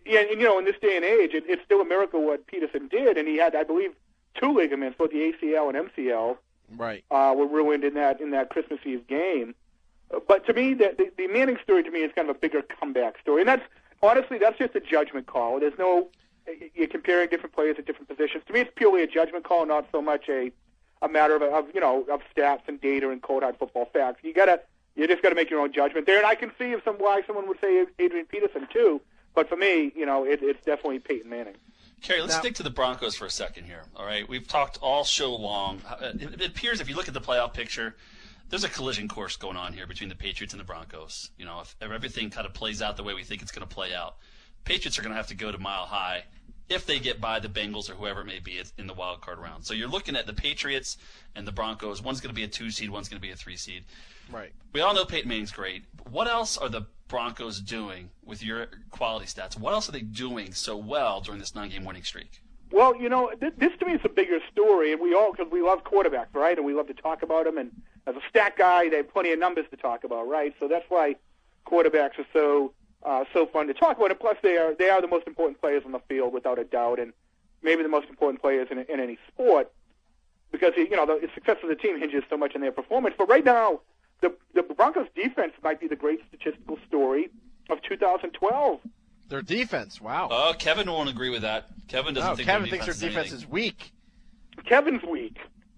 yeah, and, you know, in this day and age, it, it's still a miracle what Peterson did, and he had, I believe, two ligaments, both the A C L and M C L, right, uh, were ruined in that in that Christmas Eve game. But to me, the, the, the Manning story to me is kind of a bigger comeback story, and that's honestly that's just a judgment call. There's no you're comparing different players at different positions. To me, it's purely a judgment call, not so much a a matter of, of you know of stats and data and cold hard football facts. You gotta you just gotta make your own judgment there. And I can see if some why someone would say Adrian Peterson too, but for me, you know, it, it's definitely Peyton Manning. Kerry, let's Now- stick to the Broncos for a second here. All right, we've talked all show long. It, it appears if you look at the playoff picture, there's a collision course going on here between the Patriots and the Broncos. You know, if, if everything kind of plays out the way we think it's going to play out, Patriots are going to have to go to Mile High if they get by the Bengals or whoever it may be in the wild card round. So you're looking at the Patriots and the Broncos. One's going to be a two seed, one's going to be a three seed. Right. We all know Peyton Manning's great. What else are the Broncos doing with your quality stats? What else are they doing so well during this nine-game winning streak? Well, you know, th- this to me is a bigger story, and we all, because we love quarterbacks, right? And we love to talk about them. And as a stat guy, they have plenty of numbers to talk about, right? So that's why quarterbacks are so uh, so fun to talk about. And plus, they are they are the most important players on the field, without a doubt, and maybe the most important players in, in any sport, because you know the success of the team hinges so much on their performance. But right now, the the Broncos' defense might be the great statistical story of two thousand twelve. Their defense, wow. Oh, Kevin won't agree with that. Kevin doesn't No, think Kevin their thinks their defense defense is is weak. Kevin's weak.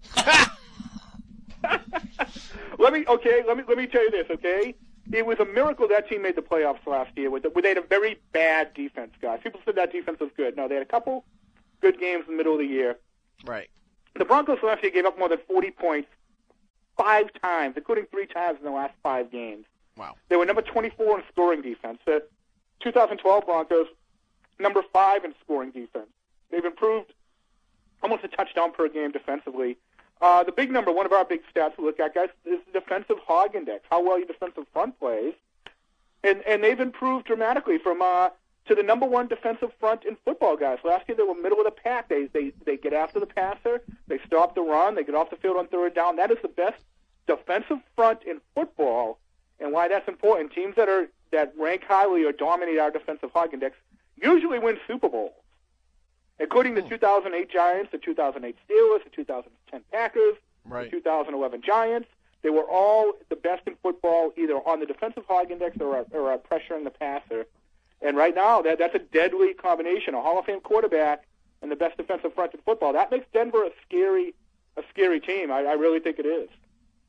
let me okay. Let me let me tell you this. Okay, it was a miracle that team made the playoffs last year. With the, they had a very bad defense, guys. People said that defense was good. No, they had a couple good games in the middle of the year. Right. The Broncos last year gave up more than forty points five times, including three times in the last five games. Wow. They were number twenty-four in scoring defense. The twenty twelve Broncos, number five in scoring defense. They've improved almost a touchdown per game defensively. Uh, the big number, one of our big stats we look at, guys, is the defensive hog index, how well your defensive front plays. And and they've improved dramatically from uh, to the number one defensive front in football, guys. Last year they were middle of the pack. They, they, they get after the passer, they stop the run, they get off the field on third down. That is the best defensive front in football. And why that's important, teams that are that rank highly or dominate our defensive hog index usually win Super Bowls, including the two thousand eight Giants, the two thousand eight Steelers, the two thousand ten Packers, right. the two thousand eleven Giants. They were all the best in football, either on the defensive hog index or, or uh, pressuring the passer. And right now, that that's a deadly combination: a Hall of Fame quarterback and the best defensive front in football. That makes Denver a scary, a scary team. I, I really think it is.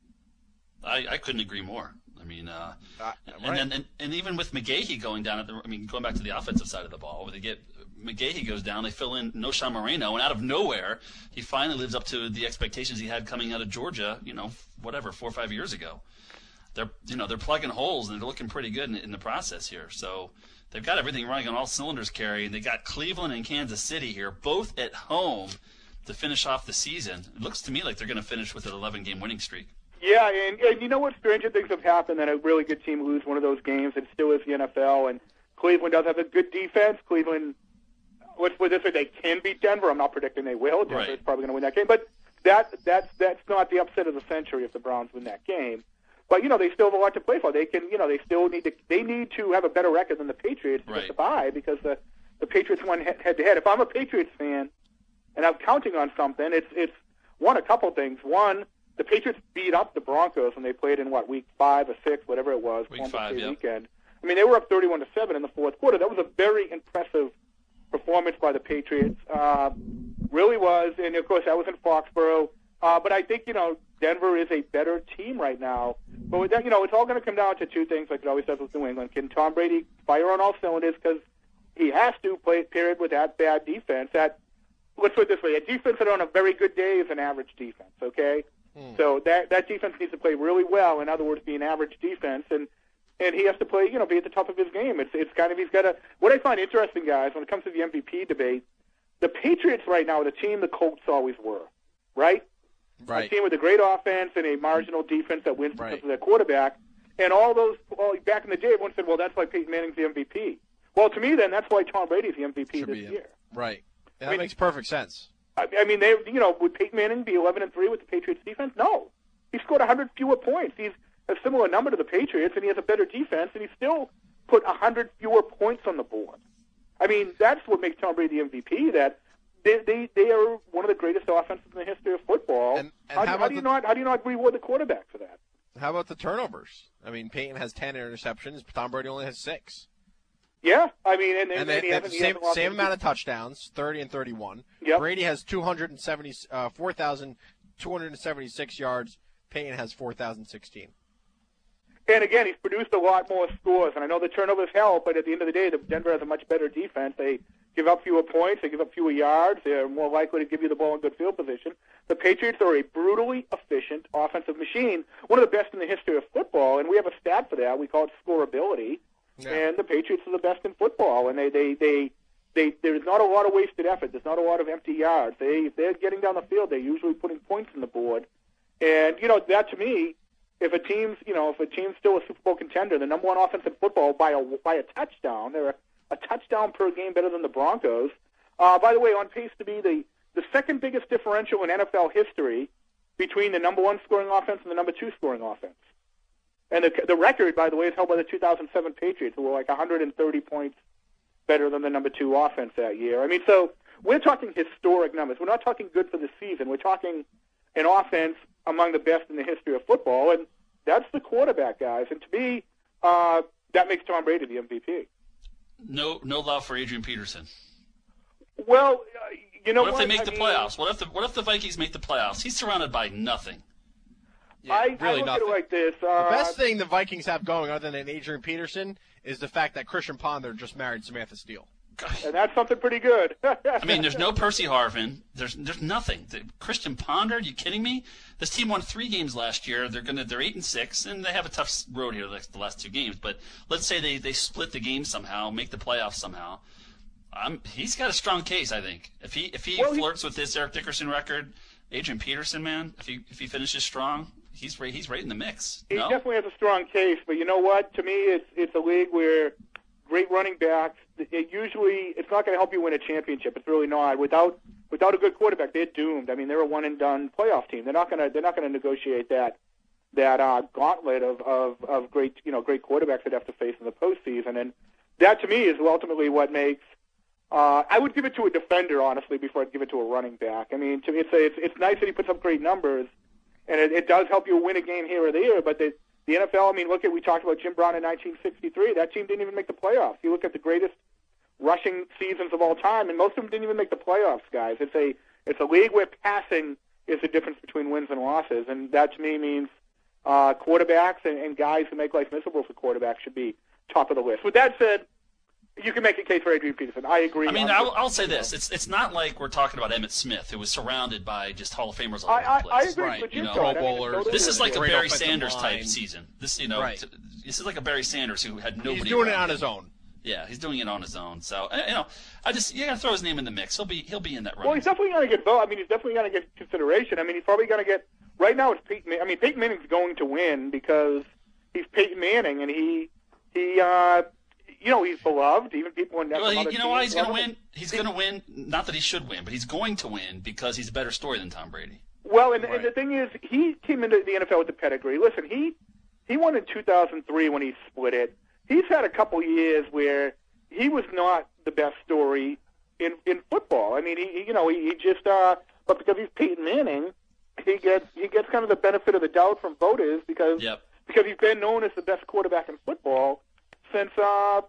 I, I couldn't agree more. I mean, uh, uh, and, right. and, and and even with McGahee going down at the, I mean, going back to the offensive side of the ball, where they get McGahee goes down, they fill in Noshan Moreno, and out of nowhere, he finally lives up to the expectations he had coming out of Georgia. You know, whatever, four or five years ago. They're, you know, they're plugging holes and they're looking pretty good in, in the process here. So they've got everything running on all cylinders, Kerry. They got Cleveland and Kansas City here, both at home, to finish off the season. It looks to me like they're going to finish with an eleven-game winning streak. Yeah, and, and you know what? Stranger things have happened that a really good team lose one of those games. It still is the N F L, and Cleveland does have a good defense. Cleveland, let's put it this way, they can beat Denver. I'm not predicting they will. Denver's Right. probably going to win that game, but that that's that's not the upset of the century if the Browns win that game. But you know they still have a lot to play for. They can, you know, they still need to they need to have a better record than the Patriots to Right. get the bye because the the Patriots won head to head. If I'm a Patriots fan and I'm counting on something, it's it's one a couple things. One, the Patriots beat up the Broncos when they played in, what, week five or six, whatever it was, Week Columbus five, Day yeah. weekend. I mean, they were up thirty-one to seven in the fourth quarter. That was a very impressive performance by the Patriots. Uh, really was, and of course that was in Foxborough. Uh, but I think, you know, Denver is a better team right now. But with that, you know, it's all going to come down to two things, like it always does with New England. Can Tom Brady fire on all cylinders? Because he has to play period with that bad defense. That, let's put it this way, a defense that on a very good day is an average defense, okay? So that that defense needs to play really well. In other words, be an average defense, and and he has to play, you know, be at the top of his game. It's it's kind of he's got to. What I find interesting, guys, when it comes to the M V P debate, the Patriots right now are the team the Colts always were, right? Right. A team with a great offense and a marginal defense that wins because Right. of their quarterback. And all those well, back in the day, everyone said, well, that's why Peyton Manning's the M V P. Well, to me, then that's why Tom Brady's the M V P Should this be, year. Right. Yeah, I that mean- makes perfect sense. I, I mean, they, you know, would Peyton Manning be eleven and three with the Patriots defense? No, he scored one hundred fewer points. He's a similar number to the Patriots, and he has a better defense, and he still put one hundred fewer points on the board. I mean, that's what makes Tom Brady the M V P. That they they, they are one of the greatest offenses in the history of football. And, and how, how, how about do you the, not how do you not reward the quarterback for that? How about the turnovers? I mean, Peyton has ten interceptions. Tom Brady only has six. Yeah, I mean, and, and, and they, and he they hasn't, the he same, hasn't same amount of touchdowns, thirty and thirty-one. Yep. Brady has two hundred seventy, uh, four thousand two hundred seventy-six yards. Peyton has four thousand sixteen. And again, he's produced a lot more scores. And I know the turnovers help, but at the end of the day, the Denver has a much better defense. They give up fewer points. They give up fewer yards. They're more likely to give you the ball in good field position. The Patriots are a brutally efficient offensive machine, one of the best in the history of football. And we have a stat for that. We call it scoreability. Yeah. And the Patriots are the best in football. And they, they, they, they, there's not a lot of wasted effort. There's not a lot of empty yards. They, if they're getting down the field, they're usually putting points on the board. And, you know, that to me, if a team's, you know, if a team's still a Super Bowl contender, the number one offense in football by a by a touchdown, they're a, a touchdown per game better than the Broncos. Uh, by the way, on pace to be the the second biggest differential in N F L history between the number one scoring offense and the number two scoring offense. And the the record, by the way, is held by the two thousand seven Patriots, who were like one hundred thirty points better than the number two offense that year. I mean, so we're talking historic numbers. We're not talking good for the season. We're talking an offense among the best in the history of football, and that's the quarterback, guys. And to me, uh, that makes Tom Brady the M V P. No, no love for Adrian Peterson. Well, uh, you know what? What if they make I the mean, playoffs? What if the What if the Vikings make the playoffs? He's surrounded by nothing. Yeah, I, really I look nothing. at it like this. Uh, the best thing the Vikings have going, other than Adrian Peterson, is the fact that Christian Ponder just married Samantha Steele. And that's something pretty good. I mean, there's no Percy Harvin. There's there's nothing. The, Christian Ponder, are you kidding me? This team won three games last year. They're gonna they're eight and six, and they have a tough road here the, the last two games. But let's say they, they split the game somehow, make the playoffs somehow. Um, he's got a strong case, I think. If he if he well, flirts he, with this Eric Dickerson record, Adrian Peterson, man, if he if he finishes strong, he's right, he's right in the mix. He no? definitely has a strong case, but you know what? To me, it's it's a league where great running backs. It usually, it's not going to help you win a championship. It's really not. Without without a good quarterback, they're doomed. I mean, they're a one and done playoff team. They're not going to they're not going to negotiate that that uh, gauntlet of, of of great you know great quarterbacks that have to face in the postseason. And that to me is ultimately what makes. Uh, I would give it to a defender, honestly, before I'd give it to a running back. I mean, to me, it's a, it's, it's nice that he puts up great numbers, and it, it does help you win a game here or there. But the the N F L, I mean, look at we talked about Jim Brown in nineteen sixty-three. That team didn't even make the playoffs. You look at the greatest rushing seasons of all time, and most of them didn't even make the playoffs, guys. It's a it's a league where passing is the difference between wins and losses, and that to me means uh, quarterbacks and, and guys who make life miserable for quarterbacks should be top of the list. With that said, you can make a case for Adrian Peterson. I agree. I mean, I'll, I'll say this: it's it's not like we're talking about Emmitt Smith, who was surrounded by just Hall of Famers all over I, the place. I agree, right? but You know, Pro bowlers. Totally this is like a Great Barry offensive Sanders line. type season. This, you know, right. t- this is like a Barry Sanders who had nobody. He's doing it around on him. his own. Yeah, he's doing it on his own. So you know, I just you gotta throw his name in the mix. He'll be he'll be in that running. Well, he's definitely going to get vote. I mean, he's definitely going to get consideration. I mean, he's probably going to get. Right now, it's Peyton. I mean, Peyton Manning's going to win because he's Peyton Manning, and he he. uh You know, he's beloved. Even people in well, he, you know why he's going to him. win? He's going to win. Not that he should win, but he's going to win because he's a better story than Tom Brady. Well, and, Right. and the thing is, he came into the N F L with the pedigree. Listen, he he won in two thousand three when he split it. He's had a couple years where he was not the best story in in football. I mean, he, he you know he, he just uh, but because he's Peyton Manning, he gets he gets kind of the benefit of the doubt from voters because Yep. because he's been known as the best quarterback in football since uh,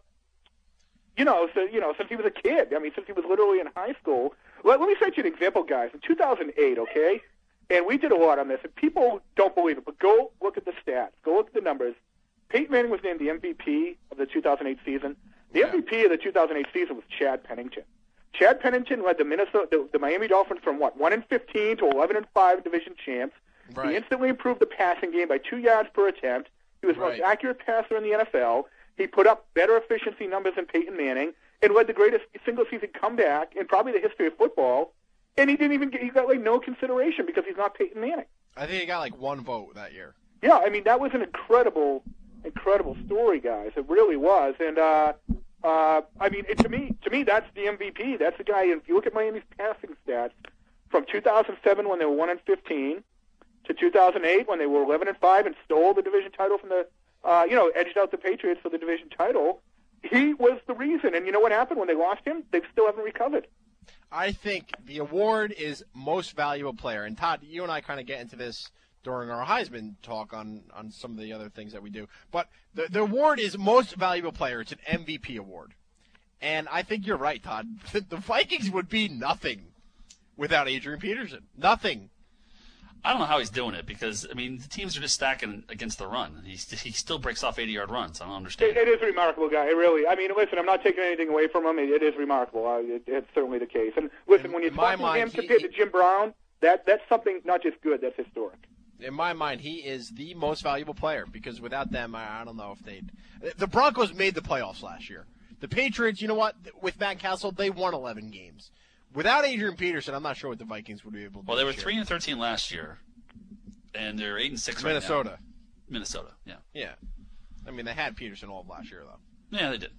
you know, so you know, since he was a kid. I mean, since he was literally in high school. Let, let me set you an example, guys. In two thousand eight, okay, and we did a lot on this, and people don't believe it, but go look at the stats, go look at the numbers. Peyton Manning was named the M V P of the two thousand eight season. The Yeah. M V P of the two thousand eight season was Chad Pennington. Chad Pennington led the Minnesota, the, the Miami Dolphins from what one and fifteen to eleven and five division champs. Right. He instantly improved the passing game by two yards per attempt. He was the Right. most accurate passer in the N F L. He put up better efficiency numbers than Peyton Manning and led the greatest single-season comeback in probably the history of football. And he didn't even get, he got like no consideration because he's not Peyton Manning. I think he got like one vote that year. Yeah, I mean that was an incredible, incredible story, guys. It really was. And uh, uh, I mean, it, to me, to me, that's the M V P. That's the guy. If you look at Miami's passing stats from two thousand seven when they were one and fifteen to two thousand eight when they were eleven and five and stole the division title from the, uh, you know, edged out the Patriots for the division title. he was the reason. And you know what happened when they lost him? They still haven't recovered. I think the award is most valuable player. And, Todd, you and I kind of get into this during our Heisman talk on, on some of the other things that we do. But the, the award is most valuable player. It's an M V P award. And I think you're right, Todd. The Vikings would be nothing without Adrian Peterson. Nothing. I don't know how he's doing it because, I mean, the teams are just stacking against the run. He, he still breaks off eighty-yard runs. I don't understand. It, it is a remarkable guy. It really. I mean, listen, I'm not taking anything away from him. It, it is remarkable. Uh, it, it's certainly the case. And listen, in, when you talk talk to mind, him he, compared he, to Jim Brown, that that's something not just good. That's historic. In my mind, he is the most valuable player because without them, I, I don't know if they'd. The Broncos made the playoffs last year. The Patriots, you know what? With Matt Castle, they won eleven games. Without Adrian Peterson, I'm not sure what the Vikings would be able to do. Well, they were this three year. and thirteen last year, and they're eight and six Minnesota. right now. Minnesota, yeah. Yeah. I mean, they had Peterson all of last year, though. Yeah, they did.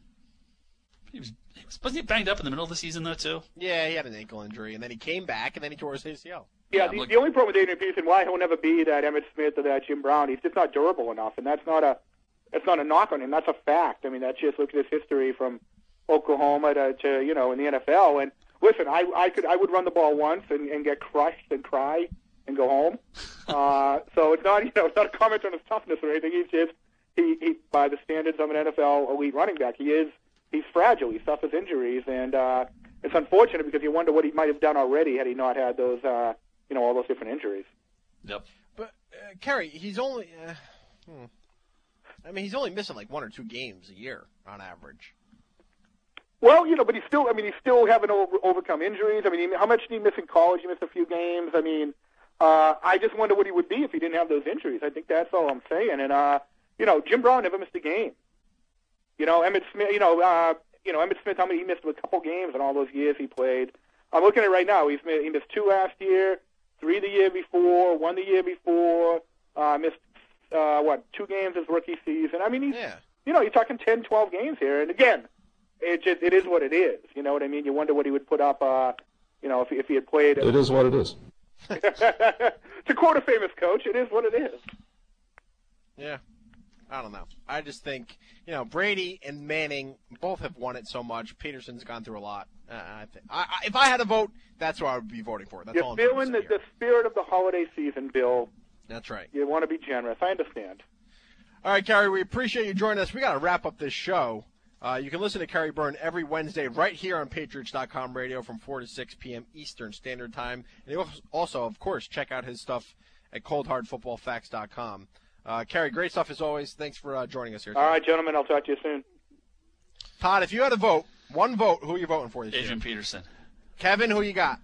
He was, he was wasn't he banged up in the middle of the season though too? Yeah, he had an ankle injury, and then he came back, and then he tore his A C L. Yeah, Yeah, the, look- the only problem with Adrian Peterson, why he'll never be that Emmitt Smith or that Jim Brown, he's just not durable enough, and that's not a that's not a knock on him. That's a fact. I mean, that's just look at his history from Oklahoma to, to you know in the N F L. And listen, I I could I would run the ball once and, and get crushed and cry and go home. Uh, so it's not you know it's not a comment on his toughness or anything. He's just he, he by the standards of an N F L elite running back, he is he's fragile. He suffers injuries, and uh, it's unfortunate because you wonder what he might have done already had he not had those uh, you know all those different injuries. Yep. But uh, Kerry, he's only. Uh, hmm. I mean, he's only missing like one or two games a year on average. Well, you know, but he's still, I mean, he's still having to over, overcome injuries. I mean, how much did he miss in college? He missed a few games. I mean, uh, I just wonder what he would be if he didn't have those injuries. I think that's all I'm saying. And, uh, you know, Jim Brown never missed a game. You know, Emmitt Smith, you know, uh, you know, Emmitt Smith, how many he missed a couple games in all those years he played. I'm looking at it right now. He's missed, he missed two last year, three the year before, one the year before, uh, missed, uh, what, two games his rookie season. I mean, he's, Yeah. you know, you're talking ten, twelve games here. And again, it just it is what it is. You know what I mean? You wonder what he would put up. Uh, you know, if if he had played. It is what it is. To quote a famous coach, it is what it is. Yeah. I don't know. I just think, you know, Brady and Manning both have won it so much. Peterson's gone through a lot. Uh, I think, I, I, if I had to vote, that's who I would be voting for. That's all I'm You're trying feeling to the, say here. the spirit of the holiday season, Bill. That's right. You want to be generous. I understand. All right, Kerry, we appreciate you joining us. We got to wrap up this show. Uh, you can listen to Kerry Byrne every Wednesday right here on Patriots dot com radio from four to six p.m. Eastern Standard Time. And you also, of course, check out his stuff at cold hard football facts dot com. Uh, Kerry, great stuff as always. Thanks for uh, joining us here today. All right, gentlemen. I'll talk to you soon. Todd, if you had a vote, one vote, who are you voting for this year? Adrian Peterson. Kevin, who you got?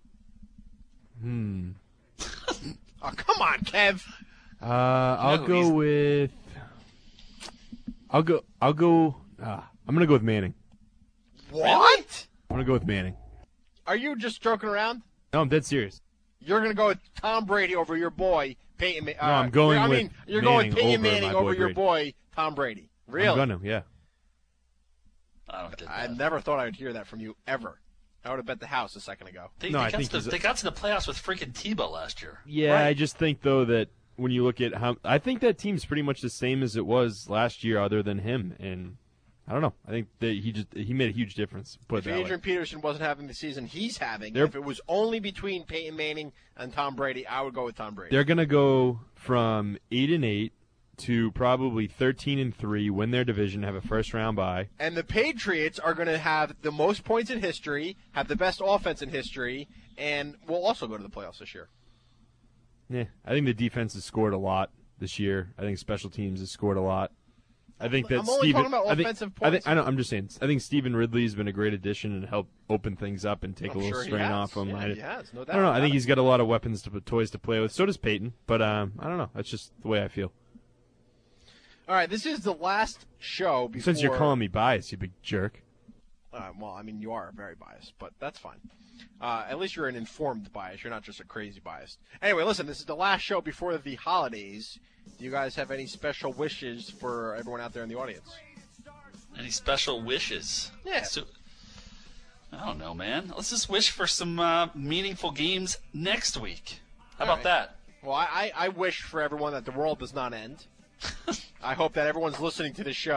Hmm. Oh, come on, Kev. Uh, I'll No, go he's- with. I'll go. I'll go. Uh, I'm gonna go with Manning. What? I'm gonna go with Manning. Are you just joking around? No, I'm dead serious. You're going to go with Tom Brady over your boy, Peyton Manning. Uh, No, I'm going I with mean, you're going with Manning Peyton over Manning my over boy your Brady. boy, Tom Brady. Really? I'm gonna. Yeah. I don't get that. I never thought I would hear that from you, ever. I would have bet the house a second ago. They, No, they I got think to the, he's a- they got to the playoffs with freaking Tebow last year. Yeah, Right. I just think though that when you look at how I think that team's pretty much the same as it was last year, other than him, and I don't know. I think that he just he made a huge difference. Put it If that way. Adrian Peterson wasn't having the season he's having, They're- if it was only between Peyton Manning and Tom Brady, I would go with Tom Brady. They're gonna go from eight and eight to probably thirteen and three, win their division, have a first round bye. And the Patriots are going to have the most points in history, have the best offense in history, and will also go to the playoffs this year. Yeah, I think the defense has scored a lot this year. I think special teams has scored a lot. I think that I'm only Steven, talking about I think, offensive I think points. I know. I'm just saying. I think Stephen Ridley's been a great addition and helped open things up and take I'm a little sure he strain has. off him. Yeah, I, he has, no I doubt don't know. I about think it. he's got a lot of weapons to put toys to play with. So does Peyton. But um, I don't know. That's just the way I feel. All right, this is the last show before. Since you're calling me biased, you big jerk. Uh, well, I mean, you are very biased, but that's fine. Uh, at least you're an informed bias. You're not just a crazy bias. Anyway, listen, this is the last show before the holidays. Do you guys have any special wishes for everyone out there in the audience? Any special wishes? Yeah. So, I don't know, man. Let's just wish for some uh, meaningful games next week. How All about right. that? Well, I, I, I wish for everyone that the world does not end. I hope that everyone's listening to the show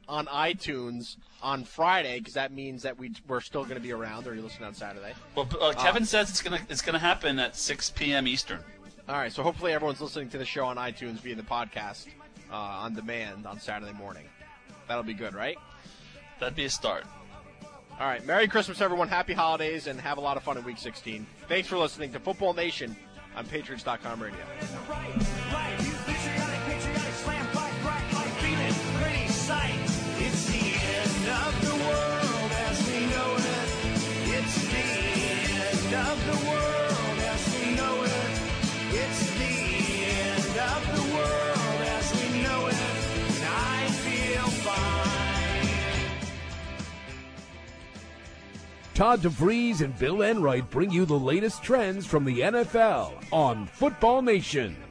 on iTunes on Friday, because that means that we, we're still going to be around, or you're listening on Saturday. Well, uh, Kevin uh, says it's going to it's gonna happen at six p.m. Eastern. All right, so hopefully everyone's listening to the show on iTunes via the podcast uh, on demand on Saturday morning. That'll be good, right? That'd be a start. All right, Merry Christmas, everyone. Happy holidays, and have a lot of fun in Week sixteen. Thanks for listening to Football Nation on Patriots dot com radio. It's the end of the world as we know it. It's the end of the world as we know it. It's the end of the world as we know it. And I feel fine. Todd DeVries and Bill Enright bring you the latest trends from the N F L on Football Nation.